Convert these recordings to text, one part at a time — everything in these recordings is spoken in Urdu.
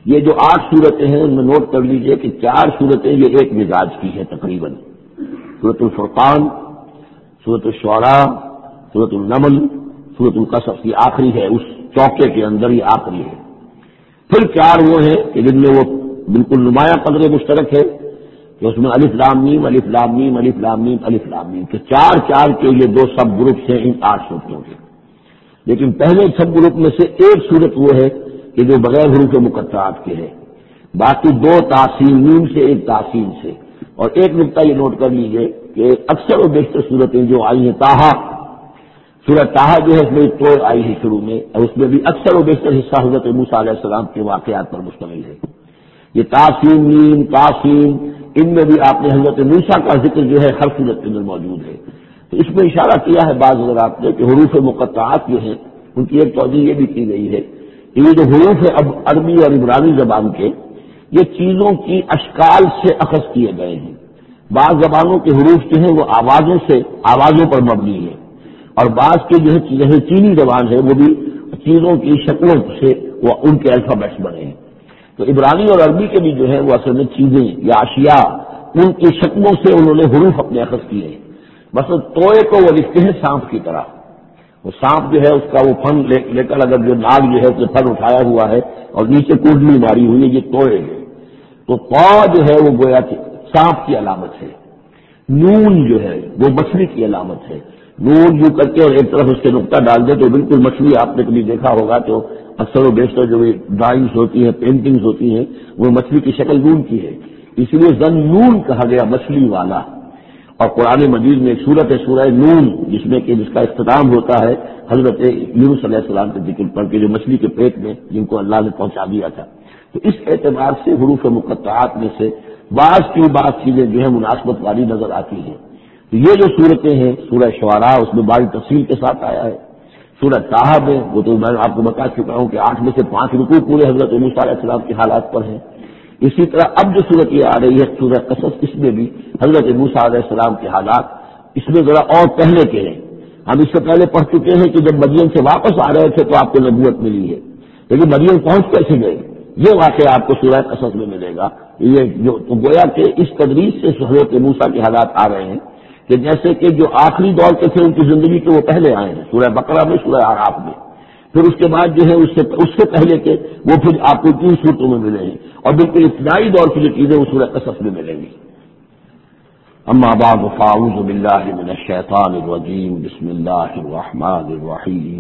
یہ جو 8 صورتیں ہیں ان میں نوٹ کر لیجئے کہ 4 صورتیں یہ ایک مزاج کی ہیں تقریباً. سورۃ الفرقان، سورۃ الشعراء، سورۃ النمل، سورۃ القصص، یہ آخری ہے اس چوکے کے اندر، یہ آخری ہے. پھر 4 وہ ہیں کہ جن میں وہ بالکل نمایاں قدر مشترک ہے کہ اس میں الف لام میم الف لام میم الف لام میم الف لام میم کہ 4 کے یہ 2 سب گروپس ہیں ان 8 صورتوں کے. لیکن پہلے سب گروپ میں سے ایک صورت وہ ہے کہ جو بغیر حروف مقطعات کے ہے، باقی 2 تحسین میم سے، ایک تحسین سے. اور ایک نقطہ یہ نوٹ کر لیجئے کہ اکثر و بیشتر صورتیں جو آئی ہیں طٰہٰ، سورہ طٰہٰ جو ہے اس میں تو آئی ہے شروع میں، اور اس میں بھی اکثر و بیشتر حصہ حضرت موسیٰ علیہ السلام کے واقعات پر مشتمل ہے. یہ تاسین میم تاسین، ان میں بھی آپ نے حضرت موسیٰ کا ذکر جو ہے ہر صورت کے اندر موجود ہے. تو اس میں اشارہ کیا ہے بعض حضرات نے کہ حروف مقطعات جو ہیں ان کی ایک توجہ یہ بھی کی گئی ہے کہ یہ جو حروف ہے اب عربی اور عبرانی زبان کے، یہ چیزوں کی اشکال سے اخذ کیے گئے ہیں. بعض زبانوں کے حروف جو ہیں وہ آوازوں پر مبنی ہے، اور بعض کے جو ہے جیسے چینی زبان ہے وہ بھی چیزوں کی شکلوں سے وہ ان کے الفابیٹس بنے ہیں. تو عبرانی اور عربی کے بھی جو ہے وہ اصل میں چیزیں یا اشیاء ان کی شکلوں سے انہوں نے حروف اپنے اخذ کیے ہیں. مثلا توئے کو وہ لکھتے ہیں سانپ کی طرح. وہ سانپ جو ہے اس کا وہ پھن لے کر اگر جو ناگ جو ہے اس پھن اٹھایا ہوا ہے اور نیچے کنڈلی ماری ہوئی ہے، یہ توئے ہے. تو پا جو ہے وہ گویا کہ سانپ کی علامت ہے. نون جو ہے وہ مچھلی کی علامت ہے. نون یوں کر کے اور ایک طرف اس کے نقطہ ڈال دے تو بالکل مچھلی، آپ نے کبھی دیکھا ہوگا تو اکثر و بیشتر جو ڈرائنگز ہوتی ہیں، پینٹنگز ہوتی ہیں، وہ مچھلی کی شکل نون کی ہے، اس لیے ذن نون کہا گیا، مچھلی والا. اور قرآن مجید میں ایک سورت ہے سورہ نون جس کا اختتام ہوتا ہے حضرت یونس علیہ السلام کے ذکر پر کہ جو مچھلی کے پیٹ میں جن کو اللہ نے پہنچا دیا تھا. تو اس اعتبار سے حروف مقطعات میں سے بعض چیزیں جو ہے مناسبت والی نظر آتی ہیں. تو یہ جو صورتیں ہیں سورہ شعراء اس میں بڑی تفصیل کے ساتھ آیا ہے. سورہ طٰہٰ میں وہ تو میں آپ کو بتا چکا ہوں کہ 8 میں سے 5 رکوع پورے حضرت موسیٰ علیہ السلام کے حالات پر ہیں. اسی طرح اب جو صورت یہ آ رہی ہے سورہ قصص، اس میں بھی حضرت موسیٰ علیہ السلام کے حالات اس میں ذرا اور پہلے کے ہیں. ہم اس سے پہلے پڑھ چکے ہیں کہ جب مدین سے واپس آ رہے تھے تو آپ کو نبوت ملی ہے، لیکن مدین پہنچ کیسے گئے یہ واقعہ آپ کو سورہ قصص میں ملے گا. یہ جو تو گویا کہ اس تدریج سے حضرت موسیٰ کے حالات آ رہے ہیں کہ جیسے کہ جو آخری دور کے تھے ان کی زندگی کے وہ پہلے آئے ہیں سورہ بقرہ میں، سورہ اعراف میں. پھر اس کے بعد جو ہے اس سے پہلے کے وہ پھر آپ کو 3 صورتوں میں ملیں گے، اور بالکل ابتدائی دور کی جو چیزیں وہ سورہ قصص میں ملیں گی. اما بعد فاعوذ باللہ من الشیطان الرجیم، بسم اللہ الرحمن الرحیم.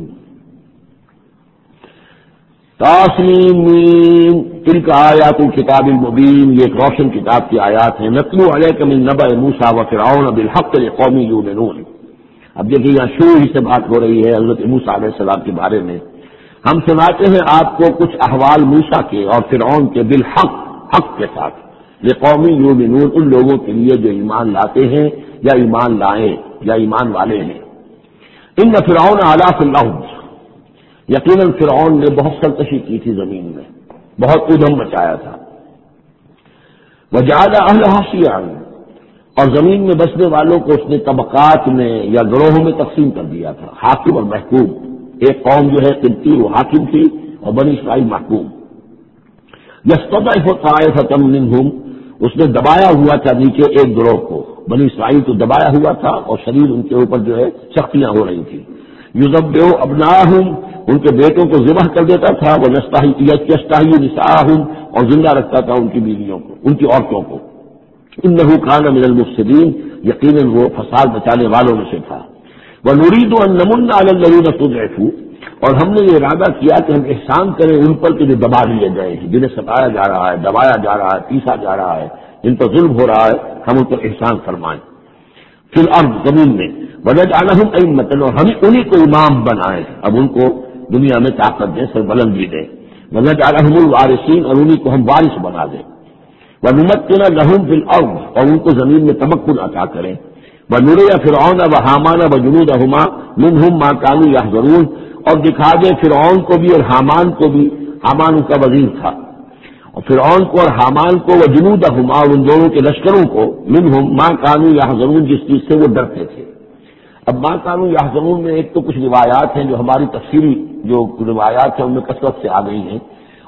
تاسین میم تلک آیات الکتاب المبین، یہ ایک روشن کتاب کی آیات ہیں. نتلو علیک من نبأ موسیٰ وفرعون بالحق لقوم یؤمنون. اب دیکھیے یہاں شروع ہی سے بات ہو رہی ہے حضرت موسیٰ علیہ السلام کے بارے میں. ہم سناتے ہیں آپ کو کچھ احوال موسیٰ کے اور فرعون کے بالحق، حق کے ساتھ، لقوم یؤمنون، ان لوگوں کے لیے جو ایمان لاتے ہیں یا ایمان لائیں یا ایمان والے ہیں. ان فرعون علا فی الارض، یقیناً فرعون نے بہت سرکشی کی تھی زمین میں، بہت ادھم مچایا تھا. وجعل اہلہا شیعا، اور زمین میں بسنے والوں کو اس نے طبقات میں یا گروہوں میں تقسیم کر دیا تھا، حاکم اور محکوم. ایک قوم جو ہے قبطی وہ حاکم تھی اور بنی اسرائیل محکوم. یستضعف طائفۃ منہم، اس نے دبایا ہوا تھا نیچے ایک گروہ کو. بنی اسرائیل تو دبایا ہوا تھا اور شریر ان کے اوپر جو ہے سختیاں ہو رہی تھی. یذبح ابناءہم، ان کے بیٹوں کو ذبح کر دیتا تھا. ویستحیی نساءہم، اور زندہ رکھتا تھا ان کی بیویوں کو، ان کی عورتوں کو. انہ کان من المفسدین، یقیناً وہ فساد مچانے والوں میں سے تھا. ونرید ان نمن علی الذین استضعفوا، اور ہم نے یہ ارادہ کیا کہ ہم احسان کریں ان پر کہ جو دبا لیے گئے ہیں، جنہیں ستایا جا رہا ہے، دبایا جا رہا ہے، پیسا جا رہا ہے، جن پر ظلم ہو رہا ہے، ہم ان پر احسان فرمائیں. فی الارض، زمین میں. ونجعلہم ائمۃ، اور ہم انہی کو امام بنائیں، اب ان کو دنیا میں طاقت دیں، سربلندی دیں. ونجعلہم الوارثین، اور انہی کو ہم وارث بنا دیں. ونمکن لہم فی الارض، اور ان کو زمین میں تمکن عطا کریں. ونری فرعون وحامان وجنودہما منہم ما کانوا یحذرون، اور دکھا دیں فرعون کو بھی اور حامان کو بھی، حامان ان کا وزیر تھا، اور فرعون کو اور حامان کو، وجنودہما، اور ان دونوں کے لشکروں کو، منہم ما کانوا یحذرون، جس چیز سے وہ ڈرتے تھے. اب ما کانوا یحذرون میں ایک تو کچھ روایات ہیں جو ہماری تفسیری جو روایات ہیں ان میں کثرت سے آ گئی ہیں،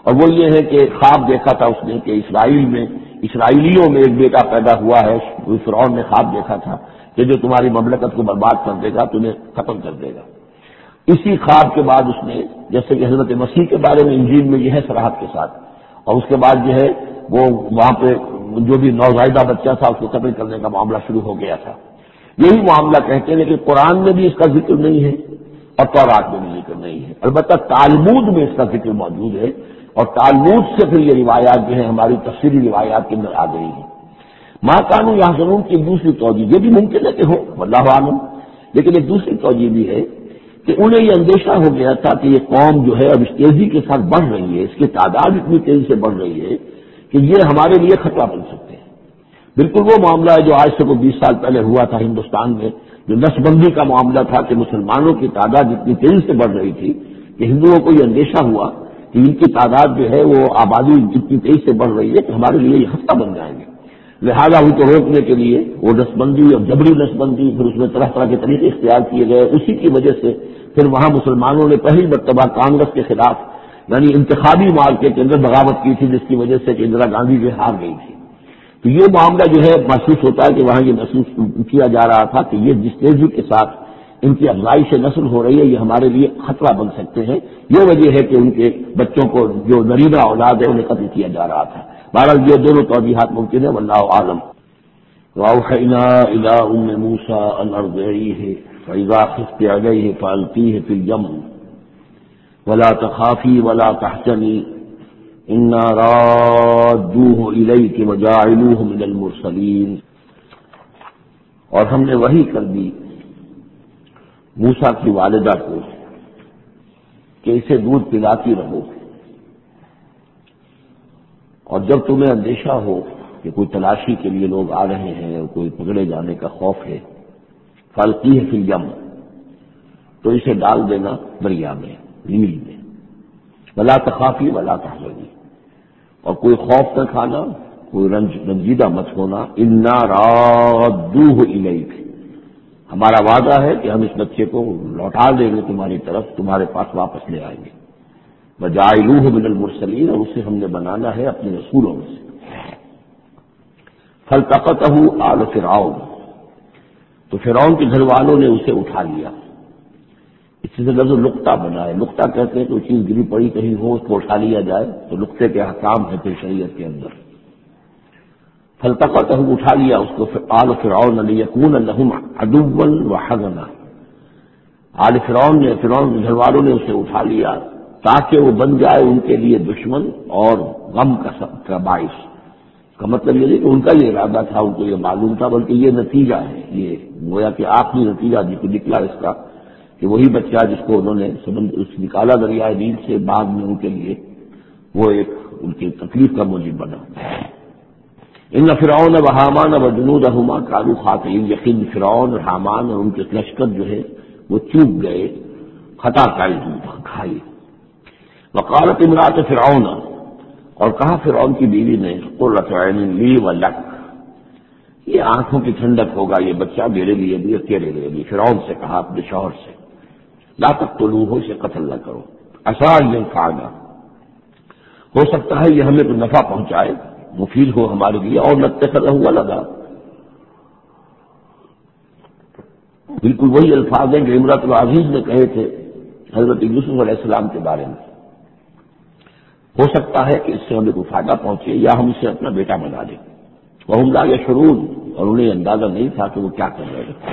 اور وہ یہ ہے کہ خواب دیکھا تھا اس نے کہ اسرائیلیوں میں ایک بیٹا پیدا ہوا ہے. فرعون نے خواب دیکھا تھا کہ جو تمہاری مملکت کو برباد کر دے گا، تمہیں ختم کر دے گا. اسی خواب کے بعد اس نے، جیسے کہ حضرت مسیح کے بارے میں انجیل میں یہ ہے صراحت کے ساتھ، اور اس کے بعد جو ہے وہ وہاں پہ جو بھی نوزائیدہ بچہ تھا اس کو قتل کرنے کا معاملہ شروع ہو گیا تھا. یہی معاملہ کہتے ہیں، لیکن قرآن میں بھی اس کا ذکر نہیں ہے اور تورات میں بھی ذکر نہیں ہے. البتہ تالمود میں اس کا ذکر موجود ہے، اور تالمود سے پھر یہ روایات جو ہے ہماری تفسیری روایات کے اندر آ گئی ہیں. ماں کانو یحزنون کی دوسری توجہ یہ بھی ممکن ہے کہ ہو، واللہ عالم، لیکن ایک دوسری توجہ بھی ہے کہ انہیں یہ اندیشہ ہو گیا تھا کہ یہ قوم جو ہے اب اس تیزی کے ساتھ بڑھ رہی ہے، اس کی تعداد اتنی تیزی سے بڑھ رہی ہے کہ یہ ہمارے لیے خطرہ بن سکتے ہیں. بالکل وہ معاملہ ہے جو آج سے 20 سال پہلے ہوا تھا ہندوستان میں، جو نسل بندی کا معاملہ تھا کہ مسلمانوں کی تعداد اتنی تیزی سے بڑھ رہی تھی کہ ہندوؤں کو یہ اندیشہ ہوا کہ ان کی تعداد جو ہے وہ آبادی اتنی تیزی سے بڑھ رہی ہے کہ ہمارے لیے یہ خطرہ بن جائیں گے. لہذا ان کو روکنے کے لیے وہ نسبندی اور جبری نسبندی، پھر اس میں طرح طرح کے طریقے اختیار کیے گئے. اسی کی وجہ سے پھر وہاں مسلمانوں نے پہلی مرتبہ کانگریس کے خلاف یعنی انتخابی معرکے کے اندر بغاوت کی تھی، جس کی وجہ سے کہ اندرا گاندھی جو ہار گئی تھی. تو یہ معاملہ جو ہے محسوس ہوتا ہے کہ وہاں یہ محسوس کیا جا رہا تھا کہ یہ جس تیزی کے ساتھ ان کی افزائش نسل ہو رہی ہے یہ ہمارے لیے خطرہ بن سکتے ہیں. یہ وجہ ہے کہ ان کے بچوں کو جو نریندہ اولاد ہے انہیں قتل کیا جا رہا تھا. بہرحال یہ دونوں توجیحات ممکن ہے، واللہ عالم. وأوحينا إلى أم موسى أن أرضعيه فإذا خفت عليه فألقيه في اليم ولا تخافي ولا تحزني إنا رادوه إليك وجاعلوه من المرسلين. اور ہم نے وحی کر دی موسیٰ کی والدہ کو کہ اسے دودھ پلاتی رہو، اور جب تمہیں اندیشہ ہو کہ کوئی تلاشی کے لیے لوگ آ رہے ہیں اور کوئی پکڑے جانے کا خوف ہے، فالقیہ فی الیم، تو اسے ڈال دینا دریا میں، نیل میں. ولا تخافی ولا تحزنی، اور کوئی خوف نہ کھانا، کوئی رنجیدہ مت ہونا. انا رادوہ الیک، ہمارا وعدہ ہے کہ ہم اس بچے کو لوٹا دیں گے تمہاری طرف، تمہارے پاس واپس لے آئیں گے. وجاعلوہ من المرسلین، اور اسے ہم نے بنانا ہے اپنے رسولوں میں سے. فالتقطہ آل فرعون، تو فرعون کے گھر والوں نے اسے اٹھا لیا. اس سے لفظ لقطہ بنا ہے. لقطہ کہتے ہیں کہ وہ چیز گری پڑی کہیں ہو اس کو اٹھا لیا جائے، تو لقطے کے احکام ہے پھر شریعت کے اندر. فالتقطہ، اٹھا لیا اس کو آل فرعون لیکون لہم عدوا وحزنا. آل فرعون نے، فرعون کے گھر والوں نے اسے اٹھا لیا تاکہ وہ بن جائے ان کے لیے دشمن اور غم کا باعث. کا مطلب یہ نہیں کہ ان کا یہ ارادہ تھا، ان کو یہ معلوم تھا، بلکہ یہ نتیجہ ہے، یہ گویا کہ آخری نتیجہ نکلا اس کا کہ وہی بچہ جس کو انہوں نے نکالا دریائے نیل سے، بعد میں ان کے لیے وہ ایک ان کی تکلیف کا موجب بنا. ان فرعون و حامان و جنودہما کانوا خاطئین، یقین فرعون اور حامان اور ان کے لشکر جو ہے وہ چوک گئے، خطا کھائی. وقالت امرأۃ فرعون، اور کہا فرعون کی بیوی نے، قرۃ عین لی ولک، یہ آنکھوں کی ٹھنڈک ہوگا یہ بچہ میرے لیے بھی اور تیرے لیے بھی. فرعون سے کہا اپنے شوہر سے، لا تقتلوہ، اسے قتل نہ کرو، عسیٰ ان ینفعنا، ہو سکتا ہے یہ ہمیں کوئی نفع پہنچائے، مفید ہو ہمارے لیے، اور نتخذہ ولدا. بالکل وہی الفاظ ہیں جو امرأۃ العزیز نے کہے تھے حضرت یوسف علیہ السلام کے بارے میں. ہو سکتا ہے کہ اس سے ہمیں کوئی فائدہ پہنچے یا ہم اسے اپنا بیٹا بنا دیں. وہم لا یشعرون، اور انہیں اندازہ نہیں تھا کہ وہ کیا کر رہے ہیں.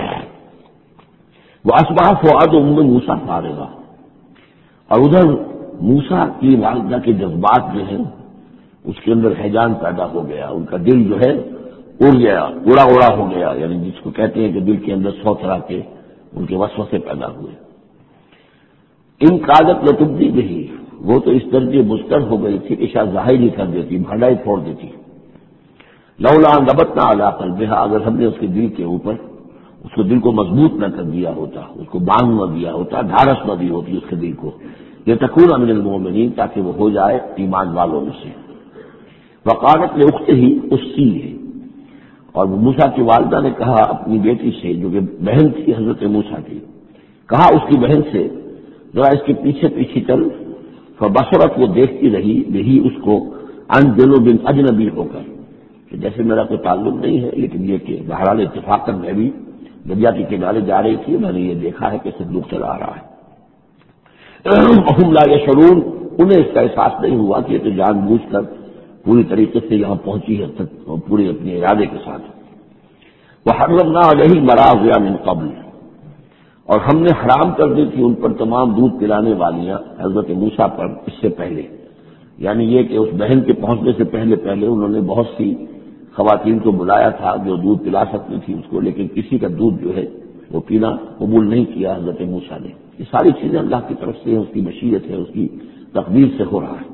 واصبح فؤاد ام موسیٰ فارغا، اور ادھر موسیٰ کی والدہ کے جذبات جو ہیں اس کے اندر ہیجان پیدا ہو گیا، ان کا دل جو ہے اڑ گیا، اڑا ہو گیا، یعنی جس کو کہتے ہیں کہ دل کے اندر 100 طرح کے ان کے وسوسے پیدا ہوئے. ان قادت لتبدی بہی، وہ تو اس درجے مستر ہو گئی تھی کہ شاید ظاہر ہی کر دیتی، بھنڈائی پھوڑ دیتی. لولا ان ربطنا علی قلبها، اگر ہم نے اس کے دل کے اوپر اس کو دل کو مضبوط نہ کر دیا ہوتا، اس کو باندھ نہ دیا ہوتا، ڈھارس نہ دی ہوتی اس کے دل کو، لتکون من المؤمنین، تاکہ وہ ہو جائے ایمان والوں میں سے. وقالت لاختہ قصی ہے، اور موسیٰ کی والدہ نے کہا اپنی بیٹی سے جو کہ بہن تھی حضرت موسیٰ کی، کہا اس کی بہن سے ذرا اس کے پیچھے پیچھے چل فبصرت وہ دیکھتی رہی یہی اس کو عن جنوب اجنبی ہو کر، کہ جیسے میرا کوئی تعلق نہیں ہے، لیکن یہ کہ بہرحال اتفاقاً میں بھی دریا کے کنارے جا رہی تھی، میں نے یہ دیکھا ہے کہ صندوق چلا رہا ہے۔ وهم لا يشعرون، انہیں اس کا احساس نہیں ہوا کہ یہ تو جان بوجھ کر پوری طریقے سے یہاں پہنچی ہے پورے اپنے ارادے کے ساتھ۔ وحرمنا علیہ المراضع من قبل، اور ہم نے حرام کر دی تھی ان پر تمام دودھ پلانے والیاں حضرت موسیٰ پر اس سے پہلے، یعنی یہ کہ اس بہن کے پہنچنے سے پہلے انہوں نے بہت سی خواتین کو بلایا تھا جو دودھ پلا سکتی تھی اس کو، لیکن کسی کا دودھ جو ہے وہ پینا قبول نہیں کیا حضرت موسیٰ نے۔ یہ ساری چیزیں اللہ کی طرف سے ہیں، اس کی مشیت ہے، اس کی تقدیر سے ہو رہا ہے۔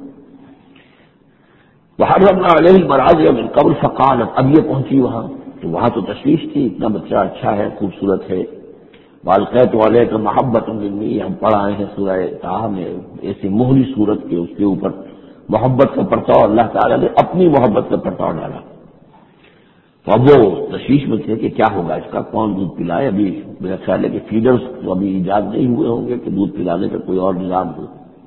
وحرمنا علیہ المراضع من قبل فقالت، اب یہ پہنچی وہاں تو وہاں تو تشویش تھی، اتنا بچہ اچھا ہے، خوبصورت ہے۔ والقیت علیک محبۃ منی، ہم پڑھ آئے ہیں سورہ طٰہٰ میں ایسی مہری صورت کے اس کے اوپر محبت کا پرتاؤ اللہ تعالیٰ نے اپنی محبت کا پرتاؤ ڈالا۔ تو اب وہ تشویش میں تھے کہ کیا ہوگا اس کا، کون دودھ پلائے۔ ابھی میرا خیال ہے کہ فیڈرز تو ابھی ایجاد نہیں ہوئے ہوں گے کہ دودھ پلانے کا کوئی اور نظام ہو۔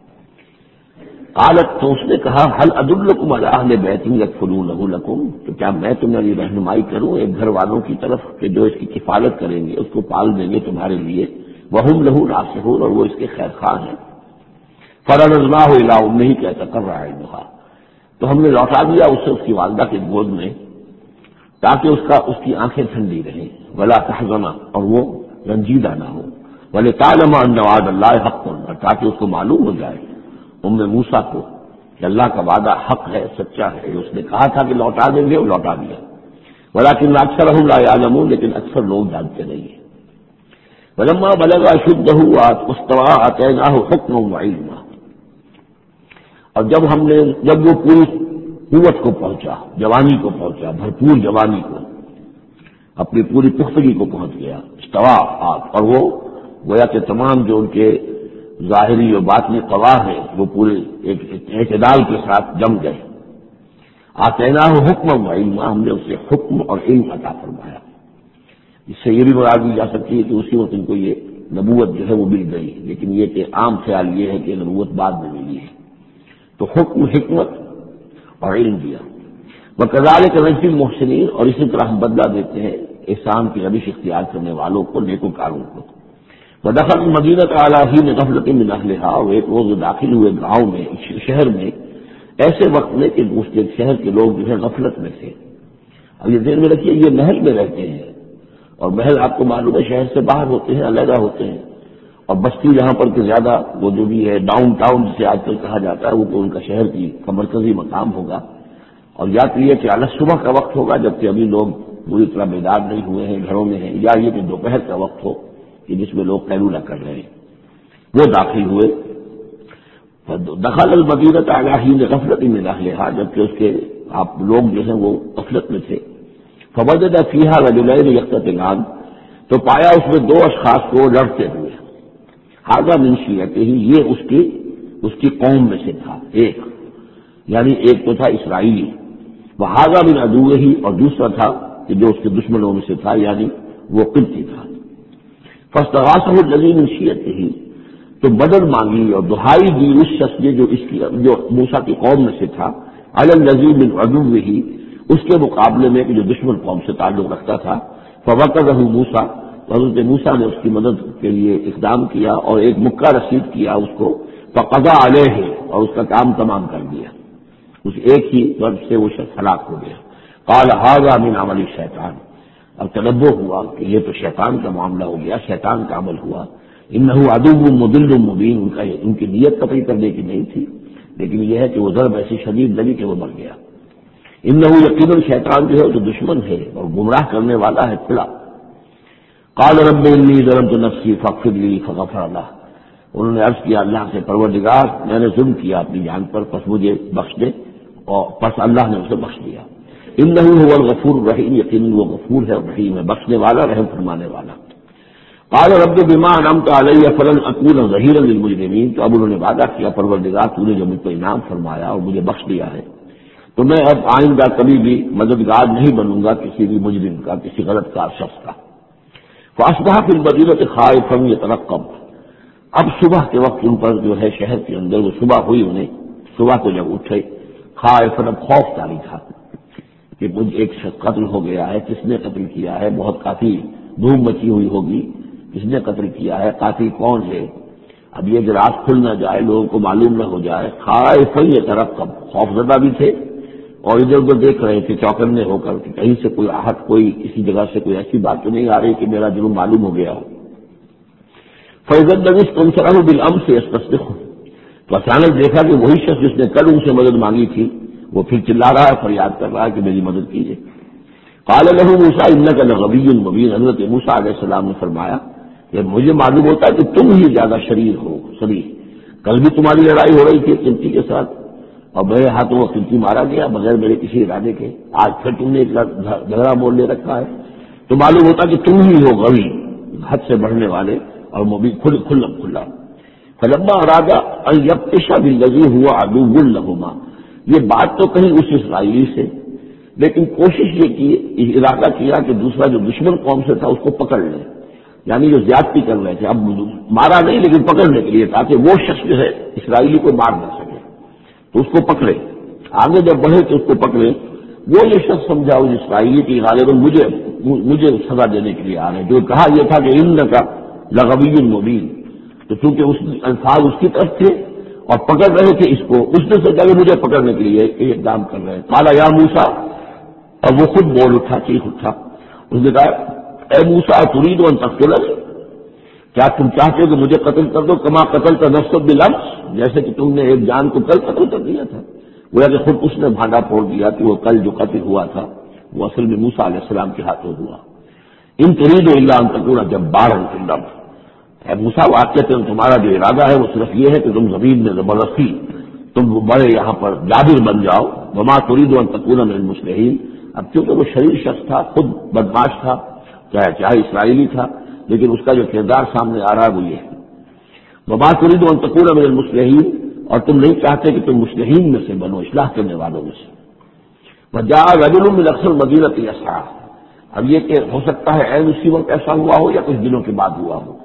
قالت، تو اس نے کہا هل ادلکم علی اہل بیت یکفلونہ لکم، تو کیا میں تمہیں رہنمائی کروں ایک گھر والوں کی طرف کہ جو اس کی کفالت کریں گے، اس کو پال دیں گے تمہارے لیے، وہم لہ ناصحون، اور وہ اس کے خیر خواہ ہیں۔ فرددناہ الی امہ کی تقر عینہا، تو ہم نے لوٹا دیا اسے اس کی والدہ کے گود میں تاکہ اس کی آنکھیں ٹھنڈی رہیں، ولا تحزن، اور وہ رنجیدہ نہ ہو، ولتعلم ان وعد اللہ حق، اور تاکہ اس کو معلوم ہو جائے موسیٰ کو کہ اللہ کا وعدہ حق ہے، سچا ہے، اس نے کہا تھا کہ لوٹا دیں گے، وہ لوٹا دیا۔ ولکن اکثرهم لا يعلمون، لیکن اکثر لوگ جانتے نہیں ہیں۔ ولما بلغ اشدہ واستوى آتیناہ حکما وعلما، اور جب وہ پوری قوت کو پہنچا، جوانی کو پہنچا، بھرپور جوانی کو، اپنی پوری پختگی کو پہنچ گیا، استوا، اور وہ گویا کہ تمام جو ان کے ظاہری اور باطنی قوا ہے وہ پورے ایک اعتدال کے ساتھ جم گئے۔ آتیناہ حکما وعلما، ہم نے اسے حکم اور علم عطا فرمایا۔ اس سے یہ بھی مراد دی جا سکتی ہے کہ اسی وقت ان کو یہ نبوت جو ہے وہ مل گئی، لیکن یہ کہ عام خیال یہ ہے کہ نبوت بعد میں ملی ہے۔ تو حکم، حکمت اور علم دیا۔ وکذالک نجزی المحسنین، اور اسی طرح ہم بدلہ دیتے ہیں احسان کی روش اختیار کرنے والوں کو، نیکوکاروں کو۔ ودخل المدینۃ علی حین غفلۃ من اہلہا، اور ایک روز داخل ہوئے گاؤں میں، شہر میں، ایسے وقت میں کہ اس کے شہر کے لوگ جو ہے غفلت میں تھے۔ اب یہ ذہن میں رکھیے یہ محل میں رہتے ہیں، اور محل آپ کو معلوم ہے شہر سے باہر ہوتے ہیں، علیحدہ ہوتے ہیں، اور بستی جہاں پر کہ زیادہ وہ جو بھی ہے ڈاؤن ٹاؤن جسے آج کل کہا جاتا ہے، وہ تو ان کا شہر کا مرکزی مقام ہوگا، اور یا تو یہ کہ اعلی صبح کا وقت ہوگا جبکہ ابھی لوگ پوری طرح بیدار نہیں ہوئے ہیں، گھروں میں ہیں، یا یہ کہ دوپہر کا وقت ہو کہ جس میں لوگ قیلولہ کر رہے ہیں۔ وہ داخل ہوئے، دخل المدینۃ علی حین غفلۃ من اہلہا، جبکہ اس کے آپ لوگ جو ہیں وہ غفلت میں تھے۔ فوجد فیہا رجلین یقتتلان، تو پایا اس میں دو اشخاص کو لڑتے ہوئے۔ ھذا من شیعتہ، یہ اس کی قوم میں سے تھا ایک، یعنی ایک تو تھا اسرائیلی، وھذا من عدوہ، اور دوسرا تھا کہ جو اس کے دشمنوں میں سے تھا، یعنی وہ قبطی تھا۔ فاستغاثہ الذی من شیعتہ، تو مدد مانگی اور دہائی دی اس شخص نے جو موسیٰ کی قوم میں سے تھا، علی الذی من عدوہ، اس کے مقابلے میں کہ جو دشمن قوم سے تعلق رکھتا تھا۔ فوقظہ موسیٰ، حضرت موسیٰ نے اس کی مدد کے لیے اقدام کیا اور ایک مکہ رسید کیا اس کو، فقضى علیہ، اور اس کا کام تمام کر دیا، اس ایک ہی ضرب سے وہ شخص ہلاک ہو گیا۔ قال ھذا من عمل الشیطان، اب تنبہ ہوا کہ یہ تو شیطان کا معاملہ ہو گیا، شیطان کا عمل ہوا۔ انہ عدو مضل مبین، ان کی نیت قطعی کرنے کی نہیں تھی، لیکن یہ ہے کہ وہ ضرب ایسی شدید لگی کہ وہ مر گیا۔ انہ یقینا شیطان جو ہے تو دشمن ہے اور گمراہ کرنے والا ہے کھلا۔ قال رب انی ظلمت نفسی فاغفر لی فغفر له، انہوں نے عرض کیا اللہ سے، پروردگار میں نے ظلم کیا اپنی جان پر، پس مجھے بخش دے، اور پس اللہ نے اسے بخش دیا۔ انہ هو الغفور الرحیم، یقیناً وہ غفور ہے اور رحیم ہے، بخشنے والا، رحم فرمانے والا۔ قال رب بما انعمت علی فلن اکون ظہیرا للمجرمین، تو اب انہوں نے وعدہ کیا پروردگار تو نے جو مجھ پر انعام فرمایا اور مجھے بخش دیا ہے تو میں اب آئندہ کبھی بھی مددگار نہیں بنوں گا کسی بھی مجرم کا، کسی غلط کار شخص کا۔ فاصبح فی المدینۃ خائفا یترقب، اب صبح کے وقت ان پر جو ہے شہر کے اندر وہ صبح ہوئی انہیں، صبح کو جب اٹھے خائفاً، اب خوف طاری تھا کہ مجھ ایک شخص قتل ہو گیا ہے، کس نے قتل کیا ہے، بہت کافی دھوم مچی ہوئی ہوگی، کس نے قتل کیا ہے، قاتل کون ہے، اب یہ کہ رات کھل نہ جائے، لوگوں کو معلوم نہ ہو جائے، خائفاً یترقب، خوف زدہ بھی تھے اور ادھر ادھر دیکھ رہے تھے چوکنے ہو کر کہ کہیں سے کوئی آہٹ، کوئی کسی جگہ سے کوئی ایسی بات تو نہیں آ رہی کہ میرا جرم معلوم ہو گیا ہو۔ فَإِذَا الَّذِي اسْتَنصَرَهُ بِالْأَمْسِ يَسْتَصْرِخُ، تو اچانک دیکھا کہ وہی شخص جس نے کل ان سے مدد مانگی تھی وہ پھر چلا رہا ہے، فریاد کر رہا ہے کہ میری مدد کیجیے۔ قال له موسیٰ انک لغوی مبین، حضرت موسیٰ علیہ السلام نے فرمایا کہ مجھے معلوم ہوتا ہے کہ تم ہی زیادہ شریر ہو، صریح، کل بھی تمہاری لڑائی ہو رہی تھی قبطی کے ساتھ اور میرے ہاتھوں وہ قبطی مارا گیا بغیر میرے کسی ارادے کے، آج پھر تم نے ایک جھگڑا مول لے رکھا ہے، تو معلوم ہوتا کہ تم ہی ہو غوی، حد سے بڑھنے والے اور مبین، کھلا۔ فلما ارادہ ان یبطش بالذی هو عدو لهما، یہ بات تو کہیں اس اسرائیلی سے، لیکن کوشش یہ کی، ارادہ کیا کہ دوسرا جو دشمن قوم سے تھا اس کو پکڑ لیں، یعنی جو زیادتی کر رہے تھے، اب مارا نہیں لیکن پکڑنے کے لیے تاکہ وہ شخص جو ہے اسرائیلی کو مار نہ سکے، تو اس کو پکڑے، آگے جب بڑھے تو اس کو پکڑے، وہ یہ شخص سمجھا اس اسرائیلی کی غالباً مجھے سزا دینے کے لیے آ رہے ہیں، جو کہا یہ تھا کہ انک لغوی مبین، تو چونکہ اس الفاظ اس کی طرف تھے اور پکڑ رہے تھے اس کو، اس نے سوچا کہ مجھے پکڑنے کے لیے اقدام کر رہے ہیں۔ قال یا موسیٰ، اور وہ خود بول اٹھا، چیخ اٹھا، اس نے کہا اے موسیٰ ترید ان تقتلنی، کیا تم چاہتے ہو کہ مجھے قتل کر دو، کما قتلت نفسا بالامس، جیسے کہ تم نے ایک جان کو کل قتل کر دیا تھا، گویا کہ خود اس نے بھانڈا پھوڑ دیا کہ وہ کل جو قتل ہوا تھا وہ اصل میں موسیٰ علیہ السلام کے ہاتھوں ہوا۔ ان ترید الا ان تکون جبارا فی الارض، اے موسیٰ واقعہ تمہارا جو ارادہ ہے وہ صرف یہ ہے کہ تم زمین میں زبردستی تم بڑے یہاں پر جابر بن جاؤ، وما ترید ان تکون من المصلحین، اب چونکہ وہ شریر شخص تھا، خود بدماش تھا، چاہے اسرائیلی تھا، لیکن اس کا جو کردار سامنے آ رہا ہے وہ یہ ہے، وما ترید ان تکون من المصلحین، اور تم نہیں چاہتے کہ تم مصلحین میں سے بنو، اصلاح کرنے والوں میں سے۔ وجاء رجل من اقصى المدینة یسعی، اب یہ کہ ہو سکتا ہے عین اسی وقت ایسا ہوا ہو یا کچھ دنوں کے بعد ہوا ہو،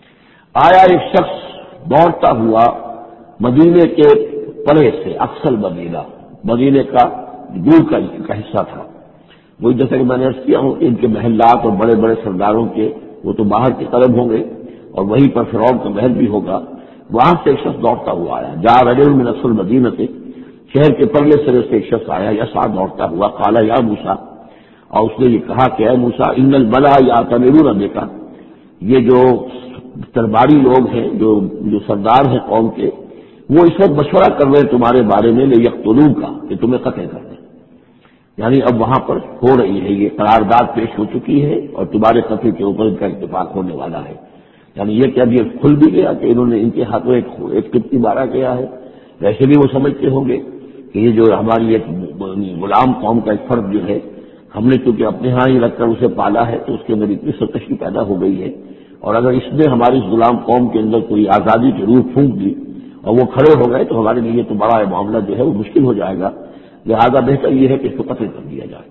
آیا ایک شخص دوڑتا ہوا مدینے کے پرے سے، اقصى المدینہ، مدینے کا دور کا حصہ تھا، وہی جیسا کہ میں نے عرض کیا ہوں کہ ان کے محلات اور بڑے بڑے سرداروں کے وہ تو باہر کی طرف ہوں گے اور وہیں پر فرعون کا محل بھی ہوگا، وہاں سے ایک شخص دوڑتا ہوا آیا، جاء رجل من اقصى المدینہ سے، شہر کے پرلے سرے سے ایک شخص آیا، یسعی دوڑتا ہوا، قال یا موسیٰ، اور اس نے یہ کہا کہ اے موسیٰ ان الملأ یأتمرون بک، یہ جو درباری لوگ ہیں، جو سردار ہیں قوم کے، وہ اس وقت مشورہ کر رہے ہیں تمہارے بارے میں لیقتلوک، کہ تمہیں قتل کر دیں، یعنی اب وہاں پر ہو رہی ہے، یہ قرارداد پیش ہو چکی ہے اور تمہارے قتل کے اوپر ان کا اتفاق ہونے والا ہے، یعنی یہ کہ اب یہ کھل بھی گیا کہ انہوں نے ان کے ہاتھوں ایک قبطی مارا گیا ہے، ویسے بھی وہ سمجھتے ہوں گے کہ یہ جو ہماری ایک غلام قوم کا ایک فرد جو ہے، ہم نے چونکہ اپنے ہاں ہی رکھ کر اسے پالا ہے تو اس کے اندر اتنی سرکشی پیدا ہو گئی ہے، اور اگر اس نے ہماری اس غلام قوم کے اندر کوئی آزادی کی روح پھونک دی اور وہ کھڑے ہو گئے تو ہمارے لیے تو بڑا معاملہ جو ہے وہ مشکل ہو جائے گا، لہذا بہتر یہ ہے کہ اس کو قتل کر دیا جائے۔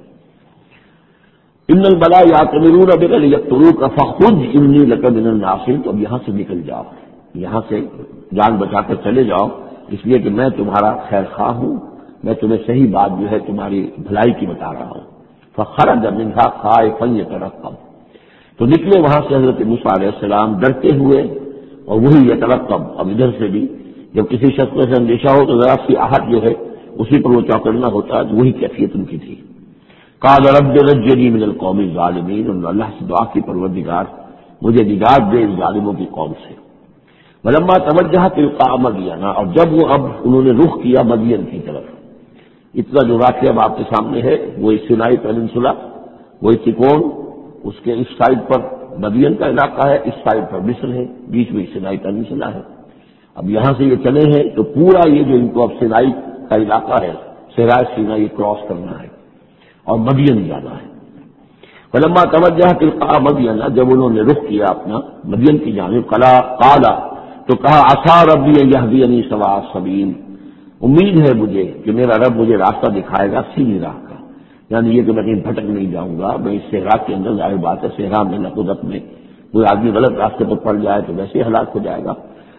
ان الملأ یأتمرون بک لیقتلوک فاخرج انی لک من الناصرین، تو اب یہاں سے نکل جاؤ، یہاں سے جان بچا کر چلے جاؤ، اس لیے کہ میں تمہارا خیر خواہ ہوں، میں تمہیں صحیح بات جو ہے تمہاری بھلائی کی بتا رہا ہوں۔ فخرج منها خائفا یترقب، تو نکلے وہاں سے حضرت موسیٰ علیہ السلام ڈرتے ہوئے، اور وہی یترقب، اب ادھر سے بھی جب کسی شخص کو سے اندیشہ ہو تو ذرا سی آہٹ جو ہے اسی پر وہ چوکڑنا ہوتا ہے، تو وہی کیفیت ان کی تھی۔ قال رب نجنی من القوم الظالمین، اور اللہ سے دعا کی پروردگار مجھے نجات دے اس ظالموں کی قوم سے۔ ولما توجہ تلقاء مدین، اور جب وہ اب انہوں نے رخ کیا مدین کی طرف، اتنا جو واقعہ اب آپ کے سامنے ہے وہ سینائی پیننسولا، وہ تکون، اس کے اس سائڈ پر مدین کا علاقہ ہے، اس سائڈ پر مصر ہے، بیچ میں سینائی پیننسولا ہے۔ اب یہاں سے یہ چلے ہیں تو پورا یہ جو ان کو اب سینائی کا علاقہ ہے، صحرائے سینائی یہ کراس کرنا ہے اور مدین جانا ہے۔ فلما توجہ تلقاء مدین، جب انہوں نے رخ کیا اپنا مدین کی جانب، قال، تو کہا عسیٰ ربی ان یہدینی سواء السبیل، امید ہے مجھے کہ میرا رب مجھے راستہ دکھائے گا سیدھی راہ کا، یعنی یہ کہ میں کہیں بھٹک نہیں جاؤں گا، میں اس صحرا کے اندر، ظاہر بات ہے صحرا میں نقدت میں کوئی آدمی غلط راستے پر پڑ جائے تو ویسے ہلاک ہو جائے گا،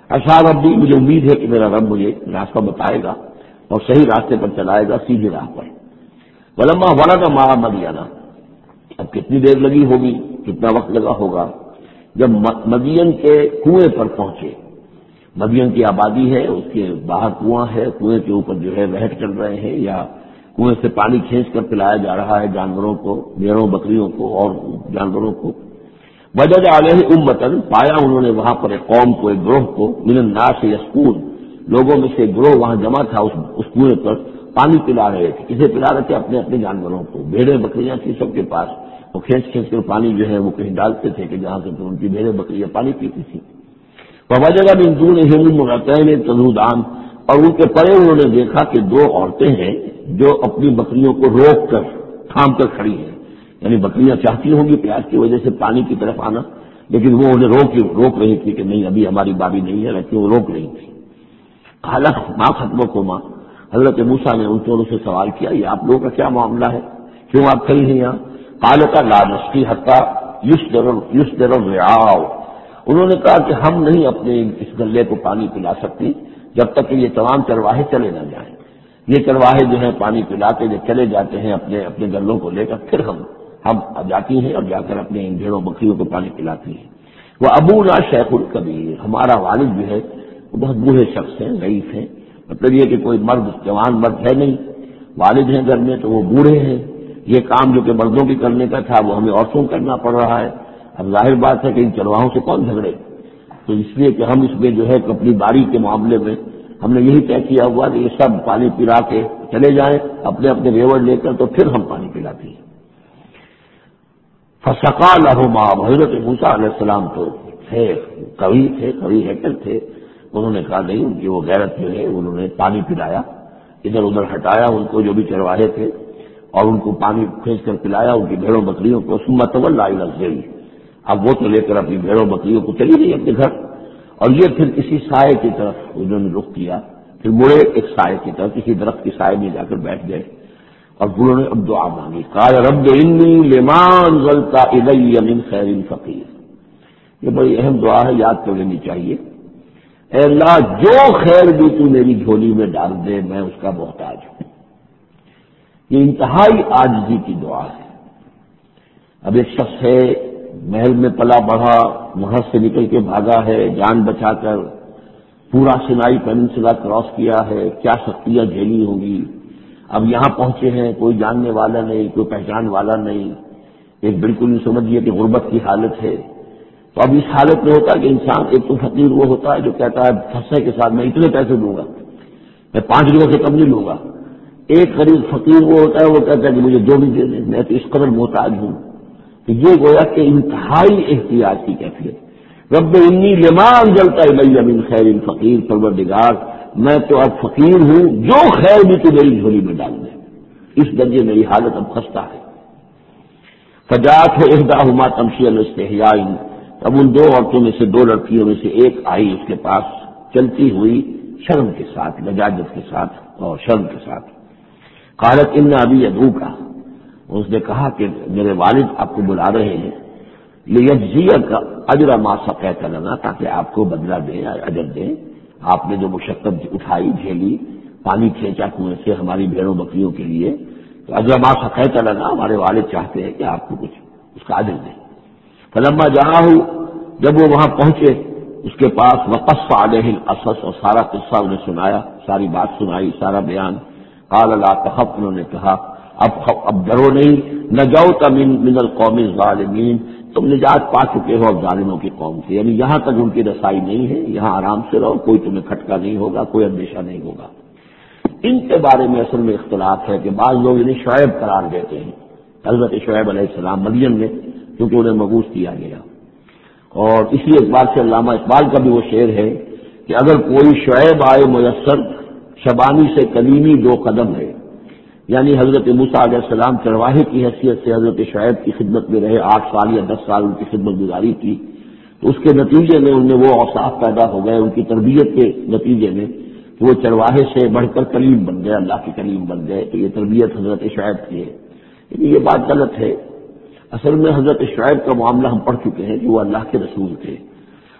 عسیٰ ربی، مجھے امید ہے کہ میرا رب مجھے راستہ بتائے گا اور صحیح راستے پر چلائے گا، سیدھی راہ پر۔ ولما ورد ماء مدین، اب کتنی دیر لگی ہوگی، کتنا وقت لگا ہوگا، جب مدین کے کنویں پر پہنچے۔ مدین کی آبادی ہے، اس کے باہر کنواں ہے، کنویں کے اوپر جو ہے رہٹ چل رہے ہیں یا کنویں سے پانی کھینچ کر پلایا جا رہا ہے جانوروں کو، بھیڑوں بکریوں کو اور جانوروں کو۔ وجد علیہ امۃ، پایا انہوں نے وہاں پر ایک قوم کو، ایک گروہ کو، من الناس یسقون، لوگوں میں سے ایک گروہ وہاں جمع تھا اس کنویں پر، پانی پلا رہے تھے۔ کسے پلا رہے تھے؟ اپنے اپنے جانوروں کو، بھیڑیں بکریاں تھیں سب کے پاس، وہ کھینچ کھینچ کر پانی جو ہے وہ کہیں ڈالتے تھے کہ جہاں سے ان کی بھیڑیں بکریاں پانی پیتی تھیں۔ ووجد من دونہم امرأتین تذودان، اور ان کے پرے انہوں نے دیکھا کہ دو عورتیں ہیں جو اپنی بکریوں کو روک کر تھام کر کھڑی ہیں، یعنی بکریاں چاہتی ہوں گی پیاس کی وجہ سے پانی کی طرف آنا، لیکن وہ انہیں روک رہی تھی کہ نہیں ابھی ہماری باری نہیں ہے، لیکن وہ روک رہی تھی۔ قالت ما خطبکما، حضرت موسیٰ نے ان دونوں سے سوال کیا یہ آپ لوگوں کا کیا معاملہ ہے، کیوں آپ کھڑی ہیں یہاں؟ قالتا لا نسقی حتی یصدر الرعاء، انہوں نے کہا کہ ہم نہیں اپنے اس گلے کو پانی پلا سکتی جب تک کہ یہ تمام چرواہے چلے نہ جائیں۔ یہ چرواہے جو ہیں پانی پلاتے جب چلے جاتے ہیں اپنے اپنے گلوں کو لے کر، پھر ہم جاتی ہیں اور جا کر اپنے ان بھیڑوں بکریوں کو پانی پلاتی ہیں۔ وہ ابونا شیخ الکبیر، ہمارا والد جو ہے وہ بہت بوڑھے شخص ہیں، ضعیف ہیں، مطلب یہ کہ کوئی مرد جوان مرد ہے نہیں، والد ہیں گھر میں تو وہ بوڑھے ہیں، یہ کام جو کہ مردوں کی کرنے کا تھا وہ ہمیں عورتوں کو کرنا پڑ رہا ہے۔ اب ظاہر بات ہے کہ ان چرواہوں سے کون جھگڑے، تو اس لیے کہ ہم اس میں جو ہے اپنی باری کے معاملے میں ہم نے یہی طے کیا ہوا کہ یہ سب پانی پلا کے چلے جائیں اپنے اپنے ریوڑ لے کر، تو پھر ہم پانی پلاتے ہیں۔ فسقا لہما، حضرت موسیٰ علیہ السلام تو تھے قوی ہیکل تھے، انہوں نے کہا نہیں، ان کی وہ غیرت جو ہے انہوں نے پانی پلایا، ادھر ادھر ہٹایا ان کو جو بھی چرواہے تھے اور ان کو پانی کھینچ کر پلایا ان کی بھیڑوں بکریوں کو۔ ثم تولى الى الظل، اب وہ تو لے کر اپنی بھیڑوں بکریوں کو چلی گئی اپنے گھر، اور یہ پھر کسی سائے کی طرف انہوں نے رخ کیا، پھر مڑے ایک سائے کی طرف، کسی درخت کی سائے میں جا کر بیٹھ گئے اور انہوں نے اب دعا مانگی، قال رب انی لما انزلت الی من خیر فقیر۔ یہ بڑی اہم دعا ہے، یاد کر لینی چاہیے۔ اے اللہ جو خیر بھی تو میری جھولی میں ڈال دے میں اس کا محتاج ہوں۔ یہ انتہائی عاجزی کی دعا ہے۔ اب ایک شخص ہے محل میں پلا بڑھا، وہاں سے نکل کے بھاگا ہے جان بچا کر، پورا سینائی پیننسلا کراس کیا ہے، کیا سختیاں جھیلی ہوگی، اب یہاں پہنچے ہیں، کوئی جاننے والا نہیں، کوئی پہچان والا نہیں، ایک بالکل نہیں سمجھیے کہ غربت کی حالت ہے۔ تو اب اس حالت میں ہوتا ہے کہ انسان ایک تو فقیر وہ ہوتا ہے جو کہتا ہے خرچے کے ساتھ میں اتنے پیسے دوں گا، میں 5 روپے سے کم نہیں لوں گا۔ ایک غریب فقیر وہ ہوتا ہے وہ کہتا ہے کہ مجھے جو بھی دے دیں، میں تو اس قدر محتاج ہوں۔ تو یہ گویا کہ انتہائی احتیاط کی کیفیت۔ رب انی لما انزلت الی من خیر فقیر، پروردگار میں تو اب فقیر ہوں، جو خیر بھی تو میری جھولی میں ڈال دے، اس درجے میری حالت اب خستہ ہے۔ فجاءت احداہما تمشی علی استحیاء، اب ان دو عورتوں میں سے، 2 لڑکیوں میں سے ایک آئی اس کے پاس چلتی ہوئی شرم کے ساتھ، لجاجت کے ساتھ اور شرم کے ساتھ۔ قالت ان ابی یدعوک، اس نے کہا کہ میرے والد آپ کو بلا رہے ہیں، لیجزیک اجر ما سقیت لنا، تاکہ آپ کو بدلہ دیں، اجر دیں، آپ نے جو مشقت اٹھائی جھیلی، پانی کھینچا کنویں سے ہماری بھیڑوں بکریوں کے لیے، تو اجر ما سقیت لنا، ہمارے والد چاہتے ہیں کہ آپ کو کچھ اس کا اجر دیں۔ فلما جاءہ، جب وہ وہاں پہنچے اس کے پاس، وقص علیہ القصص، اور سارا قصہ انہیں سنایا، ساری بات سنائی، سارا بیان۔ قال لا تخف، انہوں نے کہا اب ڈرو نہیں، نجوت من القوم الظالمین، تم نجات پا چکے ہو اب ظالموں کی قوم سے، یعنی یہاں تک ان کی رسائی نہیں ہے، یہاں آرام سے رہو، کوئی تمہیں کھٹکا نہیں ہوگا، کوئی اندیشہ نہیں ہوگا۔ ان کے بارے میں اصل میں اختلاف ہے کہ بعض لوگ انہیں شعیب قرار دیتے ہیں، حضرت شعیب علیہ السلام مدین میں، کیونکہ انہیں مبعوث کیا گیا، اور اسی اعتبار سے علامہ اقبال کا بھی وہ شعر ہے کہ اگر کوئی شعیب آئے میسر، شبانی سے کلیمی 2 قدم ہے، یعنی حضرت موسیٰ علیہ السلام چرواہے کی حیثیت سے حضرت شعیب کی خدمت میں رہے، 8 سال یا 10 سال ان کی خدمت گزاری کی، تو اس کے نتیجے میں ان میں وہ اوصاف پیدا ہو گئے، ان کی تربیت کے نتیجے میں کہ وہ چرواہے سے بڑھ کر کلیم بن گئے، اللہ کے کلیم بن گئے، تو یہ تربیت حضرت شعیب کی ہے، لیکن یہ بات غلط ہے۔ اصل میں حضرت شعیب کا معاملہ ہم پڑھ چکے ہیں کہ وہ اللہ کے رسول تھے،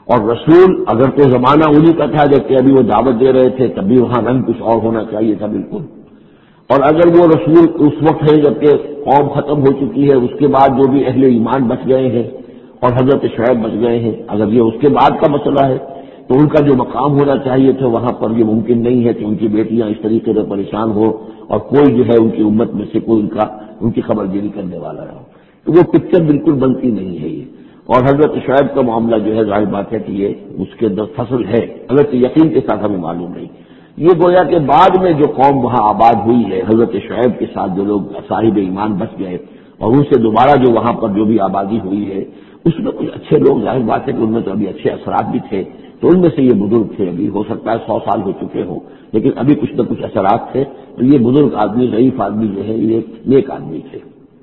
اور رسول اگر تو زمانہ انہی کا تھا جبکہ ابھی وہ دعوت دے رہے تھے، تب بھی وہاں رنگ کچھ اور ہونا چاہیے تھا بالکل. اور اگر وہ رسول اس وقت ہے جبکہ قوم ختم ہو چکی ہے، اس کے بعد جو بھی اہل ایمان بچ گئے ہیں اور حضرت شعیب بچ گئے ہیں، اگر یہ اس کے بعد کا مسئلہ ہے تو ان کا جو مقام ہونا چاہیے تھا وہاں پر یہ ممکن نہیں ہے کہ ان کی بیٹیاں اس طریقے سے پریشان ہو اور کوئی جو ہے ان کی امت میں سے کوئی ان کی خبرگیری کرنے والا رہا. تو وہ پکچر بالکل بنتی نہیں ہے یہ. اور حضرت شعیب کا معاملہ جو ہے ظاہر بات ہے کہ یہ اس کے اندر فصل ہے، اگر یقین کے ساتھ ہمیں معلوم نہیں. یہ گویا کہ بعد میں جو قوم وہاں آباد ہوئی ہے حضرت شعیب کے ساتھ جو لوگ صاحب ایمان بچ گئے اور ان سے دوبارہ جو وہاں پر جو بھی آبادی ہوئی ہے اس میں کچھ اچھے لوگ، ظاہر بات ہے کہ ان میں تو ابھی اچھے اثرات بھی تھے، تو ان میں سے یہ بزرگ تھے. ابھی ہو سکتا ہے 100 سال ہو چکے ہوں لیکن ابھی کچھ نہ کچھ اثرات تھے. تو یہ بزرگ آدمی، ضعیف آدمی جو ہے یہ نیک آدمی تھے.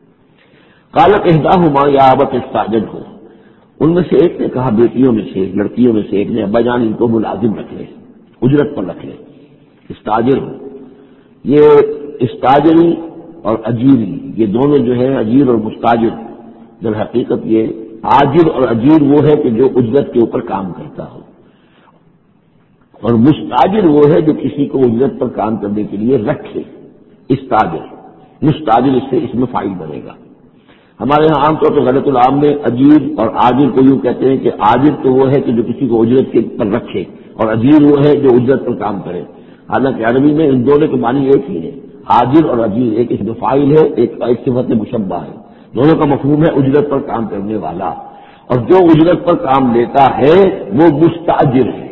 قالت احداہما یا ابت استاجرہ، ان میں سے ایک نے کہا، بیٹیوں میں سے لڑکیوں میں سے ایک نے، ابا جان ان کو ملازم رکھ لے، اجرت پر رکھ لے. استاجر ہو، یہ استاجری اور اجیری یہ دونوں جو ہے اجیر اور مستاجر، در حقیقت یہ آجر اور اجیر وہ ہے کہ جو اجرت کے اوپر کام کرتا ہو، اور مستاجر وہ ہے جو کسی کو اجرت پر کام کرنے کے لیے رکھے. استاجر، مستاجر اس سے اس میں فائل بنے گا. ہمارے یہاں عام طور پر غلط العام میں اجیر اور آجر کو یوں کہتے ہیں کہ آجر تو وہ ہے کہ جو کسی کو اجرت کے پر رکھے اور اجیر وہ ہے جو اجرت پر کام کرے. حالانکہ عربی میں ان دونوں کے معنی ایک ہی ہے. آجر اور اجیر ایک اس میں فائل ہے، ایک صفت مشبہ ہے. دونوں کا مفہوم ہے اجرت پر کام کرنے والا، اور جو اجرت پر کام لیتا ہے وہ مستاجر ہے.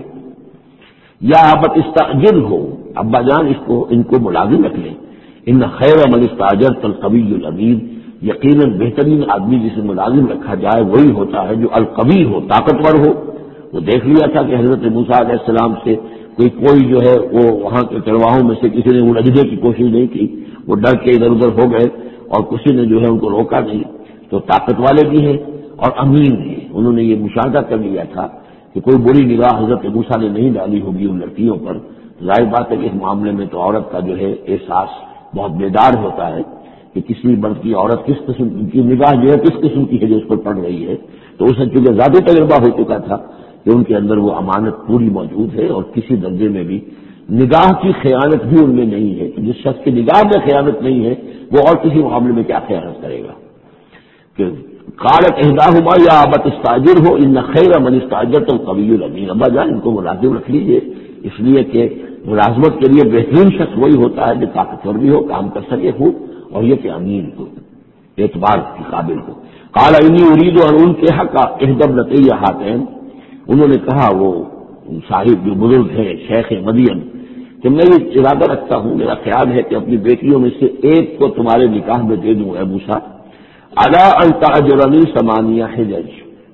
یا ابت استاجر ہو، ابا جان ان کو ملازم رکھ لیں. ان خیر من استاجرت القوی الامین، یقیناً بہترین آدمی جسے ملازم رکھا جائے وہی ہوتا ہے جو القوی ہو، طاقتور ہو. وہ دیکھ لیا تھا کہ حضرت موسیٰ علیہ السلام سے کوئی جو ہے وہ وہاں کے چرواہوں میں سے کسی نے الجھنے کی کوشش نہیں کی. وہ ڈر کے ادھر ادھر ہو گئے اور کسی نے جو ہے ان کو روکا نہیں. تو طاقت والے بھی ہیں اور امین ہیں. انہوں نے یہ مشاہدہ کر لیا تھا کہ کوئی بری نگاہ حضرت موسیٰ نے نہیں ڈالی ہوگی ان لڑکیوں پر. ظاہر بات ہے کہ اس معاملے میں تو عورت کا جو ہے احساس بہت بیدار ہوتا ہے کہ کسی مرد کی عورت کس قسم کی نگاہ جو ہے کس قسم کی ہے جو اس پر پڑ رہی ہے. تو اسے چونکہ ذاتی تجربہ ہو چکا تھا کہ ان کے اندر وہ امانت پوری موجود ہے اور کسی درجے میں بھی نگاہ کی خیانت بھی ان میں نہیں ہے. جس شخص کی نگاہ میں خیانت نہیں ہے وہ اور کسی معاملے میں کیا خیانت کرے گا. کہ قالت احداہما یا ابت استاجر ہو ان خیر من استاجرت القوی الامین، ابا جان ان کو ملازم رکھ لیجیے، اس لیے کہ ملازمت کے لیے بہترین شخص وہی ہوتا ہے جو طاقتور بھی ہو، کام کر سکے خوب، اور یہ کہ امین ہو، اعتبار کے قابل ہو. قال انی اريد ان انکح احدى ابنتي هاتین، انہوں نے کہا وہ صاحب جو بزرگ ہیں شیخ مدین کہ میں یہ ارادہ رکھتا ہوں، میرا خیال ہے کہ اپنی بیٹیوں میں سے ایک کو تمہارے نکاح میں دے دوں اے موسیٰ، علی ان تأجرنی 8 حجج،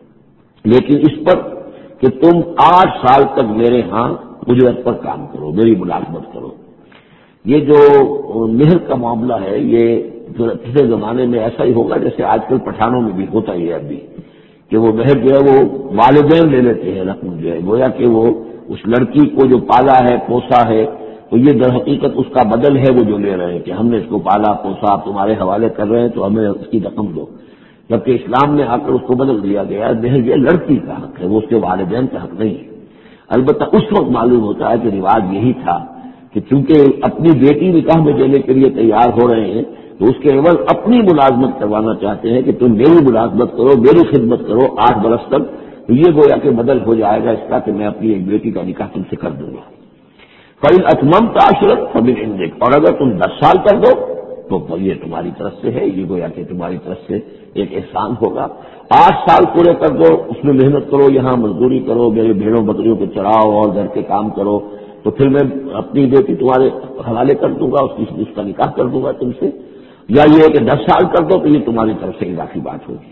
لیکن اس پر کہ تم 8 سال تک میرے ہاں اجرت پر کام کرو، میری ملازمت کرو. یہ جو مہر کا معاملہ ہے یہ پچھلے زمانے میں ایسا ہی ہوگا جیسے آج کل پٹھانوں میں بھی ہوتا ہی ہے ابھی، کہ وہ مہر جو ہے وہ والدین لے لیتے ہیں رقم جو ہے، گویا کہ وہ اس لڑکی کو جو پالا ہے پوسا ہے تو یہ در حقیقت اس کا بدل ہے وہ جو لے رہے ہیں کہ ہم نے اس کو پالا پوسا تمہارے حوالے کر رہے ہیں تو ہمیں اس کی رقم دو. جبکہ اسلام نے آ کر اس کو بدل دیا گیا، مہر یہ لڑکی کا حق ہے، وہ اس کے والدین کا حق نہیں ہے. البتہ اس وقت معلوم ہوتا ہے کہ رواج یہی تھا کہ چونکہ اپنی بیٹی نکاح میں دینے کے لیے تیار ہو رہے ہیں تو اس کے عوض اپنی ملازمت کروانا چاہتے ہیں کہ تم میری ملازمت کرو، میری خدمت کرو 8 برس تک. تو یہ گویا کہ بدل ہو جائے گا اس کا کہ میں اپنی ایک بیٹی کا نکاح تم سے کر دوں گا. فَإِنْ أَتْمَمْتَ 10 فَمِنْ عِنْدِكَ، اور اگر تم 10 سال کر دو تو یہ تمہاری طرف سے ہے، یہ گویا کہ تمہاری طرف سے ایک احسان ہوگا. 8 سال پورے کر دو، اس میں محنت کرو، یہاں مزدوری کرو، میرے بھیڑوں بکریوں کو چراؤ اور گھر کے کام کرو، تو پھر میں اپنی بیٹی تمہارے حوالے کر دوں گا، اس کا نکاح کر دوں گا تم سے. یا یہ ہے کہ 10 سال کر دو تو یہ تمہاری طرف سے اضافی بات ہوگی.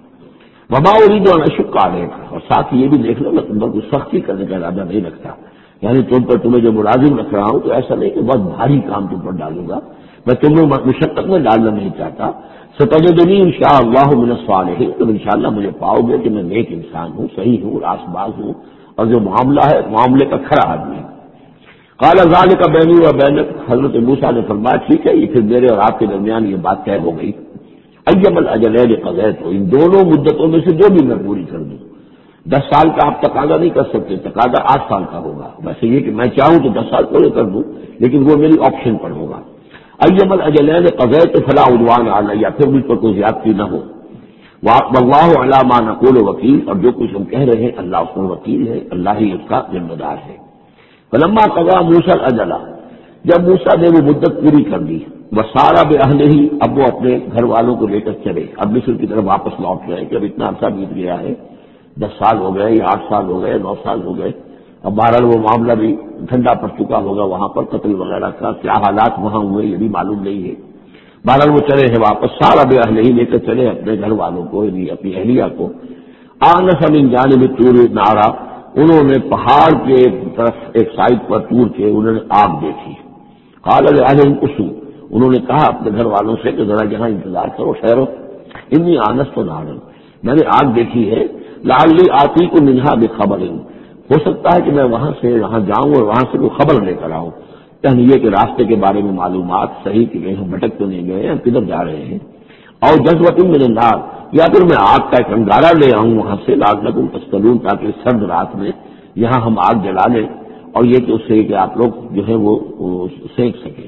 وما اريد ان اشق عليك، اور ساتھ یہ بھی دیکھ لو میں تم پر کچھ سختی کرنے کا ارادہ نہیں رکھتا، یعنی تمہیں جو ملازم رکھ رہا ہوں تو ایسا نہیں کہ بہت بھاری کام تم پر ڈالوں گا، میں تمہیں مشقت میں ڈالنا نہیں چاہتا. ستجدنی انشاءاللہ من الصالحین، تو انشاءاللہ مجھے پاؤ گے کہ میں نیک انسان ہوں، صحیح ہوں، راست باز ہوں، اور جو معاملہ ہے معاملے کا کھرا آدمی ہے. قال ذلك بینی و بینک، حضرت موسیٰ نے فرمایا ٹھیک ہے یہ پھر میرے اور آپ کے درمیان یہ بات طے ہو گئی. ایما الاجلین قضیت، ان دونوں مدتوں میں سے جو بھی میں پوری کر دوں، 10 سال کا آپ تقاضا نہیں کر سکتے، تقاضا 8 سال کا ہوگا. ویسے یہ کہ میں چاہوں تو 10 سال پورے کر دوں، لیکن وہ میری آپشن پر ہوگا. ایما الاجلین قضیت فلا عدوان علیہ، پھر مجھ پر کوئی زیادتی نہ ہو. واللہ علی ما نقول وکیل، اور جو کچھ ہم کہہ رہے ہیں اللہ اس پر وکیل ہے، اللہ ہی اس کا ذمہ دار ہے. فلما قضا موسیٰ الاجل، جب موسیٰ نے وہ مدت پوری کر لی، وسارا باہلہ، اب وہ اپنے گھر والوں کو لے کر چلے، اب مصر کی طرف واپس لوٹ گئے کہ اب اتنا عرصہ بیت گیا ہے، 10 سال ہو گئے یا 8 سال ہو گئے، 9 سال ہو گئے. اب بہرحال وہ معاملہ بھی ٹھنڈا پڑ چکا ہوگا، وہاں پر قتل وغیرہ کا کیا حالات وہاں ہوئے یہ بھی معلوم نہیں ہے. بہرحال وہ چلے ہیں واپس، سارا باہلہ ہی لے کر چلے اپنے گھر والوں کو، یعنی اپنی اہلیہ کو. آنس من جانب طور نارا، انہوں نے پہاڑ کے طرف ایک سائڈ پر طور کے انہوں نے آگ دیکھی. قال لأهلهم قصوا، انہوں نے کہا اپنے گھر والوں سے کہ ذرا یہاں انتظار کرو، ٹھہرو. انی آنست نارا، میں نے آگ دیکھی ہے. لعلی آتیکم منها بخبر، ہو سکتا ہے کہ میں وہاں سے وہاں جاؤں اور وہاں سے کوئی خبر لے کر آؤں، یعنی یہ کہ راستے کے بارے میں معلومات صحیح کہ ہم بھٹک تو نہیں گئے، ہم کدھر جا رہے ہیں. اور جذبۃ من النار، یا پھر میں آگ کا ایک انگارہ لے آؤں وہاں سے، لعلکم تسألون، تاکہ سرد رات میں یہاں ہم آگ جلا لیں، اور یہ کہ اس سے کہ آپ لوگ جو ہے وہ سینک سکیں.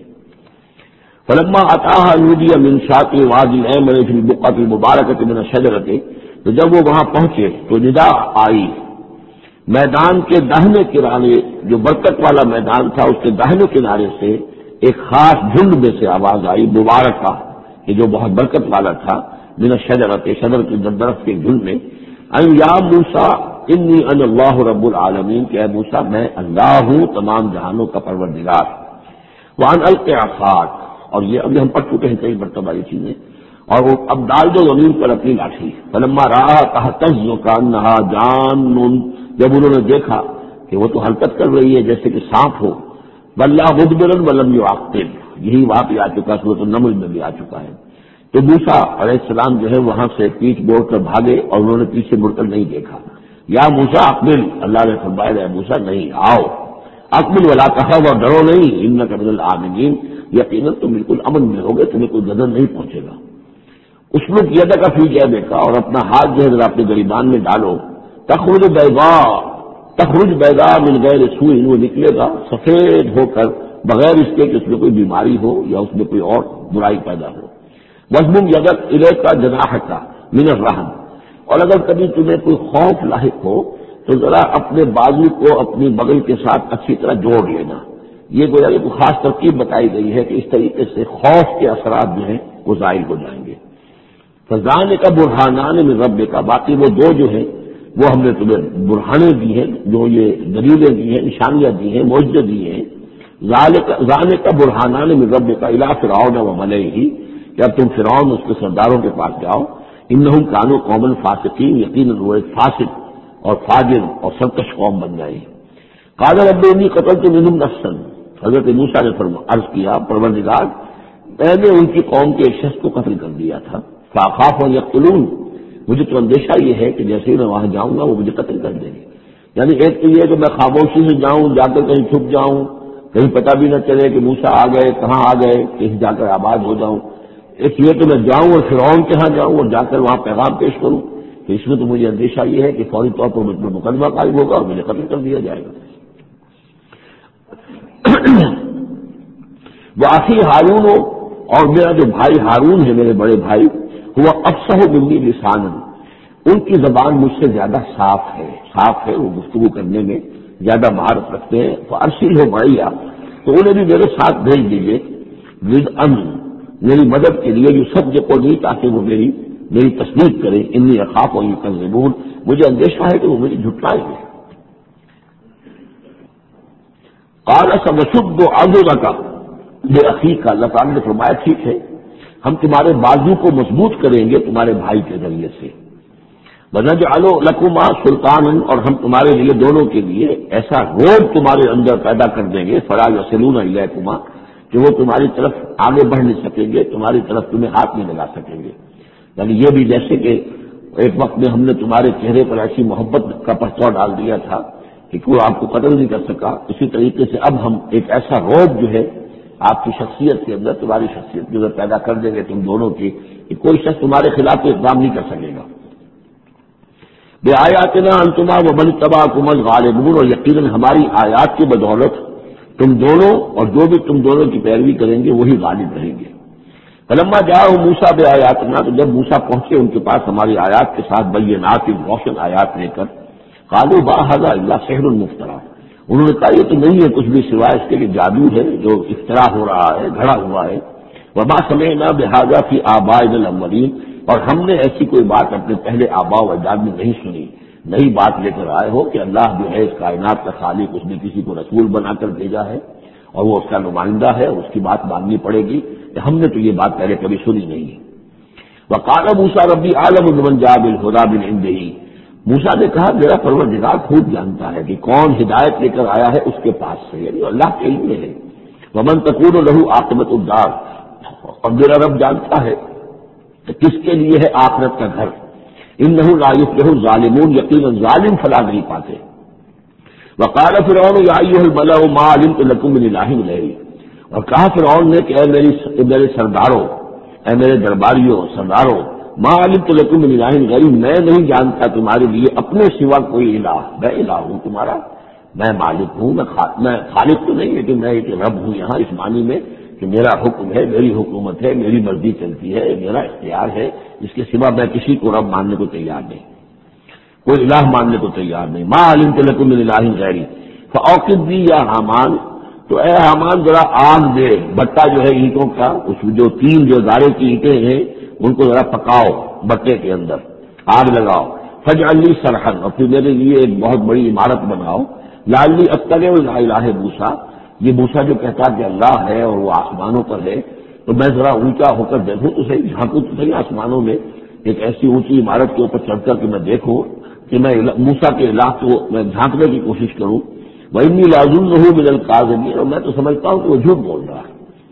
فلما اتاها نودي من شاطئ وادي الأيمن في البقعة المباركة من الشجرة، تو جب وہ وہاں پہنچے تو ندا آئی، میدان کے داہنے کنارے، جو برکت والا میدان تھا اس کے داہنے کنارے سے ایک خاص جھنڈ میں سے آواز آئی، مبارکہ، کہ جو بہت برکت والا تھا، من الشجرۃ، شجر کے درخت کے جھنڈ میں، ان یا موسیٰ انی انا اللہ رب العالمین، کہ اے موسیٰ میں اللہ ہوں تمام جہانوں کا پروردگار. وان الق عصاک، اور یہ ابھی ہم پڑھ چکے ہیں کئی مرتبہ یہ چیزیں، اور وہ اب ڈال دو زمین پر اپنی لاٹھی. فلما رآها تهتز كأنها جان، جب انہوں نے دیکھا کہ وہ تو حرکت کر رہی ہے جیسے کہ سانپ ہو. ولا مدبرا ولم يعقب، یہی وہاں پہ آ چکا، سورۃ النمل میں بھی آ چکا ہے. تو موسیٰ علیہ السلام جو ہے وہاں سے پیٹھ موڑ کر بھاگے اور انہوں نے پیچھے مڑ کر نہیں دیکھا. یا موسیٰ اقبل، اللہ نے فرمایا اے موسیٰ نہیں آؤ، اقبل ولا تخف، اور ڈرو نہیں، انک من الآمنین، یقیناً تم بالکل امن میں ہوگے، تمہیں کوئی غضب نہیں پہنچے گا. اسلک یدک فی جیبک، اور اپنا ہاتھ جو ہے ذرا اپنے گریبان میں ڈالو. تخرج بیضاء من غیر سوء، وہ نکلے گا سفید ہو کر بغیر اس کے کہ اس میں کوئی بیماری ہو یا اس میں کوئی اور برائی پیدا ہو. وضمم یدک الیک جناحک من الرہب، اور اگر کبھی تمہیں کوئی خوف لاحق ہو تو ذرا اپنے بازو کو اپنی بغل کے ساتھ اچھی طرح جوڑ لینا. یہ گویا کہ خاص ترکیب بتائی گئی ہے کہ اس طریقے سے خوف کے اثرات جو ہیں وہ ظاہر ہو جائیں گے. فضان کا برہانان من ربک، باقی وہ دو جو ہیں وہ ہم نے تمہیں برہانے دی ہیں، جو یہ دلیلیں دی ہیں، نشانیاں دی ہیں، معجزے دی ہیں. ذان کا برہانان من ربک الی فرعون وملئہ، کہ اب تم فرعون اس کے سرداروں کے پاس جاؤ. انہم کانوا قوما فاسقین، یقیناً وہ ایک فاسق اور فاجر اور سرکش قوم بن گئے. قال رب انی قتلت منہم نفسا، حضرت موسیٰ نے عرض کیا پروردگار میں نے ان کی قوم کے ایک شخص کو قتل کر دیا تھا. فاخاف ان یقتلون، مجھے تو اندیشہ یہ ہے کہ جیسے ہی میں وہاں جاؤں گا وہ مجھے قتل کر دیں گے. یعنی ایک تو یہ کہ میں خاموشی سے جاؤں، جا کر کہیں چھپ جاؤں، کہیں پتہ بھی نہ چلے کہ موسیٰ آ گئے، کہاں آ گئے، کہیں جا کر آباد ہو جاؤں. ایک یہ تو میں جاؤں اور فرعون کے ہاں جاؤں اور جا کر وہاں پیغام پیش کروں، تو اس میں تو مجھے اندیشہ یہ ہے کہ فوری طور پر مجھ پر مقدمہ قائم ہوگا اور مجھے قتل کر دیا جائے گا. وہ آخری ہارون ہو، اور میرا جو بھائی ہارون ہے، میرے بڑے بھائی، وہ افصح منی لسانا، ان کی زبان مجھ سے زیادہ صاف ہے، وہ گفتگو کرنے میں زیادہ مہارت رکھتے ہیں. فارسی ہو بڑھیا، تو انہیں بھی میرے ساتھ بھیج دیجیے. ود میری مدد کے لیے، جو سب کو نہیں، تاکہ وہ میری تصدیق کرے. انی اخاف ان یکذبون، مجھے اندیشہ ہے کہ وہ مجھے جھٹلائیں گے. قال سنشد عضدک باخیک، اللہ تعالیٰ نے فرمایا ٹھیک ہے ہم تمہارے بازو کو مضبوط کریں گے تمہارے بھائی کے ذریعے سے. وَنَجْعَلُ لَكُمَا سُلْطَانًا، اور ہم تمہارے لیے دونوں کے لیے ایسا روب تمہارے اندر پیدا کر دیں گے، فَلَا يَصِلُونَ إِلَيْكُمَا، کہ وہ تمہاری طرف آگے بڑھ نہیں سکیں گے، تمہاری طرف تمہیں ہاتھ نہیں لگا سکیں گے. یعنی یہ بھی جیسے کہ ایک وقت میں ہم نے تمہارے چہرے پر ایسی محبت کا پرچاؤ ڈال دیا تھا کہ کوئی آپ کو قتل نہیں کر سکا، اسی طریقے سے اب ہم ایک ایسا روب جو ہے آپ کی شخصیت کے اندر، تمہاری شخصیت کے اندر پیدا کر دیں گے تم دونوں کی، کہ کوئی شخص تمہارے خلاف تو اقدام نہیں کر سکے گا. بے آیاتنا انتما ومن اتبعکم الغالبون، اور یقیناً ہماری آیات کی بدولت تم دونوں اور جو بھی تم دونوں کی پیروی کریں گے وہی غالب رہیں گے۔ فلما جاء موسیٰ بے آیاتنا، تو جب موسیٰ پہنچے ان کے پاس ہماری آیات کے ساتھ بینات روشن آیات لے کر، قالوا ما ھذا الا سحر مفترى، انہوں نے کہا یہ تو نہیں ہے کچھ بھی سوائے اس کے کہ جادو ہے جو افترا ہو رہا ہے، گھڑا ہوا ہے۔ وما سمعنا بھذا فی آبائنا الاولین، اور ہم نے ایسی کوئی بات اپنے پہلے آباء و اجداد میں نہیں سنی۔ نئی بات لے کر آئے ہو کہ اللہ جو ہے اس کائنات کا خالق، اس نے کسی کو رسول بنا کر بھیجا ہے اور وہ اس کا نمائندہ ہے، اس کی بات ماننی پڑے گی، کہ ہم نے تو یہ بات پہلے کبھی سنی نہیں ہے۔ وقال موسیٰ ربی اعلم بمن جاء بالہدی من عنده، موسیٰ نے کہا میرا پروردگار خوب جانتا ہے کہ کون ہدایت لے کر آیا ہے اس کے پاس سے، یعنی اللہ کے علم میں ہے۔ ومن تکون له عاقبۃ الدار، اور میرا رب جانتا ہے کہ کس کے لیے ہے آخرت کا گھر۔ انہ لا یفلح الظالمون، یقینا ظالم فلاح نہیں پاتے۔ وقال فرعون یا ایھا الملأ ما علمت لکم من الہ غیری، اور کہا فرعون نے کہ اے میرے سرداروں، اے میرے درباریوں سرداروں، ما علمت لکم من الہ غیری، میں نہیں جانتا تمہارے لیے اپنے سوا کوئی الہ، میں الہ ہوں تمہارا، میں مالک ہوں، میں خالق تو نہیں لیکن میں ایک رب ہوں یہاں اس معنی میں کہ میرا حکم ہے، میری حکومت ہے، میری مرضی چلتی ہے، میرا اختیار ہے، اس کے سوا میں کسی کو رب ماننے کو تیار نہیں، کوئی الہ ماننے کو تیار نہیں۔ ما علمت لکم من الہ غیری فاوقد بی یا حامان، تو اے حامان ذرا آگ دے، بٹا جو ہے اینٹوں کا، اس جو تین جو گارے کی اینٹیں ہیں ان کو ذرا پکاؤ بٹے کے اندر، آگ لگاؤ، فاجعل لی صرحا، اور پھر میرے لیے ایک بہت بڑی عمارت بناؤ، لعلی اطلع الی الہ موسیٰ، یہ موسیٰ جو کہتا کہ اللہ ہے اور وہ آسمانوں پر ہے، تو میں ذرا اونچا ہو کر دیکھوں تو صحیح، جھانکوں تو صحیح آسمانوں میں، ایک ایسی اونچی عمارت کے اوپر چڑھ کر کہ میں دیکھوں کہ میں موسیٰ کے الہ کو میں جھانکنے کی کوشش کروں۔ وإنی لأظنہ من الکاذبین، اور میں تو سمجھتا ہوں کہ وہ جھوٹ بول رہا ہے۔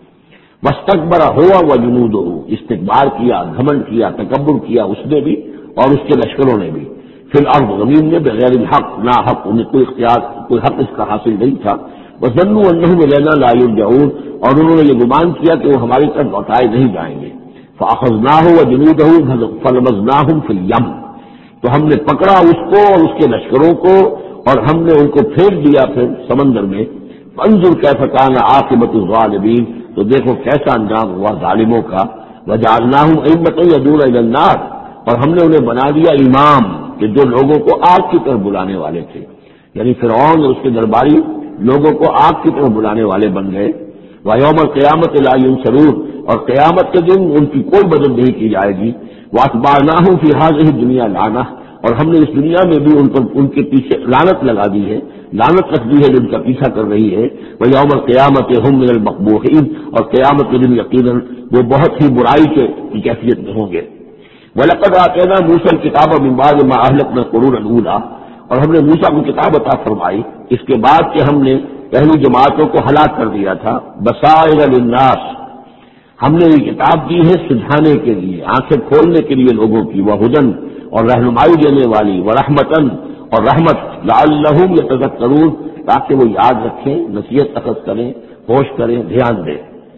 واستکبر هو وجنودہ، استکبار کیا، گھمنڈ کیا، تکبر کیا اس نے بھی اور اس کے لشکروں نے بھی، فی الارض، زمین میں، بغیر الحق، نا حق، انہیں کوئی اختیار، کوئی حق اس کا حاصل نہیں تھا۔ وظنوا انہم الینا لا یرجعون، اور انہوں نے یہ گمان کیا کہ وہ ہماری طرف لوٹائے نہیں جائیں گے۔ فاخذناہ وجنودہ فنبذناہم فی الیم، تو ہم نے پکڑا اس کو اور اس کے لشکروں کو اور ہم نے ان کو پھینک دیا پھر سمندر میں۔ فانظر کیف کان عاقبۃ الظالمین، تو دیکھو کیسا انجام ہوا ظالموں کا۔ وجعلناہم ائمۃ یدعون الی النار، اور ہم نے انہیں بنا دیا امام کہ جو لوگوں کو آگ کی طرف بلانے والے تھے، یعنی فرعون اور اس کے درباری لوگوں کو آگ کی طرف بلانے والے بن گئے۔ ویوم القیامت لا ینصرون، اور قیامت کے دن ان کی کوئی مدد نہیں کی جائے گی۔ واتبعناہم فی ھذہ الدنیا لعنہ، اور ہم نے اس دنیا میں بھی ان پر ان کے پیچھے لعنت لگا دی ہے، لعنت رکھ دی ہے جو ان کا پیچھا کر رہی ہے۔ ویوم القیامت ہم من المقبوحین، اور قیامت کے دن یقیناً وہ بہت ہی برائی کی کیفیت میں ہوں گے۔ وَلَقَدْ آتَيْنَا مُوسَى الْكِتَابَ مِن بَعْدِ مَا أَهْلَكْنَا الْقُرُونَ الْأُولَىٰ، اور ہم نے موسیٰ کو کتاب عطا فرمائی اس کے بعد کہ ہم نے پہلی جماعتوں کو ہلاک کر دیا تھا۔ بصائر للناس، ہم نے یہ کتاب دی ہے سجھانے کے لیے، آنکھیں کھولنے کے لیے لوگوں کی، وہدن، اور رہنمائی دینے والی، ورحمتن، اور رحمت، لعلہم یتذکرون، تاکہ وہ یاد رکھیں، نصیحت اخذ کریں، ہوش کریں، دھیان دیں۔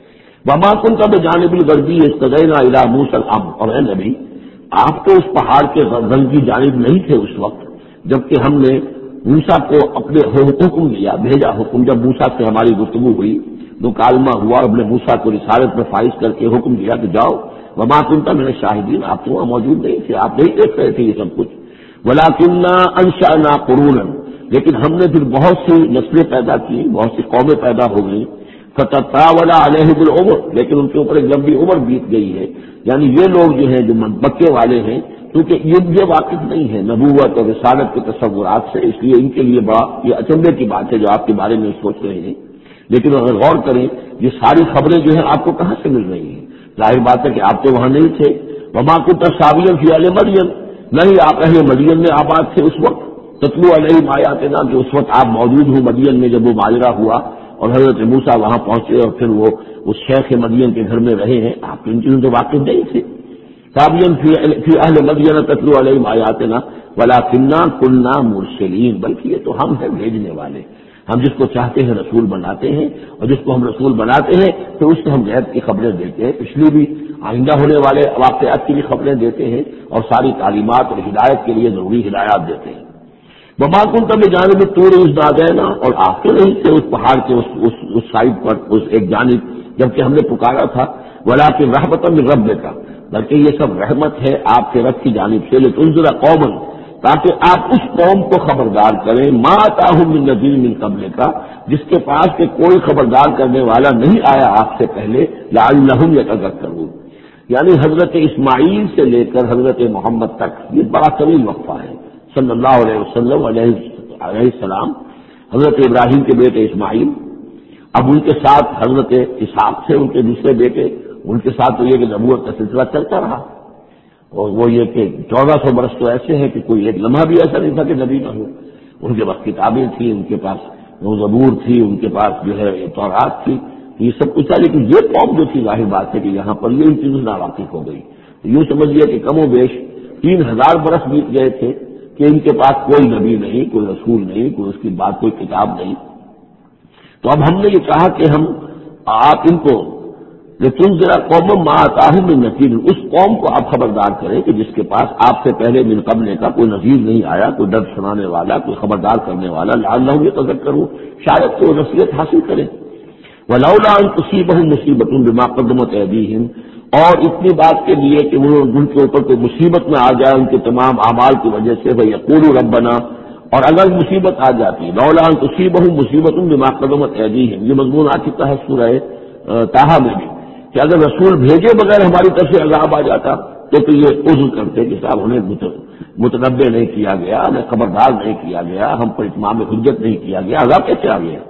وما كنت بجانب الغربی اذ قضینا الی موسیٰ الامر، اور اے نبی آپ تو اس پہاڑ کے غربی جانب نہیں تھے اس وقت جبکہ ہم نے موسیٰ کو اپنے حکم دیا، بھیجا حکم، جب موسیٰ سے ہماری گفتگو ہوئی، مکالمہ ہوا، اور ہم نے موسیٰ کو رسالت میں فائز کر کے حکم دیا کہ جاؤ۔ وما كنت من الشاہدین، آپ تو وہاں موجود نہیں تھے، آپ نہیں دیکھ رہے تھے یہ سب کچھ۔ ولکننا انشأنا قرونا، لیکن ہم نے پھر بہت سی نسلیں پیدا کی، بہت سی قومیں پیدا ہو گئیں۔ فتطاول علیہم العمر، لیکن ان کے اوپر ایک لمبی عمر بیت گئی ہے، یعنی یہ لوگ جو ہیں جو مکے والے ہیں، کیونکہ یہ واقف نہیں ہے نبوت اور رسالت کے تصورات سے، اس لیے ان کے لیے بڑا یہ اچنبے کی بات ہے جو آپ کے بارے میں سوچ رہے ہیں۔ لیکن اگر غور کریں یہ ساری خبریں جو ہیں آپ کو کہاں سے مل رہی ہیں؟ ظاہر بات ہے کہ آپ تو وہاں نہیں تھے۔ وما كنت ساويا في اهل مدين، نہیں آپ اہل مدین میں آباد تھے اس وقت۔ تتلو علیہم آیاتنا، کہ اس وقت آپ موجود ہوں مدین میں جب وہ ماجرا ہوا اور حضرت موسیٰ وہاں پہنچے اور پھر وہ اس شیخ مدین کے گھر میں رہے ہیں، آپ ان چیزوں سے واقف نہیں تھے۔ ساويا في اهل مدين تتلو علیہم آیاتنا ولکننا كنا مرسلین، بلکہ یہ تو ہم ہیں بھیجنے والے، ہم جس کو چاہتے ہیں رسول بناتے ہیں، اور جس کو ہم رسول بناتے ہیں تو اس کو ہم غیب کی خبریں دیتے ہیں، پچھلی بھی آئندہ ہونے والے واقعات کی بھی خبریں دیتے ہیں، اور ساری تعلیمات اور ہدایت کے لیے ضروری ہدایات دیتے ہیں۔ وما كنت بجانب الطور اذ نادینا، اور آپ تو نہیں تھے اس پہاڑ کے اس سائڈ پر، اس ایک جانب، جبکہ ہم نے پکارا تھا، ولکن رحمۃ من ربک، بلکہ یہ سب رحمت ہے آپ کے رب کی جانب سے، لتنذر قوما، تاکہ آپ اس قوم کو خبردار کریں، ما اتاہم من نذیر من قبلک، جس کے پاس کہ کوئی خبردار کرنے والا نہیں آیا آپ سے پہلے، لعلہم یتذکرون، یعنی حضرت اسماعیل سے لے کر حضرت محمد تک یہ بڑا طویل وقفہ ہے، صلی اللہ علیہ وسلم علیہ السلام، حضرت ابراہیم کے بیٹے اسماعیل، اب ان کے ساتھ حضرت اسحاق تھے ان کے دوسرے بیٹے، ان کے ساتھ تو یہ کہ نبوت کا سلسلہ چلتا رہا، اور وہ یہ کہ 1400 برس تو ایسے ہیں کہ کوئی ایک لمحہ بھی ایسا نہیں تھا کہ نبی نہ ہو، ان کے پاس کتابیں تھیں، ان کے پاس وہ زبور تھی، ان کے پاس جو ہے تورات تھی، یہ سب کچھ تھا، لیکن یہ قوم جو تھی ظاہر بات ہے کہ یہاں پر یہ ان چیزوں سے ناواقف ہو گئی، یوں سمجھیے کہ کم و بیش 3000 برس بیت گئے تھے کہ ان کے پاس کوئی نبی نہیں، کوئی رسول نہیں، کوئی اس کی بات کوئی کتاب نہیں۔ تو اب ہم نے یہ کہا کہ ہم آپ ان کو لتنذر قوما ما اتاہم من نذیر، اس قوم کو آپ خبردار کریں کہ جس کے پاس آپ سے پہلے من قبل کا کوئی نذیر نہیں آیا، کوئی ڈر سنانے والا، کوئی خبردار کرنے والا، لعلہم یتذکرون، شاید تو نصیحت حاصل کریں۔ ولولا ان تصیبہم مصیبۃ بما قدمت ایدیہم، اور اتنی بات کے لیے کہ ان کے اوپر کوئی مصیبت نہ آ جائے ان کے تمام اعمال کی وجہ سے، فیقولوا ربنا، اور اگر مصیبت آ جاتی، لولا ان تصیبہم مصیبۃ بما قدمت ایدیہم، یہ مضمون آ چکا ہے سورہ طٰہٰ میں بھی، کہ اگر رسول بھیجے بغیر ہماری طرف سے عذاب آ جاتا تو یہ عذر کرتے کہ صاحب انہیں متنبع نہیں کیا گیا، ہمیں خبردار نہیں کیا گیا، ہم پر اتمام حجت نہیں کیا گیا، عذاب کیسے آ گیا؟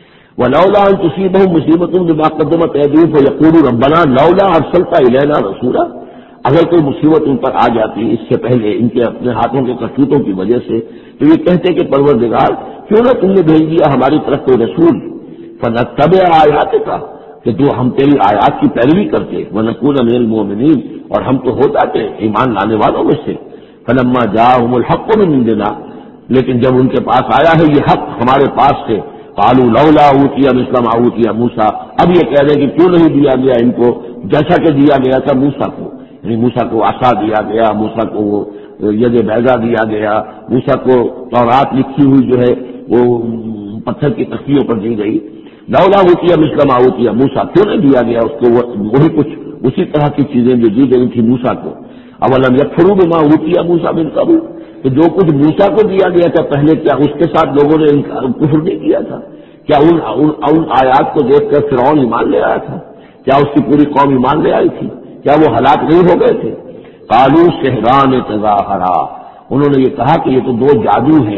ولولا ان تصیبہم مصیبۃ بما قدمت ایدیہم فیقولوا ربنا لولا ارسلت الینا رسولا، اگر کوئی مصیبت ان پر آ جاتی اس سے پہلے ان کے اپنے ہاتھوں کے کرتوتوں کی وجہ سے، تو یہ کہتے کہ پروردگار کیوں نہ تم نے بھیج دیا ہماری طرف کوئی رسول، فنتبع آیاتک، کہ تو ہم تیری آیات کی پیروی کرتے، ونکون من المؤمنین، اور ہم تو ہو جاتے ایمان لانے والوں میں سے، فلما جاءہم الحق من عندنا، لیکن جب ان کے پاس آیا ہے یہ حق ہمارے پاس سے، قالوا لولا اوتی مثل ما اوتی موسیٰ، اب یہ کہہ رہے کہ کیوں نہیں دیا گیا ان کو جیسا کہ دیا گیا تھا موسیٰ کو، یعنی موسیٰ کو عصا دیا گیا، موسیٰ کو وہ ید بیضا دیا گیا، موسیٰ کو تورات لکھی ہوئی جو ہے وہ پتھر کی تختیوں پر دی گئی، لولا اوتی مثل ما اوتی موسیٰ، کیوں نہیں دیا گیا اس کو وہی کچھ اسی طرح کی چیزیں جو دی گئی تھی موسیٰ کو، اولم یکفروا بما اوتی موسیٰ من قبل، کہ جو کچھ موسیٰ کو دیا گیا تھا پہلے کیا اس کے ساتھ لوگوں نے کفر نہیں کیا تھا؟ کیا ان آیات کو دیکھ کر فرعون ایمان لے آیا تھا؟ کیا اس کی پوری قوم ایمان لے آئی تھی؟ کیا وہ ہلاک نہیں ہو گئے تھے؟ قالوا سحران تظاہرا، انہوں نے یہ کہا کہ یہ تو دو جادو ہیں،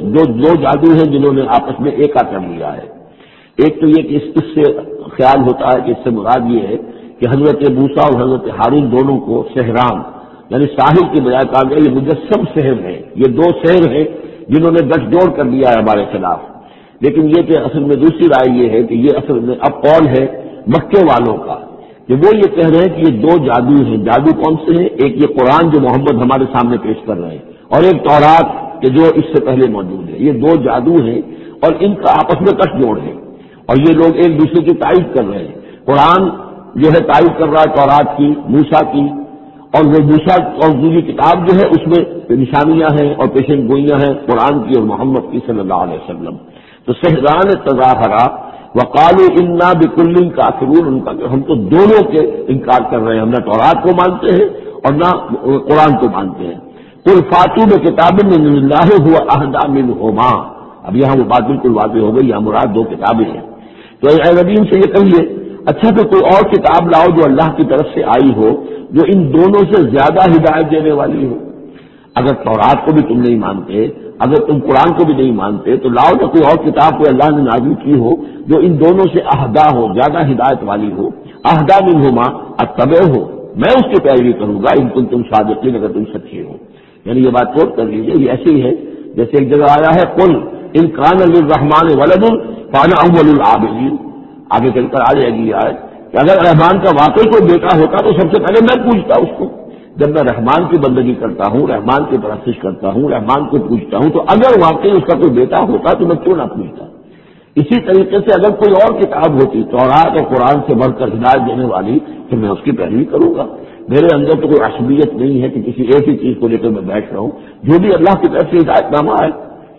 دو جادو ہیں جنہوں نے آپس میں ایکا کر لیا ہے۔ ایک تو یہ کہ اس سے خیال ہوتا ہے کہ اس سے مراد یہ ہے کہ حضرت موسیٰ اور حضرت ہارون دونوں کو سحران، یعنی ساحر کی بجائے کہا گیا یہ مجسم سحر ہے، یہ دو سحر ہیں جنہوں نے گٹھ جوڑ کر دیا ہے ہمارے خلاف۔ لیکن یہ کہ اصل میں دوسری رائے یہ ہے کہ یہ اصل میں اب قول ہے مکے والوں کا، کہ وہ یہ کہہ رہے ہیں کہ یہ دو جادو ہیں۔ جادو کون سے ہیں؟ ایک یہ قرآن جو محمد ہمارے سامنے پیش کر رہے ہیں، اور ایک تورات کہ جو اس سے پہلے موجود ہے، یہ دو جادو ہیں اور ان کا آپس میں گٹھ جوڑ ہے، اور یہ لوگ ایک دوسرے کی تائید کر رہے ہیں۔ قرآن جو ہے تائید کر رہا ہے تورات کی، موسیٰ کی، اور وہ موسیٰ اور دوسری کتاب جو ہے اس میں نشانیاں ہیں اور پیشن گوئیاں ہیں قرآن کی اور محمد کی صلی اللہ علیہ وسلم۔ تو سحران تظاہرا وقالوا انا بکل کافرون، ان کا کہ ہم تو دونوں کے انکار کر رہے ہیں، ہم نہ تورات کو مانتے ہیں اور نہ قرآن کو مانتے ہیں۔ قل فاتوا بکتاب من اللہ هو اہدی منہما، اب یہاں وہ بات بالکل واضح ہو گئی، یہاں مراد دو کتابیں ہیں۔ تو اے نبی ان سے یہ کہیے اچھا تو کوئی اور کتاب لاؤ جو اللہ کی طرف سے آئی ہو، جو ان دونوں سے زیادہ ہدایت دینے والی ہو۔ اگر تورات کو بھی تم نہیں مانتے، اگر تم قرآن کو بھی نہیں مانتے، تو لاؤ نہ کوئی اور کتاب کوئی اللہ نے نازل کی ہو جو ان دونوں سے اہدا ہو، زیادہ ہدایت والی ہو۔ اہدا منہما اتبع ہو، میں اس کی پیروی کروں گا، ان تم صادقین، اگر تم سچے ہو۔ یعنی یہ بات نوٹ کر لیجیے، یہ ایسے ہی ہے جیسے ایک جگہ آیا ہے قل ان کان للرحمن ولد فانا اول العابدین، آگے چل کر آ جائے گی آیت کہ اگر رحمان کا واقعی کوئی بیٹا ہوتا تو سب سے پہلے میں پوچھتا اس کو، جب میں رحمان کی بندگی کرتا ہوں، رحمان کی پرستش کرتا ہوں، رحمان کو پوچھتا ہوں، تو اگر واقعی اس کا کوئی بیٹا ہوتا تو میں کیوں نہ پوچھتا۔ اسی طریقے سے اگر کوئی اور کتاب ہوتی تورات اور قرآن سے بڑھ کر ہدایت دینے والی تو میں اس کی پیروی کروں گا. میرے اندر تو کوئی عصبیت نہیں ہے کہ کسی ایک ہی چیز کو لے کر میں بیٹھ رہا ہوں. جو بھی اللہ کی طرف سے ہدایت نامہ ہے.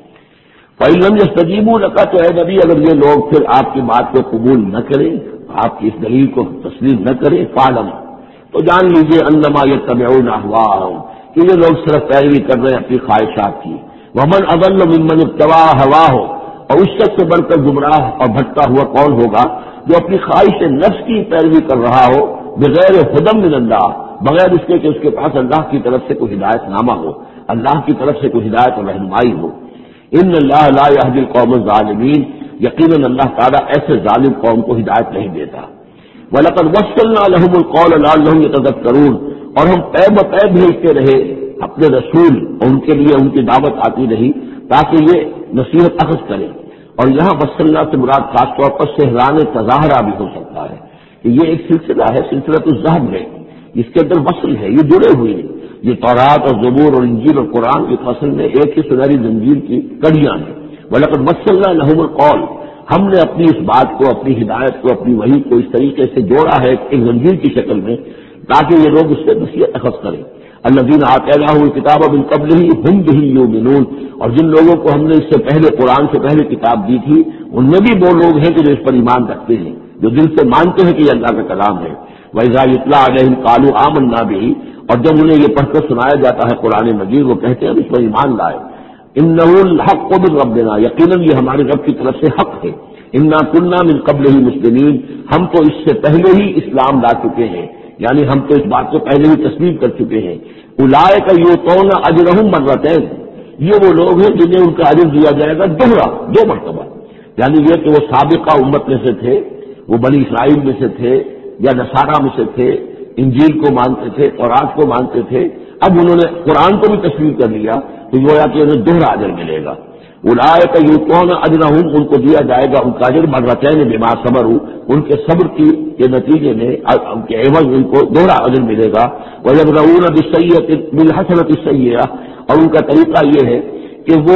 فَإِن لَّمْ يَسْتَجِيبُوا لَكَ، تو اے نبی اگر یہ لوگ پھر آپ کی بات کو قبول نہ کریں، آپ کی اس دلیل کو تسلیم نہ کریں، فَاعْلَمْ، تو جان لیجیے انما يَتَّبِعُونَ أَهْوَاءَهُمْ کہ یہ لوگ صرف پیروی کر رہے ہیں اپنی خواہشات کی. وَمَنْ أَضَلُّ مِمَّنِ اتَّبَعَ هَوَاهُ، اور اس شخص سے بڑھ کر گمراہ اور بھٹکا ہوا کون ہوگا جو اپنی خواہش نفس کی پیروی کر رہا ہو، بغیر ہدی من اللہ، بغیر اس کے کہ اس کے پاس اللہ کی طرف سے کوئی ہدایت نامہ ہو، اللہ کی طرف سے کوئی ہدایت اور رہنمائی ہو. ان اللہ لا یہدی القوم الظالمین، یقیناً اللہ تعالیٰ ایسے ظالم قوم کو ہدایت نہیں دیتا. وَلَقَدْ وَصَّلْنَا لَهُمُ الْقَوْلَ لَعَلَّهُمْ يَتَذَكَّرُونَ، اور ہم پے بپے بھیجتے رہے اپنے رسول، اور ان کے لیے ان کی دعوت آتی رہی تاکہ یہ نصیحت اخذ کریں. اور یہاں وصلنا سے مراد خاص طور پر سہران تظاہرہ بھی ہو سکتا ہے کہ یہ ایک سلسلہ ہے، سلسلہ الذہب ہے، اس کے اندر وصل ہے، یہ جڑے ہوئے ہیں. یہ تورات اور زبور اور انجیل اور قرآن کی فصل میں ایک ہی سنہری زنجیر کی کڑیاں ہیں. وَلَقَدْ وَصَّلْنَا لَهُمُ الْقَوْلَ، ہم نے اپنی اس بات کو، اپنی ہدایت کو، اپنی وحی کو اس طریقے سے جوڑا ہے ایک زنجیر کی شکل میں تاکہ یہ لوگ اس سے نصیحت اخذ کریں. الذین آتیناہم الکتاب من قبلہ ہم بہ یؤمنون، اور جن لوگوں کو ہم نے اس سے پہلے قرآن سے پہلے کتاب دی تھی ان میں بھی وہ لوگ ہیں کہ جو اس پر ایمان رکھتے ہیں، جو دل سے مانتے ہیں کہ یہ اللہ کا کلام ہے. وَإِذَا يُتْلَىٰ عَلَيْهِمْ قَالُوا آمَنَّا بِهِ، اور جب انہیں یہ پڑھ کر سنایا جاتا ہے قرآن مجید وہ کہتے ہیں اس پر ایمان لائے. إِنَّهُ الْحَقُّ مِن رَّبِّنَا، یقیناً یہ ہمارے رب کی طرف سے حق ہے. إِنَّا كُنَّا مِن قَبْلِهِ مُسْلِمِينَ، ہم تو اس سے پہلے ہی اسلام لا چکے ہیں، یعنی ہم تو اس بات کو پہلے ہی تسلیم کر چکے ہیں. اولئک یؤتون اجرهم مرتين، یہ وہ لوگ ہیں جنہیں ان کا اجر دیا جائے گا دوہرا، دو مرتبہ. یعنی یہ کہ وہ سابقہ امت میں سے تھے، وہ بنی اسرائیل میں سے تھے یا نصارہ میں سے تھے، انجیل کو مانتے تھے، تورات کو مانتے تھے، اب انہوں نے قرآن کو بھی تسلیم کر لیا تو گویا کہ انہیں دوہرا اجر ملے گا. اولئک یؤتون اجرهم، ان کو دیا جائے گا ان کا اجر مرتين بما صبروا، ان کے صبر کے نتیجے میں ان کے عوض ان کو دوہرا اجر ملے گا. وَيَدْرَؤُونَ بِالْحَسَنَةِ السَّيِّئَةَ، اور ان کا طریقہ یہ ہے کہ وہ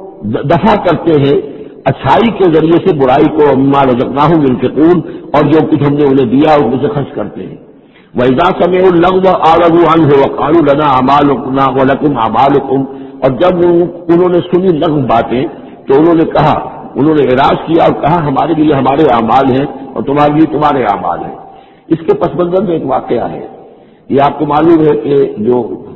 دفع کرتے ہیں اچھائی کے ذریعے سے برائی کو. مما رزقناہم ينفقون، اور جو کچھ ہم نے انہیں دیا اس میں سے خرچ کرتے ہیں. وَإِذَا سَمِعُوا اللَّغْوَ أَعْرَضُوا عَنْهُ وَقَالُوا لَنَا أَعْمَالُنَا وَلَكُمْ أَعْمَالُكُمْ، اور جب انہوں نے سنی لغو باتیں تو انہوں نے کہا، انہوں نے اعراض کیا اور کہا ہمارے لیے ہمارے اعمال ہیں اور تمہارے لیے تمہارے اعمال ہیں. اس کے پس منظر میں ایک واقعہ ہے. یہ آپ کو معلوم ہے کہ جو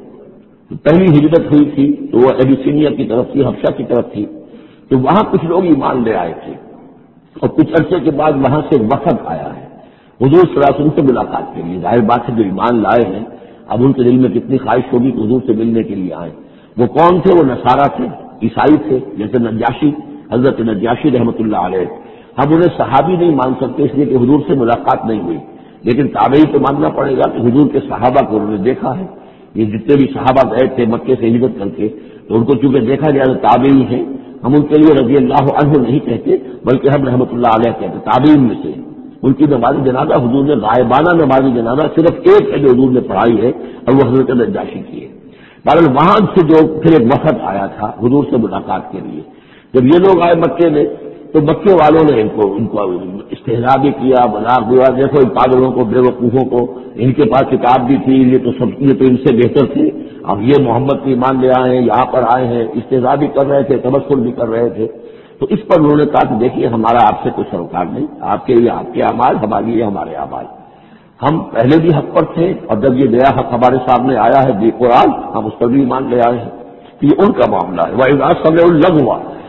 پہلی ہجرت ہوئی تھی تو وہ ابیسینیا کی طرف تھی، حبشہ کی طرف تھی، تو وہاں کچھ لوگ ایمان لے آئے تھے اور کچھ عرصے کے بعد وہاں سے وفد آیا ہے حضور صلی اللہ علیہ وسلم سے ملاقات کے لیے. ظاہر بات ہے جو ایمان لائے ہیں اب ان کے دل میں کتنی خواہش ہوگی کہ حضور سے ملنے کے لیے آئے. وہ کون تھے؟ وہ نصارہ تھے، عیسائی تھے، جیسے نجاشی، حضرت نجاشی رحمۃ اللہ علیہ. ہم انہیں صحابی نہیں مان سکتے اس لیے کہ حضور سے ملاقات نہیں ہوئی، لیکن تابعی تو ماننا پڑے گا کہ حضور کے صحابہ کو انہوں نے دیکھا ہے. یہ جتنے بھی صحابہ گئے تھے مکے سے ہجرت کر کے تو ان کو چونکہ دیکھا گیا تو تابعی ہیں. ہم ان کے لیے رضی اللہ عنہ نہیں کہتے بلکہ ہم رحمۃ اللہ علیہ کہتے، تابعین میں سے. ان کی نماز جنازہ حضور نے غائبانہ نماز جنازہ صرف ایک ہے جو حضور نے پڑھائی ہے اور وہ حضرت نجاشی کی ہے. بہرحال وہاں سے جو پھر ایک وفد آیا تھا حضور سے ملاقات کے لیے، جب یہ لوگ آئے مکے میں تو مکے والوں نے ان کو استہزاء بھی کیا، مذاق بھی ہوا. دیکھو ان پاگلوں کو، بے وقوفوں کو، ان کے پاس کتاب بھی تھی، یہ تو ان سے بہتر تھے، اب یہ محمد کی ایمان لے آئے ہیں، یہاں پر آئے ہیں، استہزاء بھی کر رہے تھے، تبصر بھی کر رہے تھے. تو اس پر انہوں نے کہا کہ دیکھیے ہمارا آپ سے کوئی سروکار نہیں، آپ کے لیے آپ کے اعمال، ہمارے لیے ہمارے اعمال. ہم پہلے بھی حق پر تھے اور جب یہ نیا حق ہمارے سامنے آیا ہے بے قرآن، ہم اس پر بھی ایمان لے آئے ہیں. یہ ان کا معاملہ ہے. وَإِذَا سَمِعُوا اللَّغْوَ،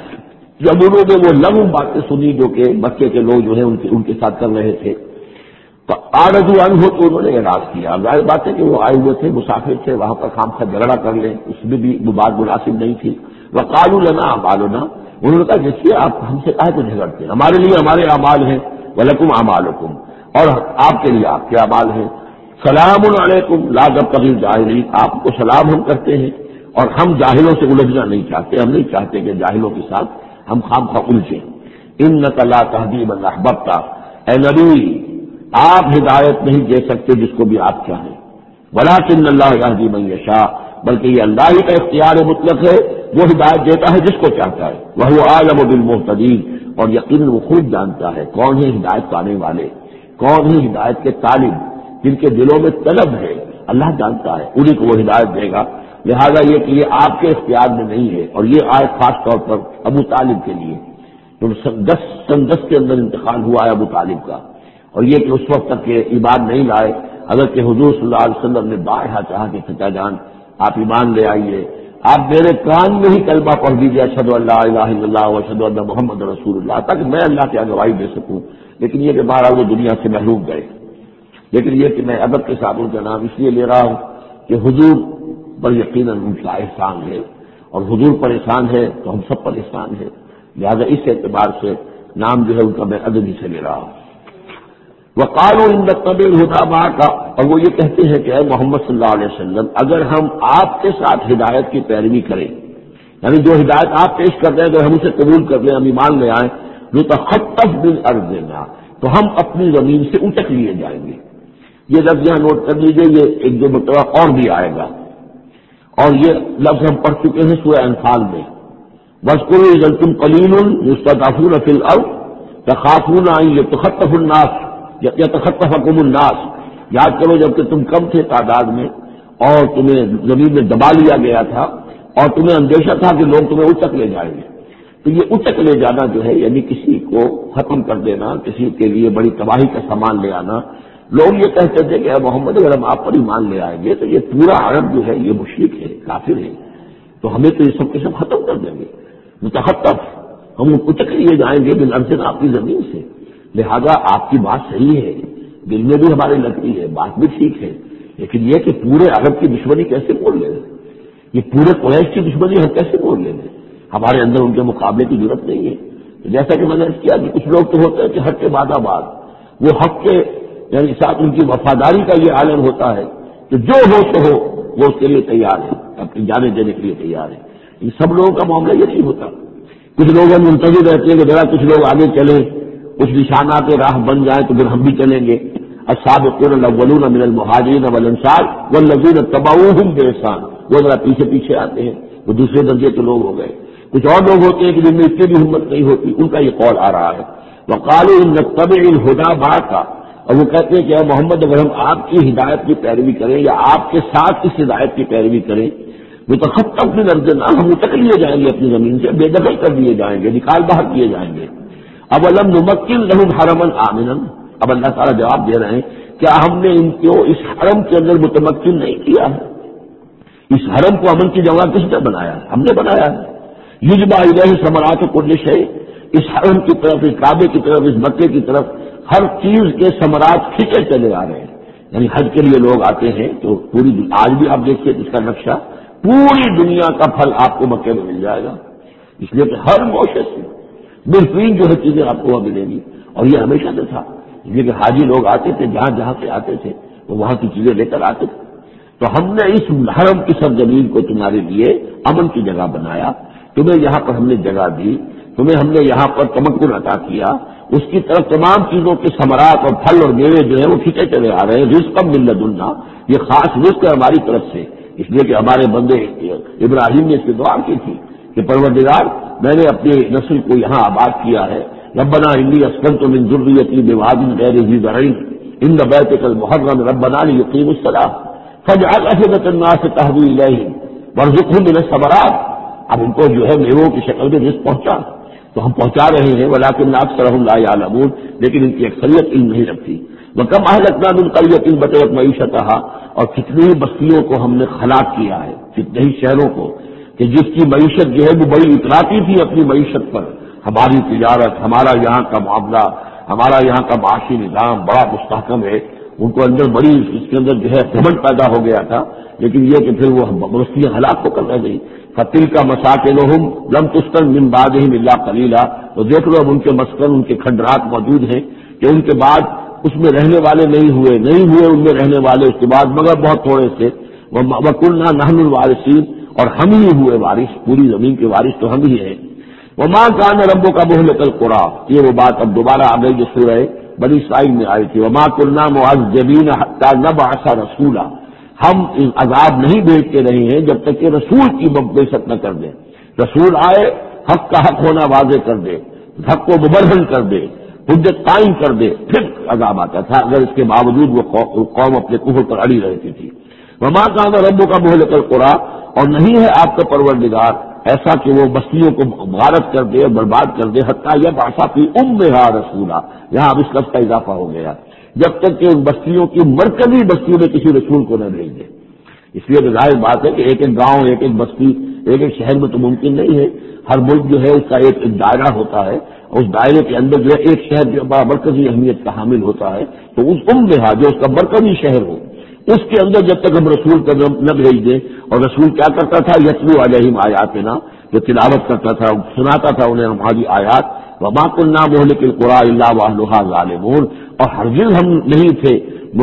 جب انہوں نے وہ لغو باتیں سنی جو کہ مکے کے لوگ جو ہیں ان کے ساتھ کر رہے تھے تو أَعْرَضُوا عَنْهُ، تو انہوں نے اعراض کیا. ظاہر بات ہے کہ وہ آئے ہوئے تھے، مسافر تھے، وہاں پر خام خواہ جھگڑا کر لیں اس میں بھی وہ بات مناسب نہیں تھی. وَقَالُوا لَنَا أَعْمَالُنَا، انہوں نے کہا دیکھیے آپ ہم سے کہا تو جھگڑتے ہیں، ہمارے لیے ہمارے اعمال ہیں، وَلَكُمْ أَعْمَالُكُمْ، اور آپ کے لیے آپ کے اعمال ہیں. سلام علیکم لا تبتغوا الجاہلین، آپ کو سلام ہم کرتے ہیں اور ہم جاہلوں سے الجھنا نہیں چاہتے، ہم نہیں چاہتے کہ جاہلوں کے ساتھ ہم خام خواہ الجھیں. انک لا تہدی من احببت، اے نبی آپ ہدایت نہیں دے سکتے جس کو بھی آپ چاہیں. ولکن اللہ یہدی من یشاء، بلکہ یہ اللہ ہی کا اختیار مطلق ہے، وہ ہدایت دیتا ہے جس کو چاہتا ہے، وَهُوَ أَعْلَمُ بِالْمُهْتَدِينَ، اور یقیناً وہ خوب جانتا ہے کون ہے ہدایت پانے والے، کون ہے ہدایت کے طالب، جن کے دلوں میں طلب ہے، اللہ جانتا ہے، انہیں کو وہ ہدایت دے گا۔ لہذا یہ کہ یہ آپ کے اختیار میں نہیں ہے، اور یہ آیت خاص طور پر ابو طالب کے لیے، سن 10 کے اندر انتقال ہوا ہے ابو طالب کا، اور یہ کہ اس وقت تک کہ ایمان نہیں لائے، حضرت حضور صلی اللہ علیہ وسلم نے بارہا چاہا کہ چچا جان آپ ایمان لے آئیے، آپ میرے کان میں ہی کلمہ پڑھ دیجیے اشہد ان لا الہ الا اللہ و اشہد ان محمد رسول اللہ، تاکہ میں اللہ کی گواہی دے سکوں، لیکن یہ کہ بہرحال وہ دنیا سے محروم گئے۔ لیکن یہ کہ میں ادب کے ساتھ ان کا نام اس لیے لے رہا ہوں کہ حضور پر یقیناً ان کا احسان ہے، اور حضور پر احسان ہے تو ہم سب پر احسان ہے، لہذا اس اعتبار سے نام جو ہے ان کا میں ادب ہی سے لے رہا ہوں۔ وقالوا ان نتبع الهدى معك، اور وہ یہ کہتے ہیں کہ اے محمد صلی اللہ علیہ وسلم اگر ہم آپ کے ساتھ ہدایت کی پیروی کریں، یعنی جو ہدایت آپ پیش کر رہے ہیں اگر ہم اسے قبول کر لیں، ہم ایمان لے آئیں، نتخطف من ارضنا، تو ہم اپنی زمین سے اٹک لیے جائیں گے۔ یہ لفظ یہاں نوٹ کر لیجیے، یہ ایک دو مرتبہ اور بھی آئے گا، اور یہ لفظ ہم پڑھ چکے ہیں سورہ انفال میں، واذکروا اذ انتم قلیل مستضعفون فی الارض تخافون ان یتخطف الناس یتخطفکم الناس، یاد کرو جب کہ تم کم تھے تعداد میں اور تمہیں زمین میں دبا لیا گیا تھا، اور تمہیں اندیشہ تھا کہ لوگ تمہیں اچک لے جائیں گے۔ تو یہ اچک لے جانا جو ہے یعنی کسی کو ختم کر دینا، کسی کے لیے بڑی تباہی کا سامان لے آنا، لوگ یہ کہتے تھے کہ اے محمد اگر ہم آپ پر ایمان لے آئیں گے تو یہ پورا عرب جو ہے یہ مشرک ہے، کافر ہے، تو ہمیں تو یہ سب کے سب ختم کر دیں گے، متخطف، ہم اچک لیے جائیں گے بالارض، آپ کی زمین سے۔ لہذا آپ کی بات صحیح ہے، دل میں بھی ہمارے لگتی ہے، بات بھی ٹھیک ہے، لیکن یہ کہ پورے عرب کی دشمنی کیسے بول لیں گے، یہ پورے قریش کی دشمنی ہم کیسے بول لیں گے، ہمارے اندر ان کے مقابلے کی ضرورت نہیں ہے۔ جیسا کہ میں نے کیا کہ کچھ لوگ تو ہوتے ہیں کہ حق کے بعد آباد، وہ حق کے یعنی ساتھ ان کی وفاداری کا یہ عالم ہوتا ہے کہ جو ہو تو ہو وہ اس کے لیے تیار ہے، اپنی جانیں دینے کے لیے تیار ہے۔ ان سب لوگوں کا معاملہ یہ نہیں ہوتا، کچھ لوگ منتظر رہتے ہیں کہ ذرا کچھ لوگ آگے چلیں، کچھ نشانات راہ بن جائیں تو پھر ہم بھی چلیں گے۔ السابقون الاولون من المہاجرین والانصار والذین اتبعوہم بإحسان، وہ ذرا پیچھے پیچھے آتے ہیں، وہ دوسرے درجے کے لوگ ہو گئے۔ کچھ اور لوگ ہوتے ہیں کہ جن میں اتنی بھی ہمت نہیں ہوتی، ان کا یہ قول آ رہا ہے۔ وقالوا ان نتبع الهدى معك، اور وہ کہتے ہیں کہ اے محمد اگر ہم آپ کی ہدایت کی پیروی کریں یا آپ کے ساتھ اس ہدایت کی پیروی کریں، متخطف من ارضنا، ہم اتک لیے جائیں گے اپنی زمین سے، بے دخل کر دیے جائیں گے، نکال باہر کیے جائیں گے۔ اولم نمکن لهم حرما آمنا، اب اللہ تعالیٰ جواب دے رہے ہیں کیا ہم نے ان کو اس حرم کے اندر متمکن نہیں کیا ہے؟ اس حرم کو امن کی جگہ کس نے بنایا ہے؟ ہم نے بنایا ہے۔ یجبا الیہ ثمرات کل شیء، اس حرم کی طرف، اس کعبے کی طرف، اس مکے کی طرف ہر چیز کے ثمرات کھینچے چلے آ رہے ہیں، یعنی حج کے لیے لوگ آتے ہیں تو پوری آج بھی آپ دیکھیے اس کا نقشہ، پوری دنیا کا پھل آپ کو مکے میں مل جائے گا، اس لیے کہ ہر معاشرے سے بہترین جو ہے چیزیں آپ کو وہاں ملیں گی، اور یہ ہمیشہ سے تھا، یہ کہ حاجی لوگ آتے تھے جہاں جہاں سے آتے تھے وہ وہاں کی چیزیں لے کر آتے تھے۔ تو ہم نے اس حرم کی سرزمین کو تمہارے لیے امن کی جگہ بنایا، تمہیں یہاں پر ہم نے جگہ دی، تمہیں ہم نے یہاں پر تمکن عطا کیا، اس کی طرف تمام چیزوں کے ثمرات اور پھل اور میوے جو ہیں وہ کھینچے چلے آ رہے ہیں۔ رزق من لدنا، یہ خاص رزق ہے ہماری طرف سے، اس لیے کہ ہمارے بندے ابراہیم نے اس کی دعا کی تھی کہ پروردگار میں نے اپنی نسل کو یہاں آباد کیا ہے، ربنا انی اسکنت من ذریتی بواد غیر ذی زرع عند بیتک المحرم ربنا لیقیموا الصلاۃ فاجعل افئدة الناس تهوی الیہم وارزقهم من الثمرات، اب ان کو جو ہے میووں کی شکل میں رزق پہنچا تو ہم پہنچا رہے ہیں، ولکن اکثرهم لا یعلمون، لیکن ان کی اکثریت علم نہیں رکھتی۔ وکم اہلکنا من قریۃ بطرت معیشتها، اور کتنی ہی بستیوں کو ہم نے ہلاک کیا ہے، کتنے ہی شہروں کو کہ جس کی معیشت جو ہے وہ بڑی اتراتی تھی اپنی معیشت پر، ہماری تجارت، ہمارا یہاں کا معاملہ، ہمارا یہاں کا معاشی نظام بڑا مستحکم ہے، ان کو اندر بڑی اس کے اندر جو ہے گھمنڈ پیدا ہو گیا تھا، لیکن یہ کہ پھر وہ بستیاں ہلاک ہو کر رہ گئی۔ فتلک مساکنہم لم تسکن من بعدہم الا قلیلا، تو دیکھ لو اب ان کے مسکن، ان کے کھنڈرات موجود ہیں کہ ان کے بعد اس میں رہنے والے نہیں ہوئے ان میں رہنے والے اس کے بعد مگر بہت تھوڑے سے، وَكُنَّا نَحْنُ الْوَارِثِينَ، اور ہم ہی ہوئے وارث، پوری زمین کے وارث تو ہم ہی ہیں۔ وَمَا كَانَ رَبُّكَ مُهْلِكَ الْقُرَىٰ، یہ وہ بات اب دوبارہ آ گئی جو سورہ بنی اسرائیل میں آئی تھی، وَمَا كُنَّا مُعَذِّبِينَ حَتَّىٰ نَبْعَثَ رَسُولًا، ہم عذاب نہیں بھیجتے رہے ہیں جب تک کہ رسول کی بعثت نہ کر دیں. رسول آئے، حق کا حق ہونا واضح کر دے، حق کو مبرہن کر دے، حجت قائم کر دے، پھر عذاب آتا تھا. اگر اس کے باوجود وہ قوم اپنے کفر پر اڑی رہتی تھی. وما کان ربک مہلک القری، اور نہیں ہے آپ کا پروردگار ایسا کہ وہ بستیوں کو غارت کر دے اور برباد کر دے، حتیٰ یبعث فی امہا رسولا. یہاں اب اس لفظ کا اضافہ ہو گیا، جب تک کہ ان بستیوں کی مرکزی بستیوں میں کسی رسول کو نہ بھیج دے. اس لیے ظاہر بات ہے کہ ایک ایک گاؤں، ایک ایک بستی، ایک ایک شہر میں تو ممکن نہیں ہے. ہر ملک جو ہے اس کا ایک دائرہ ہوتا ہے، اس دائرے کے اندر جو ہے ایک شہر جو بڑا مرکزی اہمیت کا حامل ہوتا ہے، تو اس امہا جو اس کا مرکزی شہر ہو، اس کے اندر جب تک ہم رسول کا نہ بھیج دیں. اور رسول کیا کرتا تھا؟ یتلو علیہم آیاتنا، جو تلاوت کرتا تھا، سناتا تھا انہیں ہماری آیات. وما كنا مهلك القرى الا واهلها ظالمون، اور ہرگز ہم نہیں تھے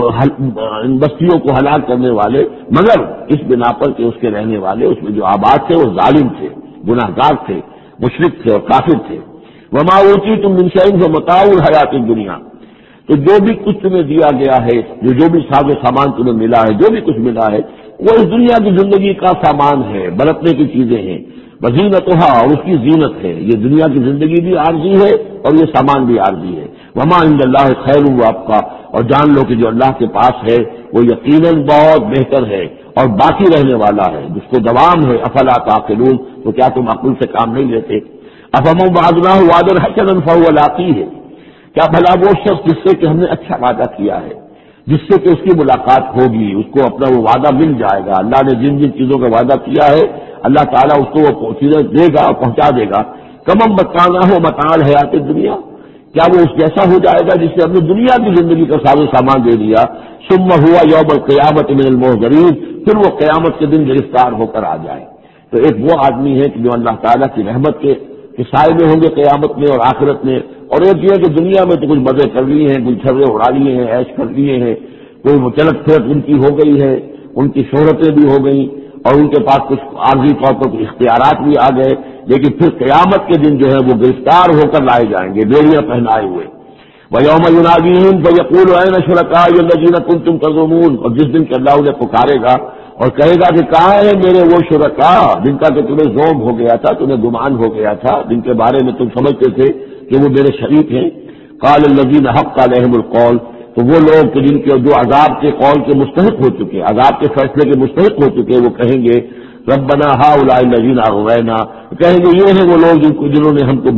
ان بستیوں کو ہلاک کرنے والے مگر اس بنا پر کہ اس کے رہنے والے اس میں جو آباد تھے وہ ظالم تھے، گناہ گار تھے، مشرک تھے اور کافر تھے. وما اوتیتم من شیء فمتاع الحیات الدنیا، تو جو بھی کچھ تمہیں دیا گیا ہے، جو بھی ساز و سامان تمہیں ملا ہے، جو بھی کچھ ملا ہے، وہ اس دنیا کی زندگی کا سامان ہے، برتنے کی چیزیں ہیں. وزینتھا، اور اس کی زینت ہے. یہ دنیا کی زندگی بھی عارضی ہے اور یہ سامان بھی عارضی ہے. وما عند اللہ خیر وابقیٰ، اور جان لو کہ جو اللہ کے پاس ہے وہ یقیناً بہت بہتر ہے اور باقی رہنے والا ہے، جس کو دوام ہے. افلا تعقلون، تو کیا تم عقل سے کام نہیں لیتے؟ افمن وعدناہ وعدا حسنا فهو لاقیہ، کیا بھلا وہ شخص جس سے کہ ہم نے اچھا وعدہ کیا ہے، جس سے کہ اس کی ملاقات ہوگی، اس کو اپنا وہ وعدہ مل جائے گا. اللہ نے جن جن چیزوں کا وعدہ کیا ہے اللہ تعالیٰ اس کو وہ چیزیں دے گا اور پہنچا دے گا. کمم متانا ہو متاع الحیات دنیا، کیا وہ اس جیسا ہو جائے گا جس سے ہم نے دنیا کی زندگی کا ساز و سامان دے دیا. ثم ہوا یوم القیامت من المحضرین، پھر وہ قیامت کے دن گرفتار ہو کر آ جائے. تو ایک وہ آدمی ہے کہ جو اللہ تعالیٰ کی رحمت کے سائے میں ہوں گے قیامت میں اور آخرت میں، اور ایک یہ کہ دنیا میں تو کچھ مزے کر لیے ہیں، کچھ چھرے اڑا لیے ہیں، عیش کر لیے ہیں، کوئی چلک پھرت ان کی ہو گئی ہے، ان کی شہرتیں بھی ہو گئیں اور ان کے پاس کچھ عارضی طور پر کچھ اختیارات بھی آ گئے، لیکن پھر قیامت کے دن جو ہے وہ گرفتار ہو کر لائے جائیں گے بیڑیاں پہنائے ہوئے. وَيَوْمَ يُنَادِيهِمْ فَيَقُولُ أَيْنَ شُرَكَائِيَ الَّذِينَ كُنتُمْ تَزْعُمُونَ، اور جس دن کہ اللہ انہیں پکارے گا اور کہے گا کہ کہاں ہیں میرے وہ شرکاء جن کا کہ تمہیں ذوق ہو گیا تھا، تمہیں گمان ہو گیا تھا، جن کے بارے میں تم سمجھتے تھے کہ وہ میرے شریک ہیں. قال الذین حق علیہم القول، تو وہ لوگ کہ جن کے جو عذاب کے قول کے مستحق ہو چکے، عذاب کے فیصلے کے مستحق ہو چکے، وہ کہیں گے ربنا هؤلاء الذین اغوینا، کہیں گے یہ ہیں وہ لوگ جنہوں نے ہم کو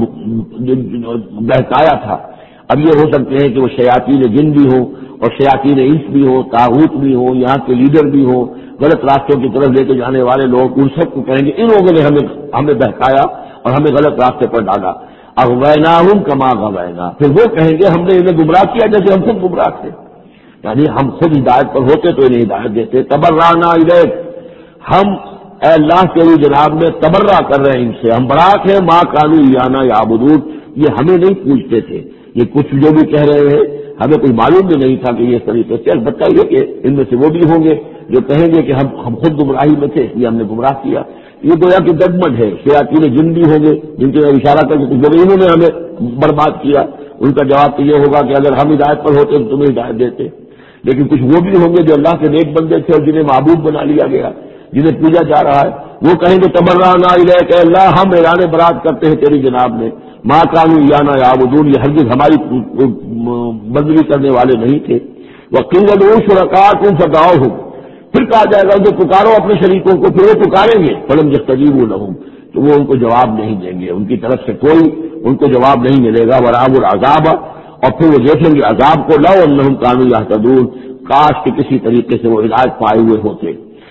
بہکایا تھا. اب یہ ہو سکتے ہیں کہ وہ شیاطین جن بھی ہوں اور شیاطین انس بھی ہوں، طاغوت بھی ہوں، یہاں کے لیڈر بھی ہوں، غلط راستوں کی طرف لے کے جانے والے لوگ، ان سب کو کہیں گے ان لوگوں نے ہمیں بہکایا اور ہمیں غلط راستے پر ڈالا. اغویناہم کما غوینا، پھر وہ کہیں گے ہم نے انہیں گمراہ کیا جیسے ہم خود گمراہ تھے، یعنی ہم خود ہدایت پر ہوتے تو انہیں ہدایت دیتے. تبرأنا الیک، ہم اے اللہ تیری جناب میں تبرہ کر رہے ہیں ان سے، ہم براک ہیں. ما کانوا ایانا یعبدون، یہ ہمیں نہیں پوچھتے تھے. یہ کچھ جو بھی کہہ رہے ہیں ہمیں کوئی معلوم بھی نہیں تھا کہ یہ اس طریقے سے. البتہ یہ کہ ان میں سے وہ بھی ہوں گے جو کہیں گے کہ ہم خود گمراہی میں تھے اس لیے ہم نے گمراہ کیا. یہ گویا کہ گڈمڈ ہے. شیاطین جن بھی ہوں گے جن کے اشارہ کر کے انہوں نے ہمیں برباد کیا، ان کا جواب تو یہ ہوگا کہ اگر ہم ہدایت پر ہوتے تو تمہیں ہدایت دیتے. لیکن کچھ وہ بھی ہوں گے جو اللہ کے نیک بندے تھے اور جنہیں معبود بنا لیا گیا، جنہیں پوجا جا رہا ہے، وہ کہیں گے تبرأنا الیک، اے اللہ ہم اعلان برات کرتے ہیں تیری جناب میں. ما کانوا ایانا یعبدون، یہ ہرگز ہماری بندگی کرنے والے نہیں تھے. وقیل ادعوا شرکاءکم فدعوهم، پھر کہا جائے گا کہ پکارو اپنے شریکوں کو، پھر وہ پکاریں گے. فلم یستجیبوا لهم، تو وہ ان کو جواب نہیں دیں گے، ان کی طرف سے کوئی ان کو جواب نہیں ملے گا. ورأوا العذاب، اور پھر وہ دیکھیں گے عذاب کو. لو انہم کانوا یہتدون، کاش کہ کسی طریقے سے وہ ہدایت پائے ہوئے ہوتے.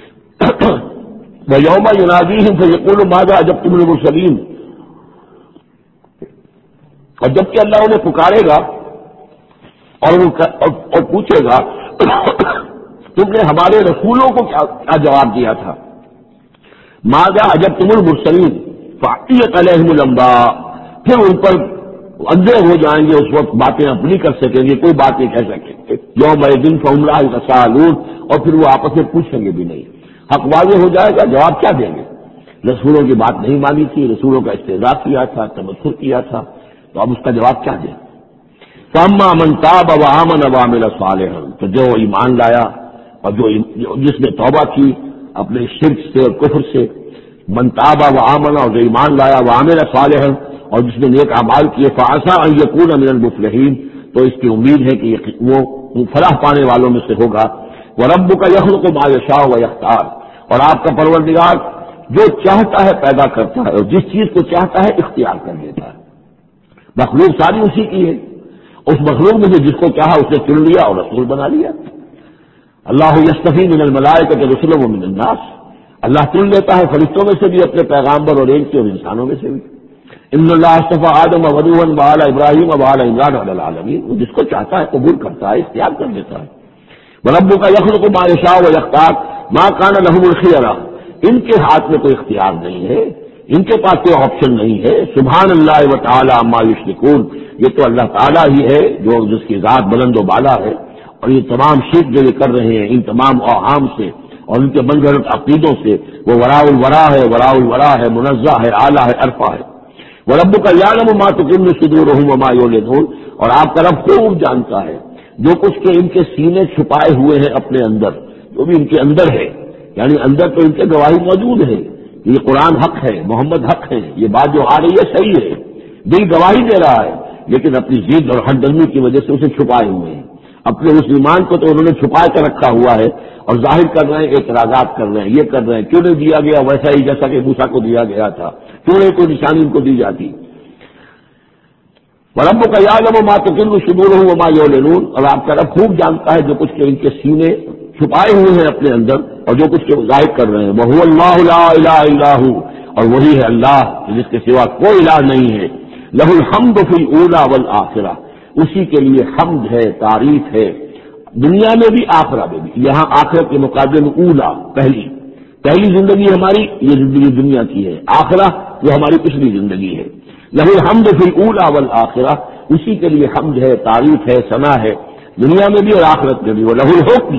وَيَوْمَ يُنَادِيهِمْ فَيَقُولُ مَاذَا أَجَبْتُمُ الْمُرْسَلِينَ، اور جبکہ اللہ انہیں پکارے گا اور پوچھے گا تم نے ہمارے رسولوں کو کیا جواب دیا تھا. ماذا اجبتم المرسلین فعیت علیہم الانباء، پھر ان پر اندھے ہو جائیں گے، اس وقت باتیں اب نہیں کر سکیں گے، کوئی بات نہیں کہہ سکیں گے. یومئذ فہم لا یتساءلون، اور پھر وہ آپس میں پوچھیں گے بھی نہیں. حق واضح ہو جائے گا، جواب کیا دیں گے؟ رسولوں کی بات نہیں مانی تھی، رسولوں کا استہزاء کیا تھا، تمسخر کیا تھا، تو اب اس کا جواب کیا دیں؟ فَأَمَّا مَن تَابَ وَآمَنَ وَعَمِلَ صَالِحًا، تو جو ایمان لایا اور جس نے توبہ کی اپنے شرک سے اور کفر سے، من تاب و آمن، اور جو ایمان لایا وہ عامل صالحا، اور جس نے نیک اعمال کیے، فعسى ان يكون من المفلحین، تو اس کی امید ہے کہ وہ فلاح پانے والوں میں سے ہوگا۔ وربک یخلق ما یشاء ویختار، اور آپ کا پروردگار جو چاہتا ہے پیدا کرتا ہے، اور جس چیز کو چاہتا ہے اختیار کر لیتا ہے۔ مخلوق ساری اسی کی ہے، اس مخلوق میں سے جس کو چاہا اس نے چن لیا اور رسول بنا لیا۔ اللہ یصطفی من الملائکۃ رسلا ومن الناس، اللہ چن لیتا ہے فرشتوں میں سے بھی اپنے پیغامبر اور ایک سے، اور انسانوں میں سے بھی۔ ان اللہ اصطفى آدم ونوحا وآل ابراہیم وآل عمران علی العالمین، وہ جس کو چاہتا ہے قبول کرتا ہے، اختیار کر لیتا ہے۔ وربک یخلق ما یشاء ویختار ما کان لهم الخیرہ، ان کے ہاتھ میں کوئی اختیار نہیں ہے، ان کے پاس کوئی آپشن نہیں ہے۔ سبحان اللہ و تعالی عما یشرکون، یہ تو اللہ تعالیٰ ہی ہے جو جس کی ذات بلند و بالا ہے، اور یہ تمام شرک جو یہ کر رہے ہیں ان تمام اوہام سے اور ان کے منگڑت عقیدوں سے، وہ وراء الورا ہے، وراء الورا ہے، منزہ ہے، اعلیٰ ہے، عرفہ ہے۔ وَرَبُّكَ يَعْلَمُ مَا تُكِنُّ صُدُورُهُمْ وَمَا يُعْلِنُونَ، اور آپ کا رب خوب جانتا ہے جو کچھ کہ ان کے سینے چھپائے ہوئے ہیں اپنے اندر، جو بھی ان کے اندر ہے، یعنی اندر تو ان کے گواہی موجود ہے، یہ قرآن حق ہے، محمد حق ہے، یہ بات جو آ رہی ہے صحیح ہے، دل گواہی دے رہا ہے، لیکن اپنی ضد اور ہمدردی کی وجہ سے اسے چھپائے ہوئے ہیں۔ اپنے اس ایمان کو تو انہوں نے چھپا کر رکھا ہوا ہے، اور ظاہر کر رہے ہیں، اعتراضات کر رہے ہیں، یہ کر رہے ہیں کیوں نہیں دیا گیا ویسا ہی جیسا کہ موسیٰ کو دیا گیا تھا، کیوں نہیں کوئی نشانی ان کو دی جاتی۔ وَرَبُّكَ يَعْلَمُ مَا تُكِنُّ صُدُورُهُمْ وَمَا يُعْلِنُونَ، اور آپ کا رب خوب جانتا ہے جو کچھ کہ ان کے سینے چھپائے ہوئے ہیں اپنے اندر اور جو کچھ کہ ظاہر کر رہے ہیں۔ وَهُوَ اللَّهُ لَا إِلَٰهَ إِلَّا هُوَ، اور وہی ہے اللہ جس کے سوا کوئی الہ نہیں ہے۔ لَهُ الْحَمْدُ فِي الْأُولَىٰ وَالْآخِرَةِ، اسی کے لیے حمد ہے، تعریف ہے، دنیا میں بھی آخرہ میں بھی۔ یہاں آخرت کے مقابلے میں اولا، پہلی زندگی ہماری یہ زندگی دنیا کی ہے، آخرہ وہ ہماری پچھلی زندگی ہے۔ لَهُ الْحَمْدُ فِي الْأُولَىٰ وَالْآخِرَةِ، اسی کے لیے حمد ہے، تعریف ہے، ثنا ہے، دنیا میں بھی اور آخرت میں بھی۔ وَلَهُ الْحُكْمُ،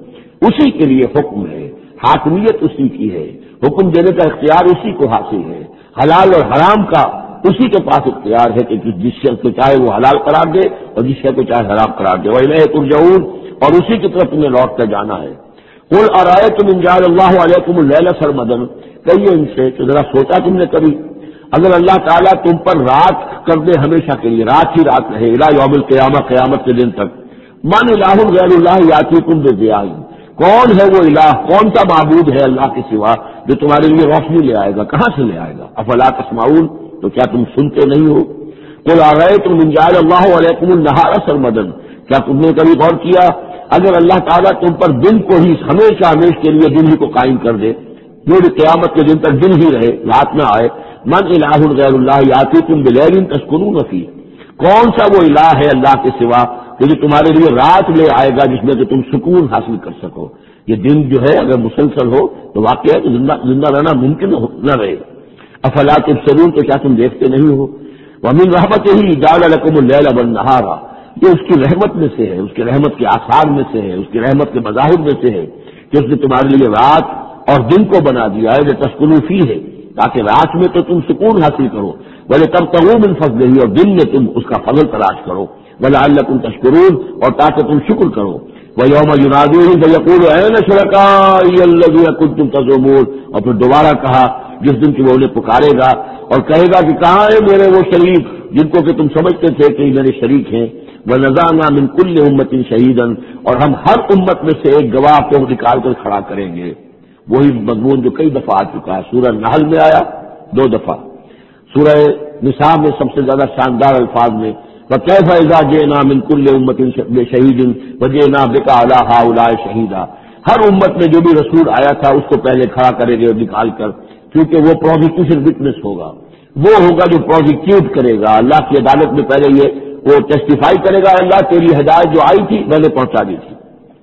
اسی کے لیے حکم ہے، حاکمیت اسی کی ہے، حکم دینے کا اختیار اسی کو حاصل ہے، حلال اور حرام کا اسی کے پاس اختیار ہے کہ جس شے کو چاہے وہ حلال قرار دے اور جس شے کو چاہے حرام قرار دے۔ وَإِلَيْهِ تُرْجَعُونَ، اور اسی کی طرف تمہیں لوٹ کر جانا ہے۔ قُلْ أَرَأَيْتُمْ إِنْ جَعَلَ اللَّهُ عَلَيْكُمُ اللَّيْلَ سَرْمَدًا، کہیے ان سے کہ ذرا سوچا تم نے کبھی اگر اللہ تعالیٰ تم پر رات کر دے ہمیشہ کے لیے، رات ہی رات رہے، الی یوم القیامہ، قیامت کے دن تک، من الہ غیر اللہ یاتیکم بضیاء، کون ہے وہ الہ، کون سا معبود ہے اللہ کے سوا جو تمہارے لیے روشنی لے آئے گا، کہاں سے لے آئے گا؟ افلا تسمعون، تو کیا تم سنتے نہیں ہو؟ قل أرأيتم إن جعل الله عليكم النهار سرمدا، کیا تم نے کبھی غور کیا اگر اللہ تعالیٰ تم پر دن کو ہی ہمیشہ کے لیے دن ہی کو قائم کر دے، پوری قیامت کے دن تک دن ہی رہے، رات نہ آئے، من الہ غیر اللہ یاتیکم بلیل تسکنون فیہ، کون سا وہ الہ ہے اللہ کے سوا کہ جو تمہارے لیے رات لے آئے گا جس میں کہ تم سکون حاصل کر سکو؟ یہ دن جو ہے اگر مسلسل ہو تو واقعہ ہے کہ زندہ رہنا ممکن نہ رہے۔ افلا تبصرون، تو کیا تم دیکھتے نہیں ہو؟ ومن رحمتہ جعل لکم اللیل والنہار، یہ اس کی رحمت میں سے ہے، اس کی رحمت کے آثار میں سے ہے، اس کی رحمت کے مظاہر میں سے ہے کہ اس نے تمہارے لیے رات اور دن کو بنا دیا ہے، لتسکنوا فیہ، تاکہ رات میں تو تم سکون حاصل کرو، ولتبتغوا من فضلہ، اور دن میں تم اس کا فضل تلاش کرو، ولعلکم تشکرون، اور تاکہ تم شکر کرو۔ وَيَوْمَ يُنَادِيهِمْ فَيَقُولُ أَيْنَ شُرَكَائِيَ الَّذِينَ كُنتُمْ تَزْعُمُونَ، اور پھر دوبارہ کہا جس دن کہ وہ انہیں پکارے گا اور کہے گا کہ کہاں ہے میرے وہ شریک جن کو کہ تم سمجھتے تھے کہ میرے شریک ہیں۔ وَنَزَعْنَا مِن كُلِّ أُمَّةٍ شَهِيدًا، اور ہم ہر امت میں سے ایک گواہ کو نکال کر کھڑا کریں گے۔ وہی مضمون جو کئی دفعہ آ چکا ہے، سورہ نحل میں آیا 2 دفعہ، سورہ نساء میں سب سے زیادہ شاندار الفاظ میں وَكَيْفَ إِذَا جِئْنَا مِن كُلِّ أُمَّةٍ بِشَهِيدٍ وَجِئْنَا بِكَ عَلَىٰ هَٰؤُلَاءِ شَهِيدًا، ہر امت میں جو بھی رسول آیا تھا اس کو پہلے کھڑا کریں گے اور نکال کر، کیونکہ وہ پروزیکیوشن وٹنس ہوگا، وہ ہوگا جو پروزیکیوٹ کرے گا اللہ کی عدالت میں، پہلے یہ وہ ٹیسٹیفائی کرے گا، اللہ تیری ہدایت جو آئی تھی میں نے پہنچا دی تھی۔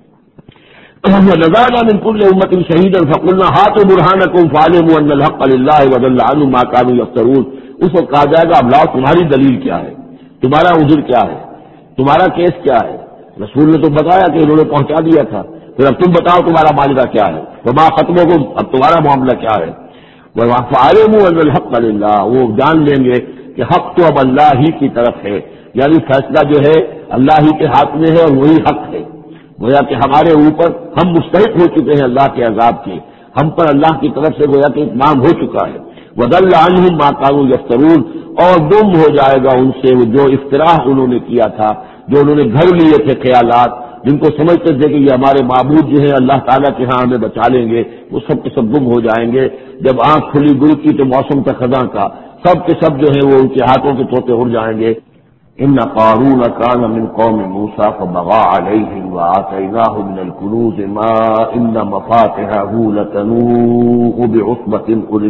وَنَزَعْنَا مِن كُلِّ أُمَّةٍ شَهِيدًا فَقُلْنَا هَاتُوا بُرْهَانَكُمْ فَعَلِمُوا أَنَّ الْحَقَّ لِلَّهِ وَضَلَّ عَنْهُم مَّا كَانُوا يَفْتَرُونَ، اس وقت کہا جائے گا اب لاؤ تمہاری دلیل کیا ہے، تمہارا عذر کیا ہے، تمہارا کیس کیا ہے؟ رسول نے تو بتایا کہ انہوں نے پہنچا دیا تھا، پھر اب تم بتاؤ تمہارا معاملہ کیا ہے، وما ختمکم، اب تمہارا معاملہ کیا ہے؟ فَعَلِمُوا أَنَّ الْحَقَّ لِلَّهِ، وہ جان لیں گے کہ حق تو اب اللہ ہی کی طرف ہے، یعنی فیصلہ جو ہے اللہ ہی کے ہاتھ میں ہے اور وہی حق ہے۔ گویا کہ ہمارے اوپر ہم مستحق ہو چکے ہیں اللہ کے عذاب کے، ہم پر اللہ کی طرف سے گویا کہ اتمام ہو چکا ہے۔ وَضَلَّ عَنْهُمْ مَا كَانُوا يَفْتَرُونَ، اور گم ہو جائے گا ان سے وہ جو افتراء انہوں نے کیا تھا، جو انہوں نے گھڑ لیے تھے خیالات، جن کو سمجھتے تھے کہ یہ ہمارے معبود جو ہیں اللہ تعالیٰ کے ہاں ہمیں بچا لیں گے، وہ سب کے سب گم ہو جائیں گے۔ جب آنکھ کھلی گل کی تو موسم تھا خزاں کا، سب کے سب جو ہیں وہ ان کے ہاتھوں کے طوطے اڑ جائیں گے۔ ان قارون كان من قوم موسى فبغى عليهم وآتيناه من الكنوز ما ان مفاتحه لتنوء بعصبة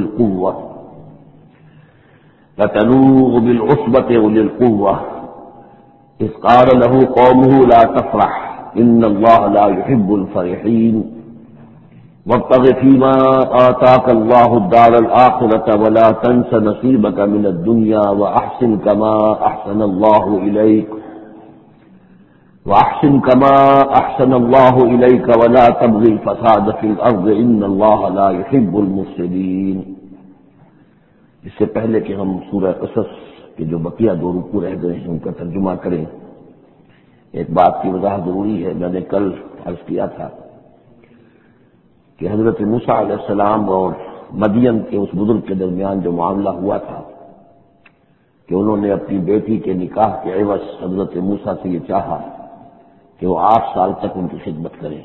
أولي القوة إذ قال له قومه لا تفرح إن الله لا يحب الفرحين وابتغ فيما آتاك الله الدار الآخرة ولا تنس نصيبك من الدنيا وأحسن كما أحسن الله إليك ولا تبغ الفساد في الأرض إن الله لا يحب المفسدين۔ اس سے پہلے کہ ہم سورہ قصص کے جو بقیہ دو رکوع رہ گئے ہیں ان کا ترجمہ کریں، ایک بات کی وضاحت ضروری ہے۔ میں نے کل عرض کیا تھا کہ حضرت موسیٰ علیہ السلام اور مدین کے اس بزرگ کے درمیان جو معاملہ ہوا تھا کہ انہوں نے اپنی بیٹی کے نکاح کے عوض حضرت موسیٰ سے یہ چاہا کہ وہ 8 سال تک ان کی خدمت کریں،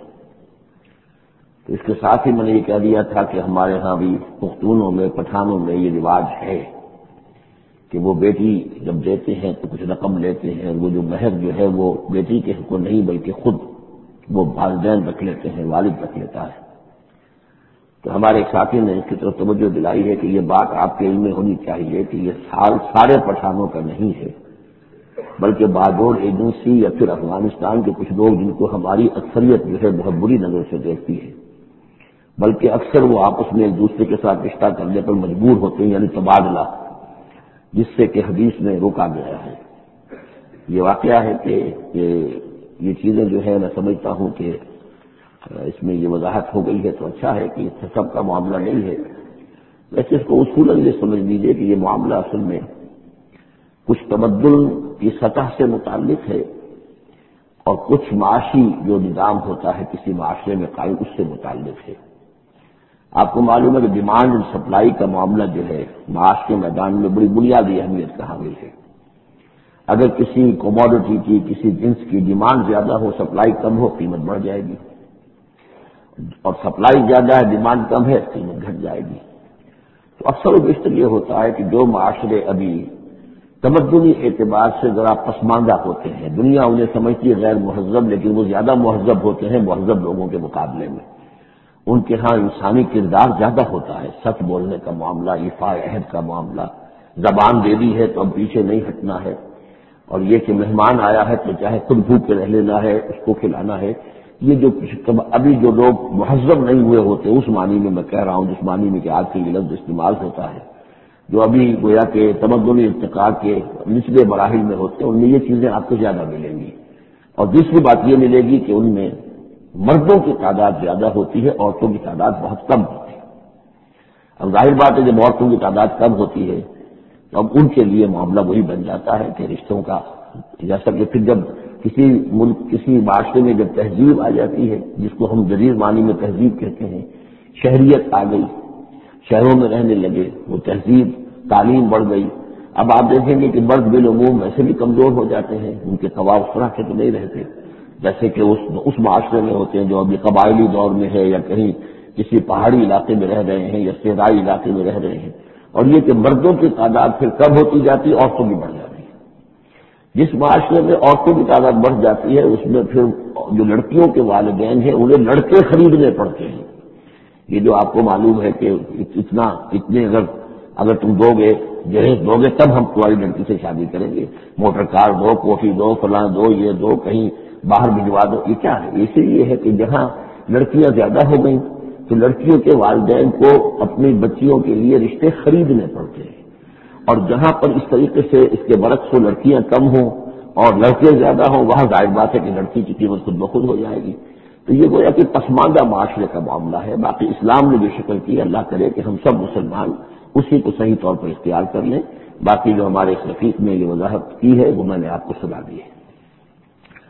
تو اس کے ساتھ ہی میں نے یہ کہہ دیا تھا کہ ہمارے ہاں بھی پختونوں میں، پٹھانوں میں یہ رواج ہے کہ وہ بیٹی جب دیتے ہیں تو کچھ رقم لیتے ہیں، وہ جو مہر جو ہے وہ بیٹی کے حق کو نہیں بلکہ خود وہ والدین رکھ لیتے ہیں، والد رکھ لیتا ہے۔ تو ہمارے ایک ساتھی نے اس کی طرف توجہ دلائی ہے کہ یہ بات آپ کے علم میں ہونی چاہیے کہ یہ سارے پٹھانوں کا نہیں ہے، بلکہ باجوڑ ایجنسی یا پھر افغانستان کے کچھ لوگ جن کو ہماری اکثریت جو ہے بہت بری نظر سے دیکھتی ہے، بلکہ اکثر وہ آپس میں ایک دوسرے کے ساتھ رشتہ کرنے پر مجبور ہوتے ہیں، یعنی تبادلہ، جس سے کہ حدیث میں روکا گیا ہے۔ یہ واقعہ ہے کہ یہ چیزیں جو ہے میں سمجھتا ہوں کہ اس میں یہ وضاحت ہو گئی ہے تو اچھا ہے کہ اس سب کا معاملہ نہیں ہے۔ ویسے اس کو اصولاً یہ سمجھ لیجیے کہ یہ معاملہ اصل میں کچھ تبدل کی سطح سے متعلق ہے اور کچھ معاشی جو نظام ہوتا ہے کسی معاشرے میں قائم اس سے متعلق ہے۔ آپ کو معلوم ہے کہ ڈیمانڈ اور سپلائی کا معاملہ جو ہے معاش کے میدان میں بڑی بنیادی اہمیت کا حامل ہے۔ اگر کسی کوموڈٹی کی، کسی جنس کی ڈیمانڈ زیادہ ہو، سپلائی کم ہو، قیمت بڑھ جائے گی، اور سپلائی زیادہ ہے، ڈیمانڈ کم ہے، قیمت گھٹ جائے گی۔ تو اکثر و بیشتر یہ ہوتا ہے کہ جو معاشرے ابھی تمدنی اعتبار سے ذرا پسماندہ ہوتے ہیں، دنیا انہیں سمجھتی ہے غیر مہذب، لیکن وہ زیادہ مہذب ہوتے ہیں مہذب لوگوں کے مقابلے میں۔ ان کے ہاں انسانی کردار زیادہ ہوتا ہے، سچ بولنے کا معاملہ، ایفاء عہد کا معاملہ، زبان دے دی ہے تو اب پیچھے نہیں ہٹنا ہے، اور یہ کہ مہمان آیا ہے تو چاہے خود بھوک کے رہ لینا ہے، اس کو کھلانا ہے۔ یہ جو ابھی جو لوگ مہذب نہیں ہوئے ہوتے، اس معنی میں میں کہہ رہا ہوں جس معنی میں کہ آج کے یہ لفظ استعمال ہوتا ہے، جو ابھی گویا کہ تمدنی ارتقاء کے نچلے مراحل میں ہوتے ہیں، ان میں یہ چیزیں آپ کو زیادہ ملیں گی۔ اور دوسری بات یہ ملے گی کہ ان میں مردوں کی تعداد زیادہ ہوتی ہے، عورتوں کی تعداد بہت کم ہوتی ہے۔ اب ظاہر بات ہے جب عورتوں کی تعداد کم ہوتی ہے تو اب ان کے لیے معاملہ وہی بن جاتا ہے کہ رشتوں کا، جیسا کہ پھر جب کسی ملک، کسی معاشرے میں جب تہذیب آ جاتی ہے، جس کو ہم جدید معنی میں تہذیب کہتے ہیں، شہریت آ گئی، شہروں میں رہنے لگے، وہ تہذیب، تعلیم بڑھ گئی، اب آپ دیکھیں گے کہ مرد بالعموم ویسے بھی کمزور ہو جاتے ہیں، ان کے قواعد اس طرح کے تو نہیں رہتے جیسے کہ اس معاشرے میں ہوتے ہیں جو ابھی قبائلی دور میں ہے، یا کہیں کسی پہاڑی علاقے میں رہ رہے ہیں یا صحرائی علاقے میں رہ رہے ہیں۔ اور یہ کہ مردوں کی تعداد پھر کم ہوتی جاتی ہے، عورتوں کی بڑھ جاتی ہے۔ جس معاشرے میں عورتوں کی تعداد بڑھ جاتی ہے اس میں پھر جو لڑکیوں کے والدین ہیں انہیں لڑکے خریدنے پڑتے ہیں۔ یہ جو آپ کو معلوم ہے کہ اتنے اگر تم دو گے، جہیز دو گے تب ہم تمہاری لڑکی سے شادی کریں گے، موٹر کار دو، کوٹھی دو، فلاں دو، یہ دو، کہیں باہر بھجوا دو، یہ کیا ہے؟ اسی لیے ہے کہ جہاں لڑکیاں زیادہ ہو گئیں تو لڑکیوں کے والدین کو اپنی بچیوں کے لیے رشتے خریدنے پڑتے ہیں، اور جہاں پر اس طریقے سے اس کے برعکس ہو لڑکیاں کم ہوں اور لڑکے زیادہ ہوں، وہاں ظاہر بات ہے کہ لڑکی کی قیمت خود بخود ہو جائے گی۔ تو یہ گویا کہ پسماندہ معاشرے کا معاملہ ہے۔ باقی اسلام نے جو شکل کی، اللہ کرے کہ ہم سب مسلمان اسی کو صحیح طور پر اختیار کر لیں۔ باقی جو ہمارے اس رفیق نے یہ وضاحت کی ہے وہ میں نے آپ کو سنا دی ہے۔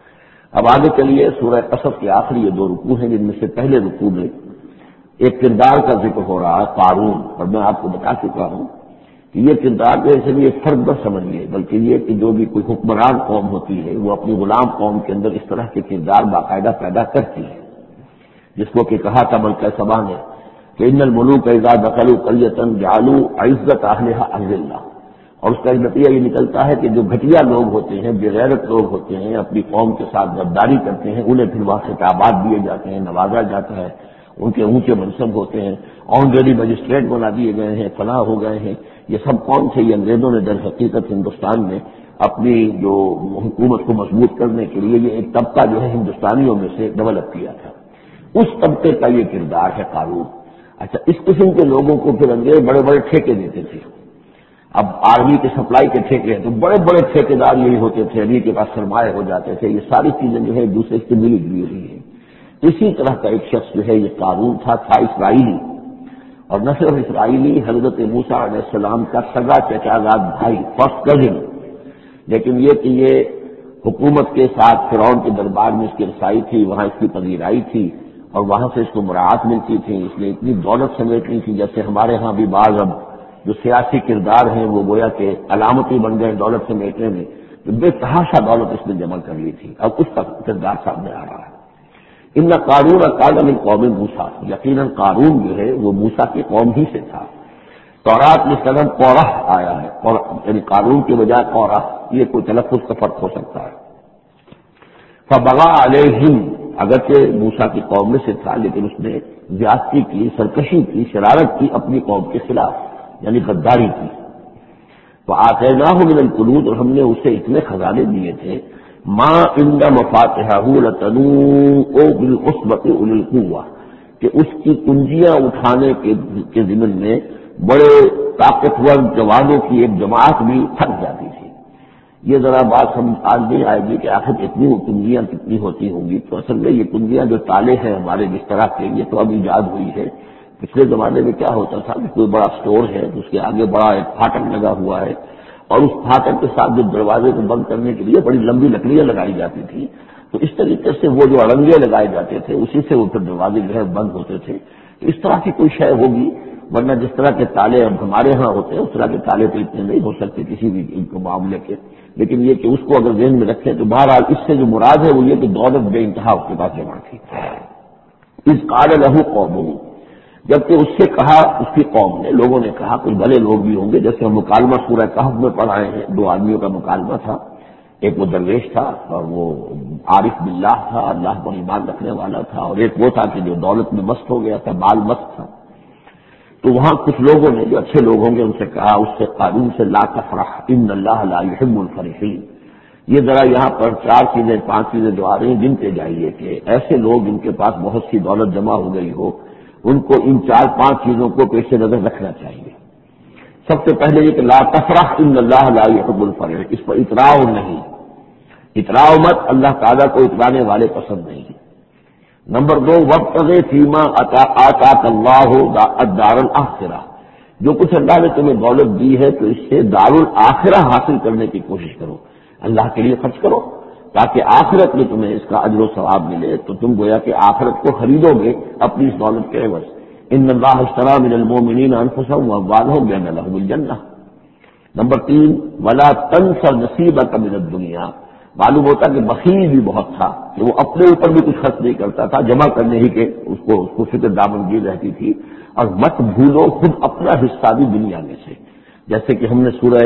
اب آگے چلیے، سورہ قصص کے آخری یہ 2 رکوع ہیں، جن میں سے پہلے رکوع میں ایک کردار کا ذکر ہو رہا ہے، قارون، اور میں آپ کو بتا چکا ہوں کہ یہ کردار جو ہے صرف ایک فرد بس سمجھیے، بلکہ یہ کہ جو بھی کوئی حکمران قوم ہوتی ہے وہ اپنی غلام قوم کے اندر اس طرح کے کردار باقاعدہ پیدا کرتی ہے، جس کو کہ کہا تھا ملکہ سبا نے کہ ان الملوک اذا دخلوا قریۃ جعلوا عزت اہلھا اذلہ، اور اس کا ایک نتیجہ یہ نکلتا ہے کہ جو گھٹیا لوگ ہوتے ہیں، بے غیرت لوگ ہوتے ہیں، اپنی قوم کے ساتھ غداری کرتے ہیں، انہیں پھر وہاں خطابات دیے جاتے ہیں، نوازا جاتا ہے، ان کے اونچے منصب ہوتے ہیں، آنریڈی مجسٹریٹ بنا دیے گئے ہیں، فلاں ہو گئے ہیں۔ یہ سب کون تھے؟ یہ انگریزوں نے در حقیقت ہندوستان میں اپنی جو حکومت کو مضبوط کرنے کے لیے یہ ایک طبقہ جو ہے ہندوستانیوں میں سے ڈیولپ کیا تھا، اس طبقے کا یہ کردار ہے قارون۔ اچھا، اس قسم کے لوگوں کو پھر انگریز بڑے بڑے ٹھیکے دیتے تھے۔ اب آرمی کے سپلائی کے ٹھیکے ہیں تو بڑے بڑے ٹھیکیدار یہی ہوتے تھے، انہیں کے پاس سرمایہ ہو جاتے تھے، یہ ساری چیزیں جو ہے ایک دوسرے سے ملی جلی ہوئی ہیں۔ اسی طرح کا ایک شخص جو ہے یہ قارون تھا اسرائیلی، اور نہ صرف اسرائیلی، حضرت موسیٰ علیہ السلام کا سگا چچازاد بھائی، فرسٹ کزن، لیکن یہ کہ یہ حکومت کے ساتھ فرعون کے دربار میں اس کی رسائی تھی، وہاں اس کی پذیرائی تھی، اور وہاں سے اس کو مراعات ملتی تھی، اس نے اتنی دولت سمیٹنی تھی، جیسے ہمارے ہاں بھی بعض اب جو سیاسی کردار ہیں وہ گویا کہ علامتی بن گئے دولت سمیٹنے میں، تو بے تحاشا دولت اس نے جمع کر لی تھی، اب اس کا کردار سامنے آ رہا ہے۔ ان قارون کان من قوم موسیٰ، یقیناً قارون جو ہے وہ موسیٰ کی قوم ہی سے تھا۔ تورات میں سلم قورہ آیا ہے، یعنی قارون کے بجائے قورہ، یہ کوئی تلفظ کا فرق ہو سکتا ہے۔ فبغى علیہم، اگرچہ موسیٰ کی قوم میں سے تھا لیکن اس نے زیادتی کی، سرکشی کی، شرارت کی اپنی قوم کے خلاف، یعنی غداری کی۔ وآتیناہ من الکنوز، اور ہم نے اسے اتنے خزانے دیے تھے، ما ان مفاتحہ لتنوء بالعصبۃ اولي القوہ، کہ اس کی کنجیاں اٹھانے کے ضمن میں بڑے طاقتور جوانوں کی ایک جماعت بھی تھک جاتی تھی۔ یہ ذرا بات ہم آج نہیں آئے گی کہ آخر اتنی کنجیاں کتنی ہوتی ہوں گی، تو اصل میں یہ کنجیاں جو تالے ہیں ہمارے جس طرح کے، یہ تو اب ایجاد ہوئی ہے۔ پچھلے زمانے میں کیا ہوتا تھا کہ کوئی بڑا سٹور ہے، اس کے آگے بڑا ایک پھاٹک لگا ہوا ہے، اور اس پھاٹک کے ساتھ جو دروازے کو بند کرنے کے لیے بڑی لمبی لکڑیاں لگائی جاتی تھی، تو اس طریقے سے وہ جو اڑنگے لگائے جاتے تھے اسی سے وہ پھر دروازے جو ہے بند ہوتے تھے۔ اس طرح کی کوئی شے ہوگی، ورنہ جس طرح کے تالے اب ہمارے ہاں ہوتے ہیں اس طرح کے تالے تو اتنے نہیں ہو سکتے کسی بھی معاملے کے، لیکن یہ کہ اس کو اگر ذہن میں رکھیں تو بہرحال اس سے جو مراد ہے وہ یہ کہ دولت بے انتہا اس کے پاس جمع تھی۔ اذ قال له قومه، جبکہ اس سے کہا اس کی قوم نے، لوگوں نے کہا، کچھ بھلے لوگ بھی ہوں گے، جیسے ہم مکالمہ سورہ کہف میں پڑھائے ہیں، 2 آدمیوں کا مکالمہ تھا، ایک وہ درویش تھا اور وہ عارف باللہ تھا، اللہ پر ایمان رکھنے والا تھا، اور ایک وہ تھا کہ جو دولت میں مست ہو گیا تھا، بال مست تھا۔ تو وہاں کچھ لوگوں نے جو اچھے لوگ ہوں گے ان سے کہا، اس سے قارون سے لا تفرح ان اللہ لا يحب الفرحین۔ یہ ذرا یہاں پر 4 چیزیں 5 چیزیں جو آ رہی ہیں گنتے جائیے کہ ایسے لوگ جن کے پاس بہت سی دولت جمع ہو گئی ہو، ان کو ان 4-5 چیزوں کو پیش نظر رکھنا چاہیے۔ سب سے پہلے یہ کہ لا تفرح ان اللہ لا يحب الفرح، اس پر اتراؤ نہیں، اتراؤ مت، اللہ تعالیٰ کو اترانے والے پسند نہیں۔ نمبر 2، وابتغ فیما آتاک اللہ الدار الآخرہ، جو کچھ اللہ نے تمہیں دولت دی ہے تو اس سے دار الآخرہ حاصل کرنے کی کوشش کرو، اللہ کے لیے خرچ کرو تاکہ آخرت میں تمہیں اس کا اجر و ثواب ملے، تو تم گویا کہ آخرت کو خریدو گے اپنی اس دولت کے عوض۔ ان اللہ اشتری من المؤمنین انفسهم واموالهم بان لهم الجنہ۔ نمبر 3، ولا تنس نصیبک من الدنیا، معلوم ہوتا کہ بخیل بھی بہت تھا کہ وہ اپنے اوپر بھی کچھ خرچ نہیں کرتا تھا، جمع کرنے ہی کے اس کو فکر دامنگیر رہتی تھی، اور مت بھولو خود اپنا حصہ بھی دنیا میں سے، جیسے کہ ہم نے سورہ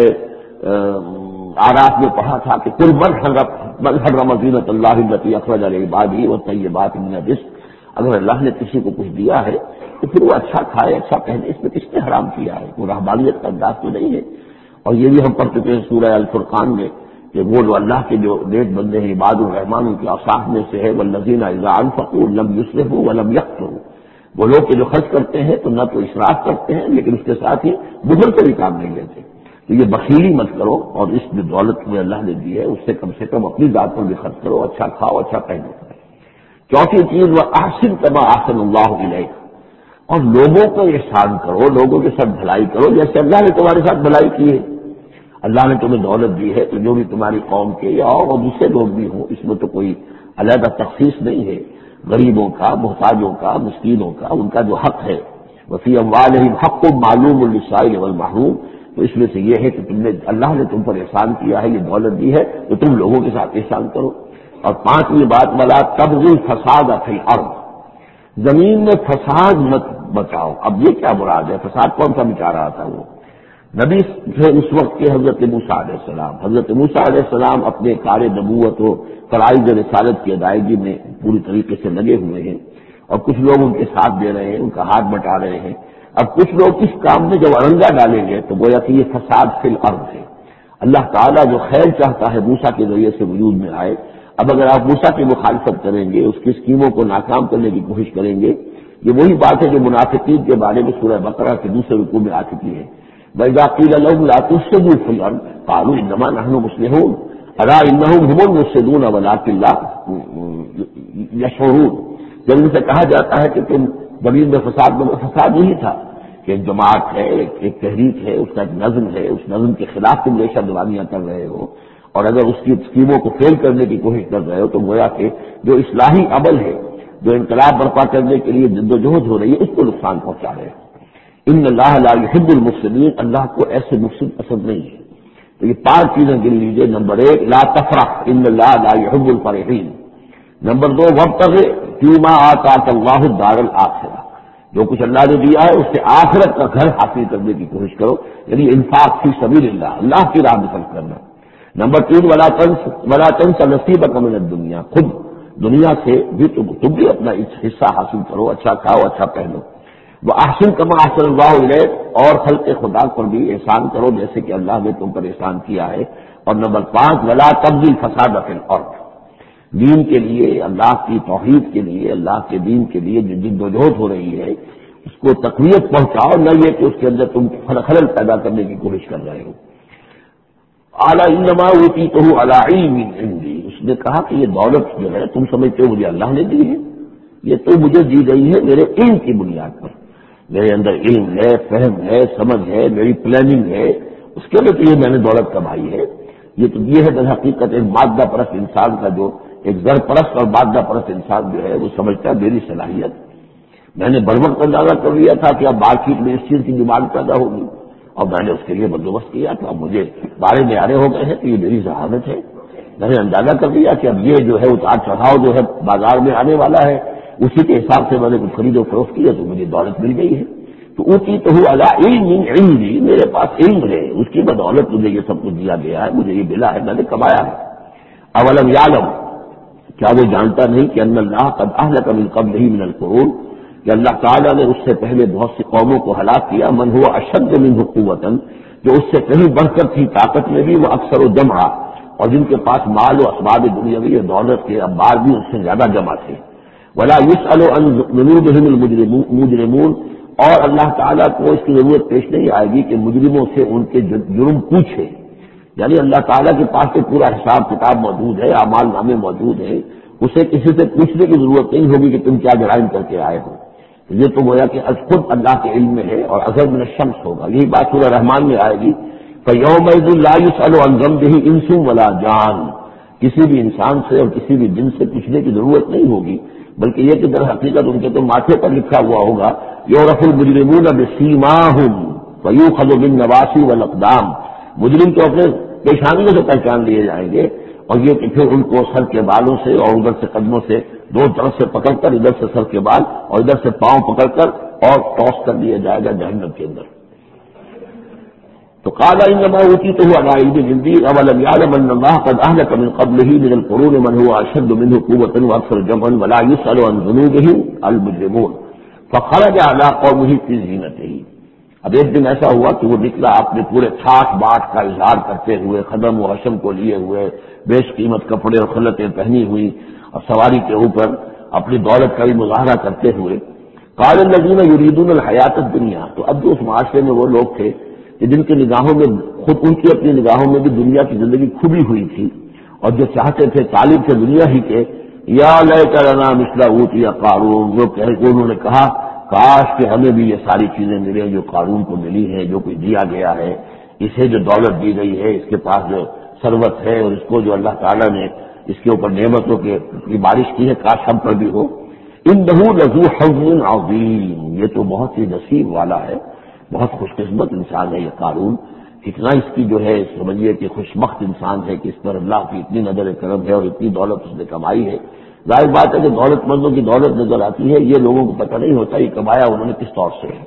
آراف میں پڑھا تھا کہ کل من حرم زینۃ اللہ التی اخرج لعبادہ والطیبات من الرزق، اگر اللہ نے کسی کو کچھ دیا ہے تو پھر وہ اچھا کھائے، اچھا پہنے، اس میں کس نے حرام کیا ہے؟ وہ رہبانیت کا انداز تو نہیں ہے۔ اور یہ بھی ہم پڑھ چکے ہیں سورہ الفرقان میں کہ وہ جو اللہ کے جو نیک بندے ہیں عباد الرحمان ان کے اوصاف میں سے ہے والذین اذا انفقوا لم یسرفوا ولم یقتروا، وہ لوگ کہ جو خرچ کرتے ہیں تو نہ تو اسراف کرتے ہیں لیکن اس کے ساتھ ہی بخل سے بھی کام نہیں لیتے۔ تو یہ بخیلی مت کرو، اور اس جو دولت تمہیں اللہ نے دی ہے اس سے کم اپنی ذات پر بھی خرچ کرو، اچھا کھاؤ، اچھا پہنو۔ 4تھی چیز، وَأَحْسِنْ كَمَا أَحْسَنَ اللَّهُ إِلَيْكَ، اور لوگوں کو احسان کرو، لوگوں کے ساتھ بھلائی کرو جیسے اللہ نے تمہارے ساتھ بھلائی کی ہے۔ اللہ نے تمہیں دولت دی ہے تو جو بھی تمہاری قوم کے یا اور دوسرے لوگ بھی ہوں، اس میں تو کوئی علیحدہ تخصیص نہیں ہے، غریبوں کا، محتاجوں کا، مسکینوں کا، ان کا جو حق ہے، وفی اموالہم حق معلوم للسائل والمحروم، تو اس میں سے یہ ہے کہ اللہ نے تم پر احسان کیا ہے، یہ دولت دی ہے تو تم لوگوں کے ساتھ احسان کرو۔ اور پانچویں بات، ولا تبغوا الفساد فی الارض، زمین میں فساد مت بچاؤ۔ اب یہ کیا مراد ہے؟ فساد کون سا مچا رہا تھا؟ وہ نبی تھے اس وقت کے حضرت موسیٰ علیہ السلام۔ حضرت موسیٰ علیہ السلام اپنے کار نبوت و فرائض رسالت کی ادائیگی میں پوری طریقے سے لگے ہوئے ہیں، اور کچھ لوگ ان کے ساتھ دے رہے ہیں، ان کا ہاتھ بٹا رہے ہیں۔ اب کچھ لوگ اس کام میں جب ارنگا ڈالیں گے تو گویا کہ یہ فساد فی الارض ہے۔ اللہ تعالیٰ جو خیر چاہتا ہے موسیٰ کے ذریعے سے وجود میں آئے، اب اگر آپ موسیٰ کی مخالفت کریں گے، اس کی اسکیموں کو ناکام کرنے کی کوشش کریں گے، یہ وہی بات ہے جو منافقین کے بارے میں سورہ بقرہ کے دوسرے رکوع میں آ چکی ہے۔ وَإِذَا قِيلَ لَهُمْ لَا تُفْسِدُوا فِي الْأَرْضِ قَالُوا إِنَّمَا نَحْنُ مُصْلِحُونَ أَلَا إِنَّهُمْ هُمُ الْمُفْسِدُونَ وَلَٰكِن لَا يَشْعُرُونَ۔ جب ان سے کہا جاتا ہے کہ تم زمین میں فساد نہیں تھا کہ ایک جماعت ہے، ایک تحریک ہے، اس کا ایک نظم ہے، اس نظم کے خلاف تم ریشہ دوانیاں کر رہے ہو، اور اگر اس کی اسکیموں کو فیل کرنے کی کوشش کر رہے ہو تو گویا کہ جو اصلاحی عمل ہے، جو انقلاب برپا کرنے کے لیے جد و جہد ہو رہی ہے، اس کو نقصان پہنچا رہے ہیں۔ ان اللہ لا يحب المفسدین، اللہ کو ایسے مفسد پسند نہیں ہے۔ تو یہ 5 چیزیں گن لیجیے۔ نمبر 1، لا تفرح ان اللہ لا يحب الفرحین۔ نمبر 2، وابتغ فیما آتاک اللہ الدار الآخرہ، جو کچھ اللہ نے دیا ہے اس سے آخرت کا گھر حاصل کرنے کی کوشش کرو، یعنی انفاق فی سبیل اللہ، اللہ کی راہ میں خرچ کرنا۔ نمبر 3، ولا تنس نصیبک من الدنیا، خود دنیا سے بھی تم بھی اپنا حصہ حاصل کرو، اچھا کھاؤ، اچھا پہنو۔ وَأَحْسِن كَمَا أَحْسَنَ اللَّهُ إِلَيْكَ، اور خلق خدا پر بھی احسان کرو جیسے کہ اللہ نے تم پر احسان کیا ہے۔ اور نمبر 5، وَلَا تَبْغِ الْفَسَادَ فِي الْأَرْضِ، دین کے لیے، اللہ کی توحید کے لیے، اللہ کے دین کے لیے جو جد و جہد ہو رہی ہے اس کو تقویت پہنچاؤ، نہ یہ کہ اس کے اندر تم خلل پیدا کرنے کی کوشش کر رہے ہو۔ اعلیٰ انما اوتیتہ علی علم عندی، اس نے کہا کہ یہ دولت جو ہے تم سمجھتے ہو مجھے اللہ نے دی ہے، یہ تو مجھے دی گئی ہے میرے علم کی بنیاد پر، میرے اندر علم ہے، فہم ہے، سمجھ ہے، میری پلاننگ ہے، اس کے لیے تو یہ میں نے دولت کمائی ہے۔ یہ ہے در حقیقت ایک مادہ پرست انسان کا، جو ایک زر پرست اور مادہ پرست انسان جو ہے وہ سمجھتا ہے میری صلاحیت، میں نے بڑھ بڑھ کر اندازہ کر لیا تھا کہ اب مارکیٹ میں اس چیز کی ڈیمانڈ پیدا ہوگی، اور میں نے اس کے لیے بندوبست کیا تھا، مجھے بارے میں آرے ہو گئے ہیں کہ یہ میری ذہانت ہے، میں نے اندازہ کر لیا کہ اب یہ جو ہے اتار چڑھاؤ جو ہے بازار میں آنے والا ہے، اسی کے حساب سے میں نے کچھ خرید و فروخت کیا تو مجھے دولت مل گئی ہے۔ تو اوتی تو علی علم عندی، میرے پاس علم ہے، اس کی بدولت مجھے یہ سب کچھ دیا گیا ہے، مجھے یہ ملا ہے، میں نے کمایا ہے۔ اولم یعلم، کیا وہ جانتا نہیں کہ ان اللہ قد اہلک من قبلہ من القرون، کہ اللہ تعالیٰ نے اس سے پہلے بہت سی قوموں کو ہلاک کیا، من ہوا اشد منہ قوۃ، جو اس سے کہیں بڑھ کر تھی طاقت میں بھی، وہ اکثر و جمع، اور جن کے پاس مال و اسباب دنیاوی اور دولت کے انبار بھی اس سے زیادہ جمع تھے۔ ولا يسأل عن ذنوبهم المجرمون، اور اللہ تعالیٰ کو اس کی ضرورت پیش نہیں آئے گی کہ مجرموں سے ان کے جرم پوچھے، یعنی اللہ تعالیٰ کے پاس تو پورا حساب کتاب موجود ہے، اعمال نامے موجود ہیں، اسے کسی سے پوچھنے کی ضرورت نہیں ہوگی کہ تم کیا جرائم کر کے آئے ہو، یہ تو گویا کہ خود اللہ کے علم میں ہے، اور اثر من الشمس ہوگا۔ یہی بات سورہ رحمان میں آئے گی، فَيَوْمَئِذٍ لَا يُسْأَلُ عَنْ ذَنبِهِ إِنسٌ وَلَا جَانٌ، کسی بھی انسان سے اور کسی بھی جن سے پوچھنے کی ضرورت نہیں ہوگی، بلکہ یہ کہ در حقیقت ان کے تو ماتھے پر لکھا ہوا ہوگا، یعرف المجرمون بسیماہم ویؤخذ بالنواصی والاقدام، مجرم تو اپنے پیشانیوں سے پہچان لیے جائیں گے، اور یہ کہ پھر ان کو سر کے بالوں سے اور ادھر سے قدموں سے، دو طرف سے پکڑ کر، ادھر سے سر کے بال اور ادھر سے پاؤں پکڑ کر اور ٹاس کر دیا جائے گا جہنم کے اندر۔ تو قال انما اوتیتہ علی علم عندی اولم یعلم ان اللہ قد اہلک من قبلہ من القرون من هو اشد منہ قوۃ واکثر جمعا ولا یسأل عن ذنوبهم المجرمون فخرج علی قومہ فی زینتہ۔ اب ایک دن ایسا ہوا کہ وہ نکلا اپنے پورے ٹھاٹ باٹ کا اظہار کرتے ہوئے، خدم و حشم کو لیے ہوئے، بیش قیمت کپڑے اور خلعتیں پہنی ہوئی، اور سواری کے اوپر اپنی دولت کا بھی مظاہرہ کرتے ہوئے۔ قال الذین یریدون الحیات الدنیا، تو اب جو اس معاشرے میں وہ لوگ تھے کہ جن کی نگاہوں میں خود ان کی اپنی نگاہوں میں بھی دنیا کی زندگی کھبی ہوئی تھی، اور جو چاہتے تھے طالب سے دنیا ہی کے، یا لیت لنا مثل اوتی قارون، انہوں نے کہا کاش کہ ہمیں بھی یہ ساری چیزیں ملیں جو قارون کو ملی ہیں، جو کچھ دیا گیا ہے، اسے جو دولت دی گئی ہے، اس کے پاس جو ثروت ہے، اور اس کو جو اللہ تعالیٰ نے اس کے اوپر نعمتوں کی بارش کی ہے، کاش ہم پر بھی ہو. انہ لذو حظ عظیم، یہ تو بہت ہی نصیب والا ہے، بہت خوش قسمت انسان ہے یہ قارون. اتنا اس کی جو ہے سمجھیے کہ خوشبخت انسان ہے کہ اس پر اللہ کی اتنی نظر کرم ہے اور اتنی دولت اس نے کمائی ہے. ظاہر بات ہے کہ دولت مندوں کی دولت نظر آتی ہے، یہ لوگوں کو پتہ نہیں ہوتا یہ کمایا انہوں نے کس طور سے ہے.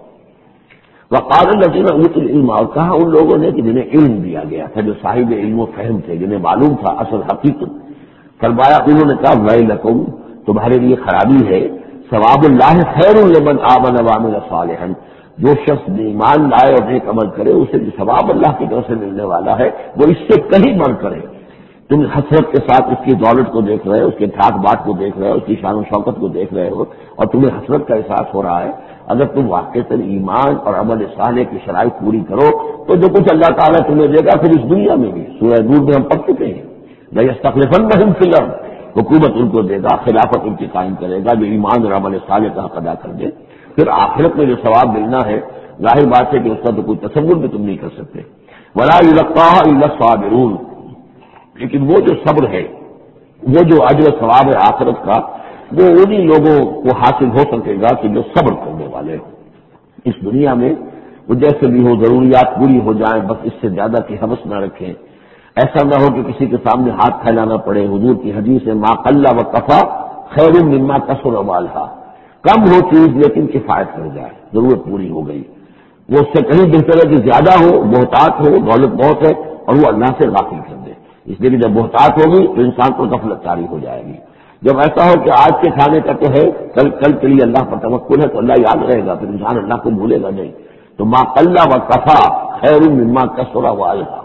وقال الذین اوتوا العلم، اور کہا ان لوگوں نے کہ جنہیں علم دیا گیا تھا، جو صاحب علم و فہم تھے، جنہیں معلوم تھا اصل حقیقت. فرمایا انہوں نے کہا ویلکم، تمہارے لیے خرابی ہے. ثواب اللہ خیر لمن آمن وعمل صالحا، جو شخص ایمان لائے اور نیک عمل کرے اسے جو ثواب اللہ کی طرف سے ملنے والا ہے وہ اس سے کہیں بڑھ کرے. تم حسرت کے ساتھ اس کی دولت کو دیکھ رہے ہو، اس کے ٹھاٹ بات کو دیکھ رہے ہو، اس کی شان و شوکت کو دیکھ رہے ہو اور تمہیں حسرت کا احساس ہو رہا ہے. اگر تم واقعتاً ایمان اور عمل صالح کی شرائط پوری کرو تو جو کچھ اللہ تعالیٰ تمہیں دے گا پھر اس دنیا میں بھی. سورہ نور میں ہم پڑھ چکے ہیں، لَيَسْتَخْلِفَنَّهُمْ فِي الْأَرْضِ، حکومت ان کو دے گا، خلافت ان کی قائم کرے گا جو ایمان اور عمل صالح کا حق ادا کر دے. پھر آخرت میں جو ثواب ملنا ہے ظاہر بات ہے کہ اس کا تو کوئی تصور بھی تم نہیں کر سکتے. وَلَا يُلَقَّاهَا إِلَّا الصَّابِرُونَ، لیکن وہ جو صبر ہے، وہ جو اجر ثواب ہے آخرت کا، وہ انہی لوگوں کو حاصل ہو سکے گا کہ جو صبر کرنے والے ہوں. اس دنیا میں وہ جیسے بھی ہو ضروریات پوری ہو جائیں، بس اس سے زیادہ کی حوث نہ رکھیں. ایسا نہ ہو کہ کسی کے سامنے ہاتھ پھیلانا پڑے. حضور کی حدیث ہے ما قل و کفا خیر مما کثر ومالھا، کم ہو چیز لیکن کفایت کر جائے، ضرورت پوری ہو گئی. وہ اس سے کہیں بہتر ہے کہ زیادہ ہو، محتاط ہو، دولت بہت ہے اور وہ اللہ سے غافل کر دے. اس لیے کہ جب محتاط ہوگی تو انسان کو غفلت طاری ہو جائے گی. جب ایسا ہو کہ آج کے کھانے کا تو ہے، کل کے لیے اللہ پر توکل ہے تو اللہ یاد رہے گا، پھر انسان اللہ کو بھولے گا نہیں. تو ما قل و کفا خیر مما کثر ومالھا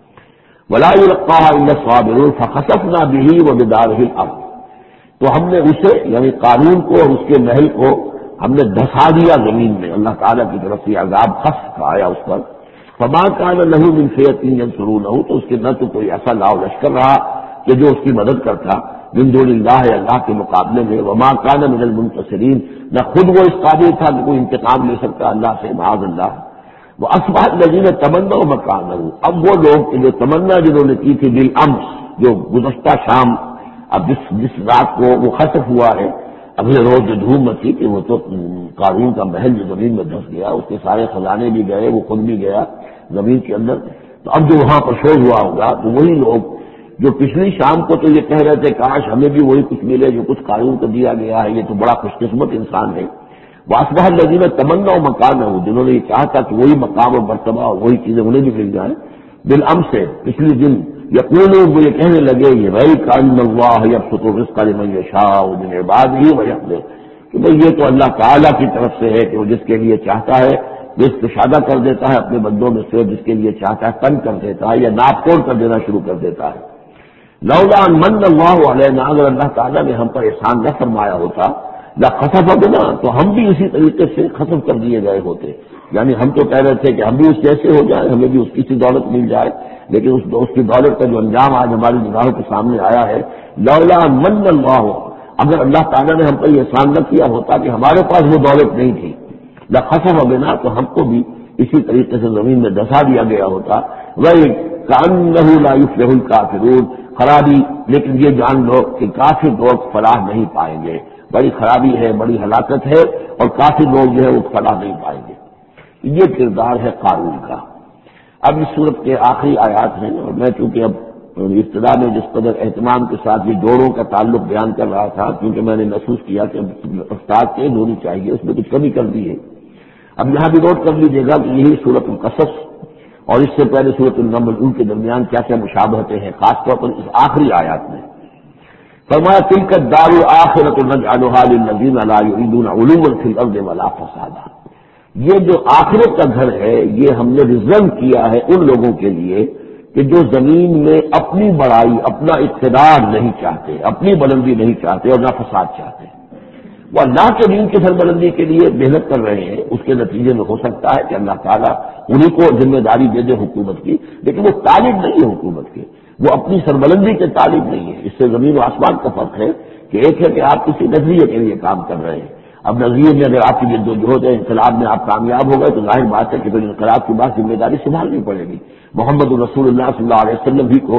ولا يلقاها الا الصابرون فخسفنا به وبداره الارض. تو ہم نے اسے یعنی قارون کو اور اس کے محل کو ہم نے دھسا دیا زمین میں. اللہ تعالیٰ کی طرف سے عذاب خسف کا آیا اس پر. فما كان له من فئة ينصرونه، تو اس کے نہ تو کوئی ایسا لاؤ لشکر رہا کہ جو اس کی مدد کرتا من دون اللہ، اللہ کے مقابلے میں. وما كان من المنتصرین، نہ خود وہ اس قابل تھا کہ کوئی انتقام لے سکتا اللہ سے، معاذ اللہ. وَأَصْبَحَ الَّذِينَ تَمَنَّوْا مَكَانَهُ، اب وہ لوگ جو تمنا جنہوں نے کی تھی بالامس، جو گزشتہ شام، اب جس رات کو وہ خسف ہوا ہے، اگلے روز جو دھوم مچی کہ وہ تو قارون کا محل جو زمین میں دھس گیا، اس کے سارے خزانے بھی گئے، وہ خود بھی گیا زمین کے اندر. تو اب جو وہاں پر شور ہوا ہوگا تو وہی لوگ جو پچھلی شام کو تو یہ کہہ رہے تھے کاش ہمیں بھی وہی کچھ ملے جو کچھ قارون کو دیا گیا ہے، یہ تو بڑا خوش قسمت انسان ہے. وَأَصْبَحَ الَّذِينَ تَمَنَّوْا مَكَانَهُ، جنہوں نے یہ چاہا تھا کہ وہی مقام اور مرتبہ اور وہی چیزیں انہیں بھی مل جائیں، بالامس سے پچھلی دن، یقولون وہ یہ کہنے لگے یہ غیب کان اللہ یبسط الرزق لمن یشاء من عبادہ ویقدر، کہ بھئی یہ تو اللہ تعالیٰ کی طرف سے ہے کہ وہ جس کے لیے چاہتا ہے رزق کشادہ کر دیتا ہے اپنے بندوں میں سے، جس کے لیے چاہتا ہے تنگ کر دیتا ہے یا ناپ توڑ کر دینا شروع کر دیتا ہے. لولا ان من اللہ علینا، اگر اللہ تعالیٰ نے ہم پر احسان نہ فرمایا ہوتا لخسف بنا، تو ہم بھی اسی طریقے سے ختم کر دیے گئے ہوتے. یعنی ہم تو کہہ رہے تھے کہ ہم بھی اس جیسے ہو جائیں، ہمیں بھی اس کی سی دولت مل جائے، لیکن اس کی دولت کا جو انجام آج ہماری نگاہوں کے سامنے آیا ہے، لولا من اللہ، اگر اللہ تعالیٰ نے ہم پر یہ احسان نہ کیا ہوتا کہ ہمارے پاس وہ دولت نہیں تھی، لخسف بنا، تو ہم کو بھی اسی طریقے سے زمین میں دھسا دیا گیا ہوتا. وہی کأنہ لا یفلح الکافرون، خرابی، لیکن یہ جان لو کہ کافر لوگ فلاح نہیں پائیں گے. بڑی خرابی ہے، بڑی ہلاکت ہے، اور کافی لوگ جو ہے وہ فلاح نہیں پائیں گے. یہ کردار ہے قارون کا. اب اس صورت کے آخری آیات ہیں، اور میں چونکہ اب ابتدا میں جس قدر اہتمام کے ساتھ یہ جوڑوں کا تعلق بیان کر رہا تھا، کیونکہ میں نے محسوس کیا کہ رفتار تیز ہونی چاہیے، اس میں کچھ کمی کر دی ہے. اب یہاں بھی نوٹ کر لیجیے گا کہ یہی سورۃ القصص اور اس سے پہلے سورۃ النمل، ان کے درمیان کیا کیا مشابہتیں ہیں، خاص طور پر اس آخری آیات میں. فرمایا تلک الدار الآخرۃ نجعلها للذین لا یریدون علوا فی الارض ولا فسادا، یہ جو آخرت کا گھر ہے یہ ہم نے ریزرو کیا ہے ان لوگوں کے لیے کہ جو زمین میں اپنی بڑائی، اپنا اقتدار نہیں چاہتے، اپنی بلندی نہیں چاہتے اور نہ فساد چاہتے. وہ اللہ کے دین کی سربلندی کے لیے محنت کر رہے ہیں، اس کے نتیجے میں ہو سکتا ہے کہ اللہ تعالیٰ انہیں کو ذمہ داری دے دے حکومت کی، لیکن وہ طالب نہیں ہے حکومت کے، وہ اپنی سربلندی کے طالب نہیں ہے. اس سے زمین و آسمان کا فرق ہے کہ ایک ہے کہ آپ کسی نظریے کے لیے کام کر رہے ہیں. اب نظریے میں اگر آپ کی جدوجہد ہے، انقلاب میں آپ کامیاب ہو گئے تو ظاہر بات ہے کہ پھر انقلاب کے بعد ذمہ داری سنبھالنی پڑے گی. محمد رسول اللہ صلی اللہ علیہ وسلم بھی کو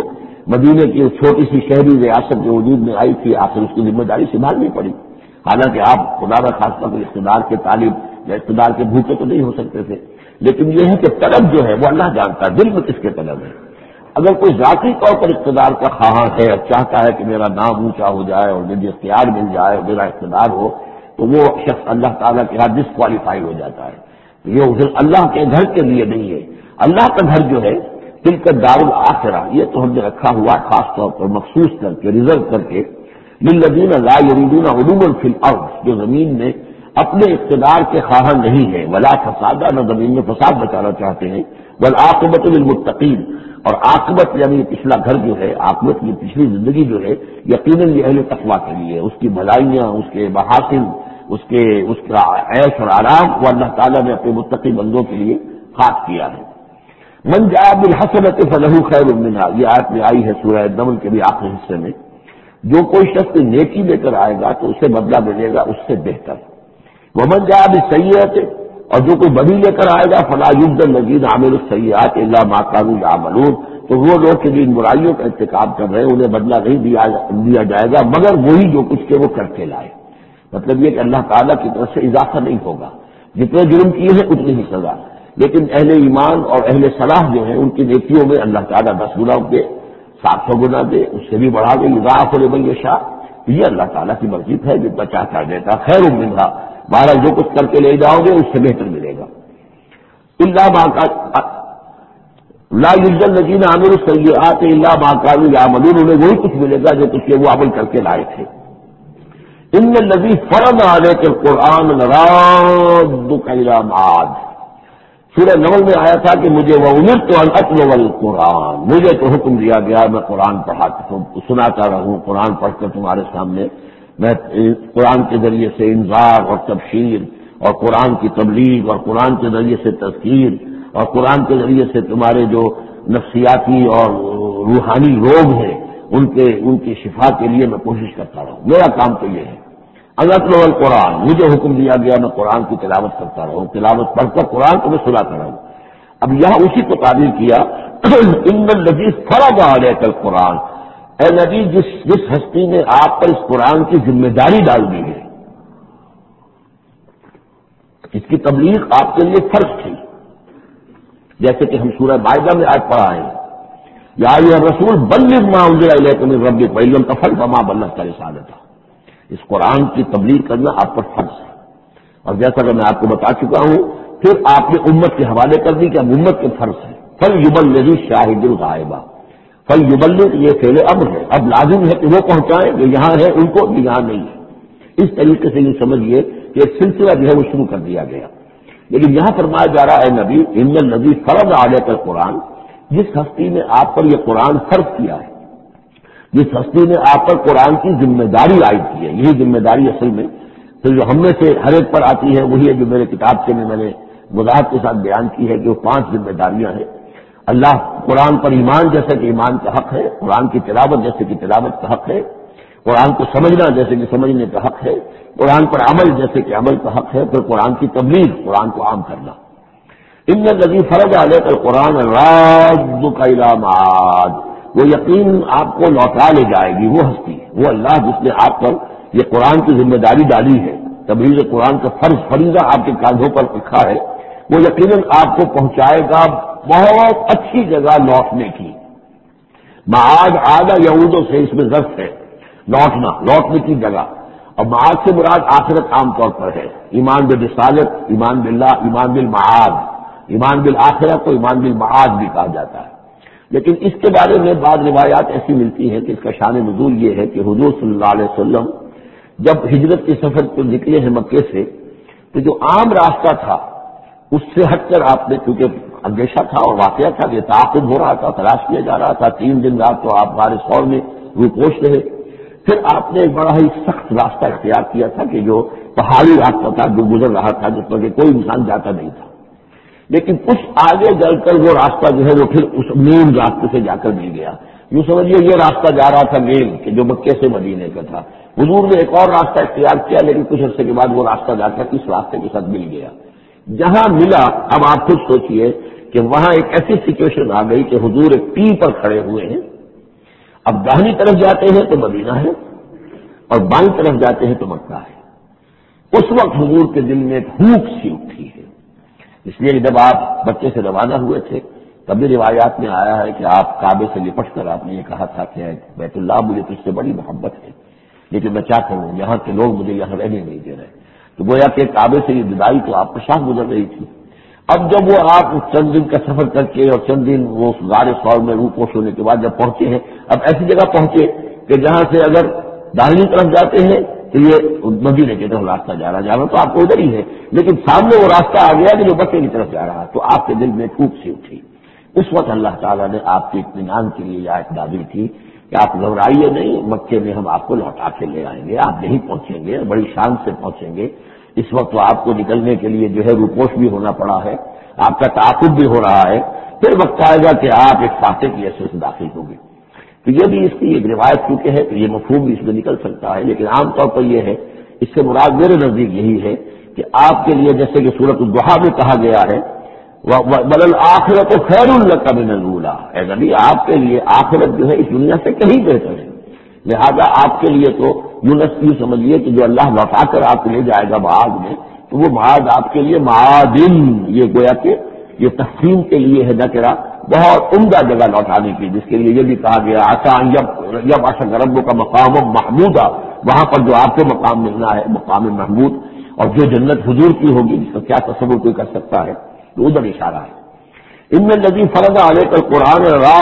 مدینے کی ایک چھوٹی سی شہری ریاست جو وجود میں آئی تھی، آخر اس کی ذمہ داری سنبھالنی پڑی. حالانکہ آپ خدا کا خاصہ کوئی اقتدار کے طالب یا اقتدار کے بھوکے تو نہیں ہو سکتے تھے، لیکن یہ ہے کہ طلب جو ہے وہ اللہ جانتا ہے دل میں کس کے طلب ہے. اگر کوئی ذاتی طور پر اقتدار کا خواہاں ہے اور چاہتا ہے کہ میرا نام اونچا ہو جائے اور مجھے اختیار مل جائے اور میرا اقتدار ہو، تو وہ شخص اللہ تعالیٰ کے ہاں ڈسکوالیفائی ہو جاتا ہے. یہ صرف اللہ کے گھر کے لیے نہیں ہے. اللہ کا گھر جو ہے تلک دار الآخرہ، یہ تو ہم نے رکھا ہوا خاص طور پر مخصوص کر کے ریزرو کر کے للذین لا یریدون علوا فی الارض، جو زمین میں اپنے اقتدار کے خواہاں نہیں ہے، ولا فسادہ، نہ زمین میں فساد بچانا چاہتے ہیں، والعاقبۃ للمتقین، اور عاقبت یعنی پچھلا گھر جو ہے، عاقبت یہ پچھلی زندگی جو ہے یقیناً یہ اہل تقویٰ کے لیے، اس کی بھلائیاں، اس کے محاسن، اس کا عیش اور آرام وہ اللہ تعالیٰ نے اپنے متقی بندوں کے لیے خاص کیا ہے. من جاء بالحسنۃ فلہ خیر منہا، یہ آیت میں آئی ہے سورہ نمل کے بھی آخری حصے میں. جو کوئی شخص نیکی لے کر آئے گا تو اسے بدلہ ملے گا اس سے بہتر. ومن جاء بالسیئۃ، اور جو کوئی بدی لے کر آئے گا فلا یجزی الذین عملوا السیئات الا ما كانوا یعملون، تو وہ لوگ کہ جو ان برائیوں کا ارتکاب کر رہے ہیں انہیں بدلہ نہیں دیا جائے گا مگر وہی جو کچھ کے وہ کر کے لائے. مطلب یہ کہ اللہ تعالیٰ کی طرف سے اضافہ نہیں ہوگا، جتنے جرم کیے ہیں اتنی ہی سزا. لیکن اہل ایمان اور اہل صلاح جو ہیں ان کی نیکیوں میں اللہ تعالیٰ 10 گنا دے، 700 گنا دے، اس سے بھی بڑھا دے. یضاعف لمن یشاء، یہ اللہ تعالیٰ کی مرضی ہے، جتنا چاہتا دیتا. خیر منہا، بہرحال جو کچھ کر کے لے جاؤ گے اس سے بہتر ملے گا. الا ما لا یجزی الذین عملوا السیئات الا ما كانوا یعملون، انہیں وہی کچھ ملے گا جو کچھ وہ عمل کر کے لائے تھے. ان الذی فرض علیک القرآن لرادک الی معاد، سورہ نمل میں آیا تھا کہ مجھے وَأُمِرْتُ أَنْ أَتْلُوَ الْقُرْآنَ، مجھے تو حکم دیا گیا میں قرآن سناتا رہوں، قرآن پڑھ کر تمہارے سامنے میں قرآن کے ذریعے سے انذار اور تبشیر اور قرآن کی تبلیغ اور قرآن کے ذریعے سے تذکیر اور قرآن کے ذریعے سے تمہارے جو نفسیاتی اور روحانی روگ ہیں ان کی شفا کے لیے میں کوشش کرتا رہوں. میرا کام تو یہ ہے. اَنْ القرآن، مجھے حکم دیا گیا میں قرآن کی تلاوت کرتا رہوں، تلاوت پڑھ کر قرآن کو میں سناتا رہوں. اب یہاں اسی کو تعبیر کیا ان الذی فرض علیک القرآن، اے نبی جس ہستی نے آپ پر اس قرآن کی ذمہ داری ڈال دی ہے، اس کی تبلیغ آپ کے لیے فرض تھی. جیسے کہ ہم سورہ مائدہ میں آج پڑھا ہے یا ایھا الرسول بلغ ما انزل الیک من ربک وان لم تفعل فما بلغت رسالتہ، اس قرآن کی تبلیغ کرنا آپ پر فرض ہے. اور جیسا کہ میں آپ کو بتا چکا ہوں پھر آپ نے امت کے حوالے کر دی کہ اب امت کے فرض ہے. فلیبلغ الشاہد الغائب، فلیبلغ یہ فعل امر ہے، اب لازم ہے کہ وہ پہنچائیں جو یہاں ہے ان کو بھی یہاں نہیں ہے. اس طریقے سے یہ سمجھیے کہ ایک سلسلہ جو ہے وہ شروع کر دیا گیا. لیکن یہاں فرمایا جا رہا ہے نبی ان الذی فرض علیک القرآن، جس ہستی نے آپ پر یہ قرآن فرض کیا ہے، جس ہستی نے آپ پر قرآن کی ذمہ داری عائد کی ہے. یہی ذمہ داری اصل میں پھر جو ہم میں سے ہر ایک پر آتی ہے وہی ہے جو میرے کتاب سے میں نے وضاحت کے ساتھ بیان کی ہے کہ وہ 5 ذمہ داریاں ہیں. اللہ قرآن پر ایمان جیسے کہ ایمان کا حق ہے، قرآن کی تلاوت جیسے کہ تلاوت کا حق ہے، قرآن کو سمجھنا جیسے کہ سمجھنے کا حق ہے، قرآن پر عمل جیسے کہ عمل کا حق ہے، پھر قرآن کی تبلیغ، قرآن کو عام کرنا. ان الذی فرض علیک القرآن لرادک الی معاد، وہ یقین آپ کو لوٹا لے جائے گی وہ ہستی، وہ اللہ جس نے آپ پر یہ قرآن کی ذمہ داری ڈالی ہے، تبلیغ قرآن کا فریضہ آپ کے کاندھوں پر رکھا ہے، وہ یقیناً آپ کو پہنچائے گا بہت اچھی جگہ لوٹنے کی. معاد عاد یعود سے اس میں ظرف ہے، لوٹنے کی جگہ. اور معاد سے مراد آخرت عام طور پر ہے. ایمان بالرسالت، ایمان باللہ، ایمان بالمعاد، ایمان بالآخرہ کو ایمان بالمعاد بھی کہا جاتا ہے. لیکن اس کے بارے میں بعض روایات ایسی ملتی ہیں کہ اس کا شان نزول یہ ہے کہ حضور صلی اللہ علیہ وسلم جب ہجرت کے سفر پر نکلے ہیں مکے سے تو جو عام راستہ تھا اس سے ہٹ کر آپ نے، کیونکہ اندیشہ تھا اور واقعہ تھا کہ تعاقب ہو رہا تھا، تلاش کیا جا رہا تھا، 3 دن رات تو آپ غار ثور میں روپوش رہے. پھر آپ نے ایک بڑا ہی سخت راستہ اختیار کیا تھا کہ جو پہاڑی راستہ تھا جو گزر رہا تھا جس پر کہ کوئی انسان جاتا نہیں تھا. لیکن کچھ آگے چل کر وہ راستہ جو ہے وہ پھر اس مین راستے سے جا کر مل گیا. یوں سمجھیے یہ راستہ جا رہا تھا مین کہ جو مکے سے مدینے کا تھا. حضور نے ایک اور راستہ اختیار کیا لیکن کچھ عرصے کے بعد وہ راستہ جا کر اس راستے کے ساتھ مل گیا. جہاں ملا اب آپ خود سوچئے کہ وہاں ایک ایسی سچویشن آ گئی کہ حضور ایک ٹی پر کھڑے ہوئے ہیں اب داہنی طرف جاتے ہیں تو مدینہ ہے اور بائیں طرف جاتے ہیں تو مکہ ہے۔ اس وقت حضور کے دل میں ایک بھوک سی اٹھی ہے، اس لیے جب آپ بچے سے روانہ ہوئے تھے تب بھی روایات میں آیا ہے کہ آپ کعبے سے لپٹ کر آپ نے یہ کہا تھا کہ بیت اللہ مجھے تجھ سے بڑی محبت ہے، لیکن میں کیا کروں، یہاں کے لوگ مجھے یہاں رہنے نہیں دے رہے۔ تو گویا کہ کعبے سے یہ جدائی تو آپ کے ساتھ گزر رہی تھی۔ اب جب وہ آپ چند دن کا سفر کر کے اور چند دن وہ غار ثور میں روپوش ہونے کے بعد جب پہنچے ہیں، اب ایسی جگہ پہنچے کہ جہاں سے اگر داہنی طرف جاتے ہیں تو یہ مدینے کی طرف راستہ جانا تو آپ کو ادھر ہی ہے، لیکن سامنے وہ راستہ آ گیا کہ جو مکے کی طرف جا رہا، تو آپ کے دل میں پھوک سی اٹھی۔ اس وقت اللہ تعالیٰ نے آپ کے اطمینان کے لیے یہ آیت نازل کی کہ آپ گھبرائیے نہیں، مکے میں ہم آپ کو لوٹا کے لے آئیں گے، آپ نہیں پہنچیں گے، بڑی شان سے پہنچیں گے۔ اس وقت تو آپ کو نکلنے کے لیے جو ہے روپوش بھی ہونا پڑا ہے، آپ کا تعاقب بھی ہو رہا ہے، پھر وقت آئے گا کہ آپ ایک فاتح کی حیثیت سے داخل ہوں گے۔ تو یہ بھی اس کی ایک روایت چونکہ ہے تو یہ مفہوم بھی اس میں نکل سکتا ہے، لیکن عام طور پر یہ ہے، اس سے مراد میرے نزدیک یہی ہے کہ آپ کے لیے جیسے کہ سورۃ الضحیٰ میں کہا گیا ہے بل الآخرۃ خیر لک من الأولیٰ، اے نبی آپ کے لیے آخرت جو ہے اس دنیا سے کہیں بہتر ہے، لہذا آپ کے لیے تو یوں سمجھیے کہ جو اللہ لوٹا کر آپ کو لے جائے گا معاد میں، تو وہ معاد آپ کے لیے معادن، یہ گویا کہ یہ تقسیم کے لیے ہے نکرہ، بہت عمدہ جگہ لوٹانے کی، جس کے لیے یہ بھی کہا گیا آسان جب آسان رب کا مقام محمودہ، وہاں پر جو آپ کو مقام ملنا ہے مقام محمود، اور جو جنت حضور کی ہوگی جس کا کیا تصور کوئی کر سکتا ہے، تو ادھر اشارہ ہے۔ ان الذی فرض علیک القرآن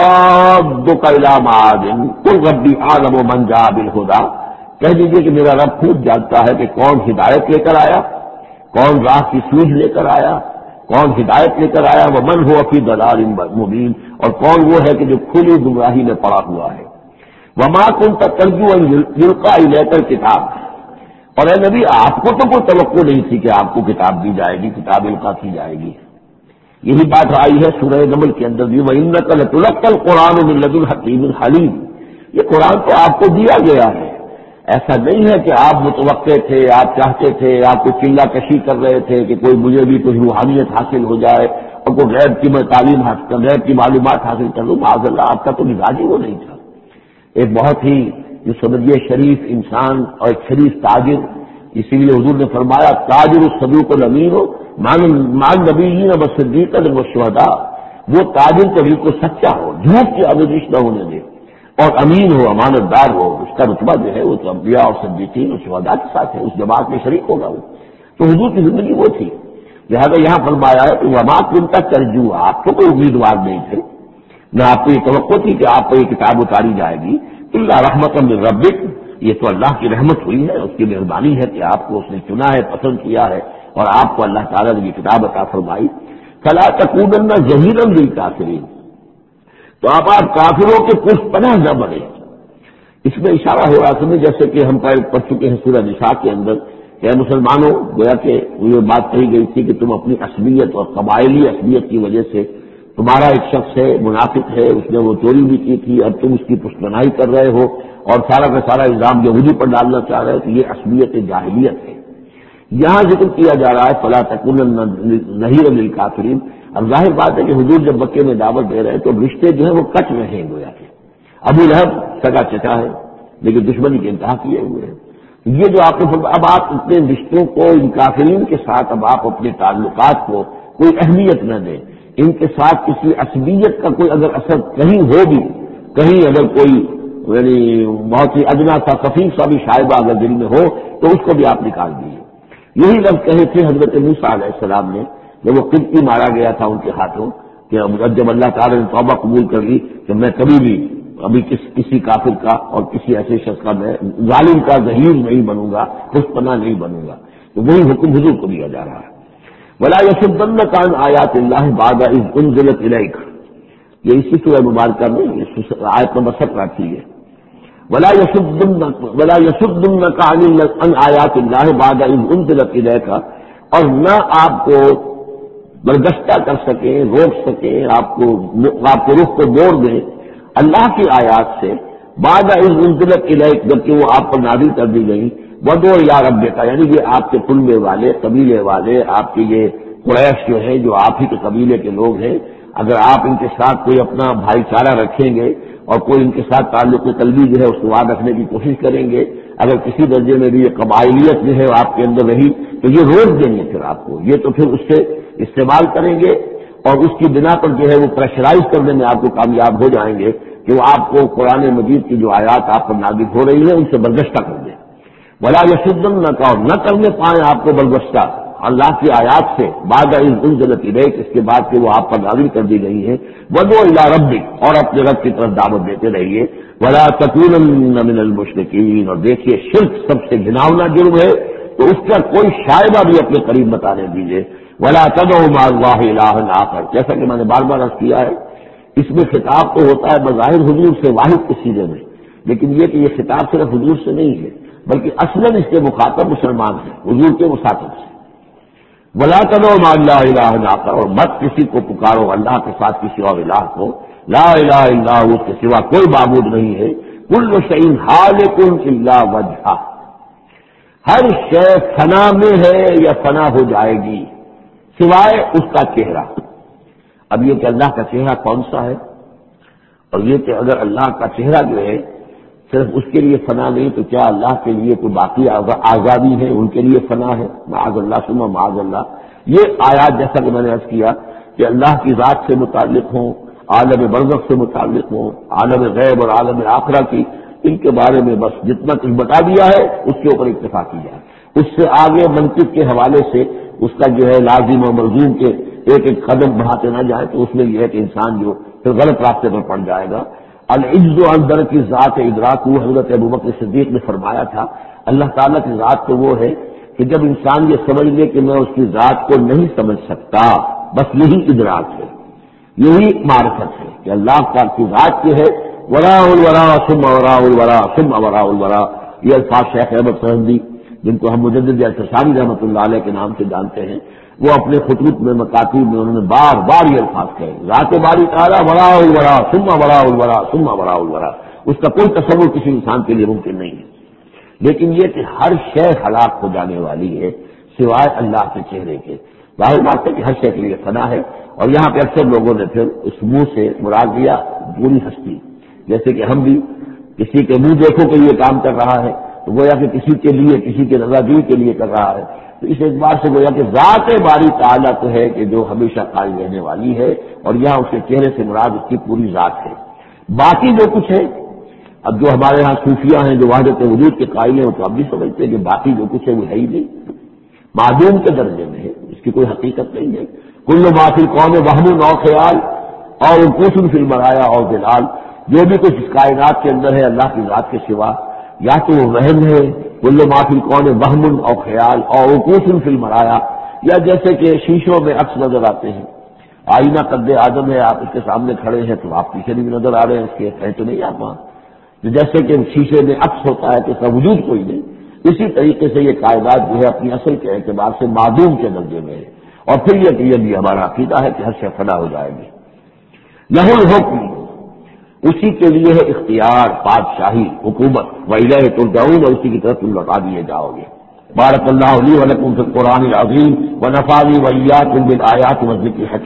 رادک الی معاد قل ربی اعلم من جاء بالہدی، کہہ دیجیے کہ میرا رب خوب جانتا ہے کہ کون ہدایت لے کر آیا، کون راہ کی سوجھ لے کر آیا، کون ہدایت لے کر آیا، ومن هو فی ضلال مبین، اور کون وہ ہے کہ جو کھلی گمراہی میں پڑا ہوا ہے۔ وما كنت ترجو ان یلقى الیک الکتاب، اور اے نبی آپ کو تو کوئی توقع نہیں تھی کہ آپ کو کتاب دی جائے گی، کتاب القا کی جائے گی۔ یہی بات آئی ہے سورہ نمل کے اندر بھی، وَإِنَّكَ لَتُلَقَّى الْقُرْآنَ مِن لَّدُنْ حَكِيمٍ حَلِيمٍ، یہ قرآن تو آپ کو دیا گیا ہے، ایسا نہیں ہے کہ آپ متوقع تھے، آپ چاہتے تھے، آپ کو چلہ کشی کر رہے تھے کہ کوئی مجھے بھی کچھ روحانیت حاصل ہو جائے اور کوئی غیب کی میں تعلیم حاصل، غیب کی معلومات حاصل کر لوں، معاذ اللہ آپ کا تو مزاج ہی وہ نہیں تھا۔ ایک بہت ہی جو سمجھیے شریف انسان اور ایک شریف تاجر، اسی لیے حضور نے فرمایا تاجر الصدوق الامین ہو مان نبیین والصدیقین والشہداء، وہ تاجر تو بالکل سچا ہو، جھوٹ کی آمیزش نہ ہونے دے، اور امین ہو، امانت دار ہو، اس کا رتبہ جو ہے وہ تو انبیاء اور صدیقین اور شہداء کے ساتھ ہے، اس جماعت میں شریک ہوگا وہ۔ تو حضور کی زندگی وہ تھی، لہذا یہاں فرمایا ہے کہ وما كنت ترجو، آپ کو کوئی امیدوار نہیں تھے، نہ آپ کو یہ توقع تھی کہ آپ کو یہ کتاب اتاری جائے گی، الا رحمۃ من ربک، یہ تو اللہ کی رحمت ہوئی ہے، اس کی مہربانی ہے کہ آپ کو اس نے چنا ہے، پسند کیا ہے، اور آپ کو اللہ تعالیٰ نے یہ کتاب عطا فرمائی۔ فلا تکونن ظہیرا للکافرین، تو آپ کافروں کے پشت پناہ نہ بنے۔ اس میں اشارہ ہو رہا تھا جیسے کہ ہم پڑھ چکے ہیں سورہ نساء کے اندر کہ اے مسلمانوں، گویا کہ یہ بات کہی گئی تھی کہ تم اپنی عصبیت اور قبائلی عصبیت کی وجہ سے، تمہارا ایک شخص ہے منافق ہے، اس نے وہ چوری بھی کی تھی، اب تم اس کی پشت پناہی کر رہے ہو اور سارا کا سارا الزام یہودی پر ڈالنا چاہ رہے ہو، تو یہ عصبیت جاہلیت ہے۔ یہاں ذکر کیا جا رہا ہے فلا تکونن ظہیرا للکافرین۔ اب ظاہر بات ہے کہ حضور جب مکے میں دعوت دے رہے ہیں تو رشتے جو ہے وہ کٹ رہے ہیں، گویا کہ ابو لہب سگا چچا ہے لیکن دشمنی کے انتہا کیے ہوئے ہیں۔ یہ جو آپ نے اب آپ اپنے رشتوں کو ان کافرین کے ساتھ، اب آپ اپنے تعلقات کو کوئی اہمیت نہ دیں، ان کے ساتھ کسی عصبیت کا کوئی اگر اثر کہیں ہو بھی، کہیں اگر کوئی یعنی بہت ہی ادنا سا خفیف سا بھی شائبہ اگر دل میں ہو تو اس کو بھی آپ نکال دیجیے۔ یہی لفظ کہے تھے حضرت موسیٰ علیہ السلام نے جب وہ قبطی مارا گیا تھا ان کے ہاتھوں، کہ جب اللہ تعالیٰ نے توبہ قبول کر لی کہ میں کبھی بھی ابھی کسی کافر کا اور کسی ایسے شخص کا میں ظالم کا ظہیر نہیں بنوں گا، خوش پناہ نہیں بنوں گا، تو وہی حکم حضور کو دیا جا رہا ہے۔ وَلَا يَصُدَّنَّكَ عَنْ آيَاتِ اللَّهِ بَعْدَ إِذْ أُنزِلَتْ إِلَيْكَ، یہ اسی سورہ مبارکہ میں آیت نمبر 17 تھی ہے۔ وَلَا يَصُدُّنَّكَ عَنْ آيَاتِ اللَّهِ بَعْدَ إِذْ أُنزِلَتْ إِلَيْكَ، اور نہ آپ کو برگشتہ کر سکیں، روک سکیں، آپ کو رخ کو موڑ دیں اللہ کی آیات سے، بعد اذ انزلت الیک، جبکہ وہ آپ پر نازل کر دی گئی، ودعو الی ربک، یعنی یہ آپ کے کنبے والے، قبیلے والے، آپ کے یہ قریش جو ہے جو آپ ہی کے قبیلے کے لوگ ہیں، اگر آپ ان کے ساتھ کوئی اپنا بھائی چارہ رکھیں گے اور کوئی ان کے ساتھ تعلق قلبی جو ہے اس کو وہاں رکھنے کی کوشش کریں گے، اگر کسی درجے میں بھی یہ قبائلیت جو ہے آپ کے اندر رہی تو یہ روک دیں گے پھر آپ کو، یہ تو پھر اس سے استعمال کریں گے اور اس کی بنا پر جو ہے وہ پریشرائز کرنے میں آپ کو کامیاب ہو جائیں گے کہ وہ آپ کو قرآن مجید کی جو آیات آپ پر نازل ہو رہی ہیں ان سے برگشتہ کر دیں، ولا یشدن نہ کرنے پائیں آپ کو برگشتہ اللہ کی آیات سے بعد از انزلت الیک، اس کے بعد کہ وہ آپ پر نازل کر دی گئی ہیں، ودعو الی ربک اور اپنے رب کی طرف دعوت دیتے رہیے، ولا تکونن من المشرکین، اور دیکھیے شرک سب سے گھناؤنا جرم ہے تو اس کا کوئی شائبہ بھی اپنے قریب بتانے دیجیے، ولا تدعوا مع اللہ الہا آخر، جیسا کہ میں نے بار بار عرض کیا ہے اس میں خطاب تو ہوتا ہے بظاہر حضور سے واحد کے سیرے میں، لیکن یہ کہ یہ خطاب صرف حضور سے نہیں ہے بلکہ اصلاً اس کے مخاطب مسلمان ہیں، حضور کے مخاطب سے، ولا تدعوا مع اللہ الہا آخر، اور مت کسی کو پکارو اللہ کے ساتھ کسی اور الہ کو، لا الہ الا ہو، اس کے سوا کوئی معبود نہیں ہے، کل شیء ہالک الا وجہہ، ہر شے فنا میں ہے یا فنا ہو جائے گی سوائے اس کا چہرہ۔ اب یہ کہ اللہ کا چہرہ کون سا ہے، اور یہ کہ اگر اللہ کا چہرہ جو ہے صرف اس کے لیے فنا نہیں تو کیا اللہ کے لیے کوئی باقی آزادی ہے ان کے لیے فنا ہے؟ معاذ اللہ ثم معاذ اللہ۔ یہ آیات جیسا کہ میں نے عرض کیا کہ اللہ کی ذات سے متعلق ہوں، عالم برزخ سے متعلق ہوں، عالم غیب اور عالم آخرہ کی، ان کے بارے میں بس جتنا کچھ بتا دیا ہے اس کے اوپر اکتفا کیا ہے، اس سے آگے منطق کے حوالے سے اس کا جو ہے لازم اور ملزوم کے ایک ایک قدم بڑھاتے نہ جائیں تو اس میں یہ ہے کہ انسان جو پھر غلط راستے پر پڑ جائے گا۔ العجز عن درک کی ذات ادراک، حضرت ابوبکر صدیق نے فرمایا تھا اللہ تعالیٰ کی ذات تو وہ ہے کہ جب انسان یہ سمجھ لے کہ میں اس کی ذات کو نہیں سمجھ سکتا، بس یہی ادراک ہے، یہی معرفت ہے کہ اللہ کی ذات کی ہے، وراء الورا ثم وراء الورا ثم وراء الورا۔ یہ الفاظ شیخ احمد سہندی جن کو ہم مجدد اعتصامی رحمۃ اللہ علیہ کے نام سے جانتے ہیں، وہ اپنے خطوط میں مکاتیب میں انہوں نے بار بار یہ الفاظ کہے، ذات باری تعالیٰ وراء الورا ثم وراء الورا ثم وراء الورا، اس کا کوئی تصور کسی انسان کے لیے ممکن نہیں ہے، لیکن یہ کہ ہر شے ہلاک ہو جانے والی ہے سوائے اللہ کے چہرے کے۔ ظاہر بات ہے کہ ہر شے کے لیے فنا ہے، اور یہاں پہ اکثر لوگوں نے پھر اس منہ سے مراد لیا پوری ہستی، جیسے کہ ہم بھی کسی کے منہ دیکھو کہ یہ کام کر رہا ہے تو گویا کہ کسی کے لیے، کسی کے رضادی کے لیے کر رہا ہے، تو اس اعتبار سے گویا کہ ذات باری تعالیٰ تو ہے کہ جو ہمیشہ قائم رہنے والی ہے، اور یہاں اس کے چہرے سے مراد اس کی پوری ذات ہے۔ باقی جو کچھ ہے، اب جو ہمارے ہاں صوفیہ ہیں جو وحدت وجود کے قائل ہیں وہ تو اب بھی سمجھتے ہیں کہ باقی جو کچھ ہے وہ ہے ہی نہیں، معدوم کے درجے میں ہے، اس کی کوئی حقیقت نہیں ہے۔ کل ما فی الکون وہم او خیال اور انقوص فی المرایا اور جلال، جو بھی کچھ اس کائنات کے اندر ہے اللہ کی ذات کے سوا یا تو وہ وہم ہے، کل ما فی الکون وہم او خیال اور انقوص فی المرایا، یا جیسے کہ شیشوں میں عکس نظر آتے ہیں، آئینہ قد آدم ہے، آپ اس کے سامنے کھڑے ہیں تو آپ پیچھے بھی نظر آ رہے ہیں، اس کے کہیں تو نہیں آپ وہاں، جیسے کہ شیشے میں عکس ہوتا ہے تو اس کا وجود کوئی نہیں، اسی طریقے سے یہ کائنات جو ہے اپنی اصل کے اعتبار سے معدوم کے درجے میں ہے، اور پھر یہ بھی ہمارا عقیدہ ہے کہ ہر شے فنا ہو جائے گی۔ لہ الحکم، اسی کے لیے ہے اختیار، بادشاہی، حکومت، وإلیہ ترجعون، اور اسی کی طرف تم لوٹا دیے جاؤ گے۔ بارک اللہ لی ولکم فی القرآن العظیم ونفعنی وإیاکم بالآیات والذکر الحکیم۔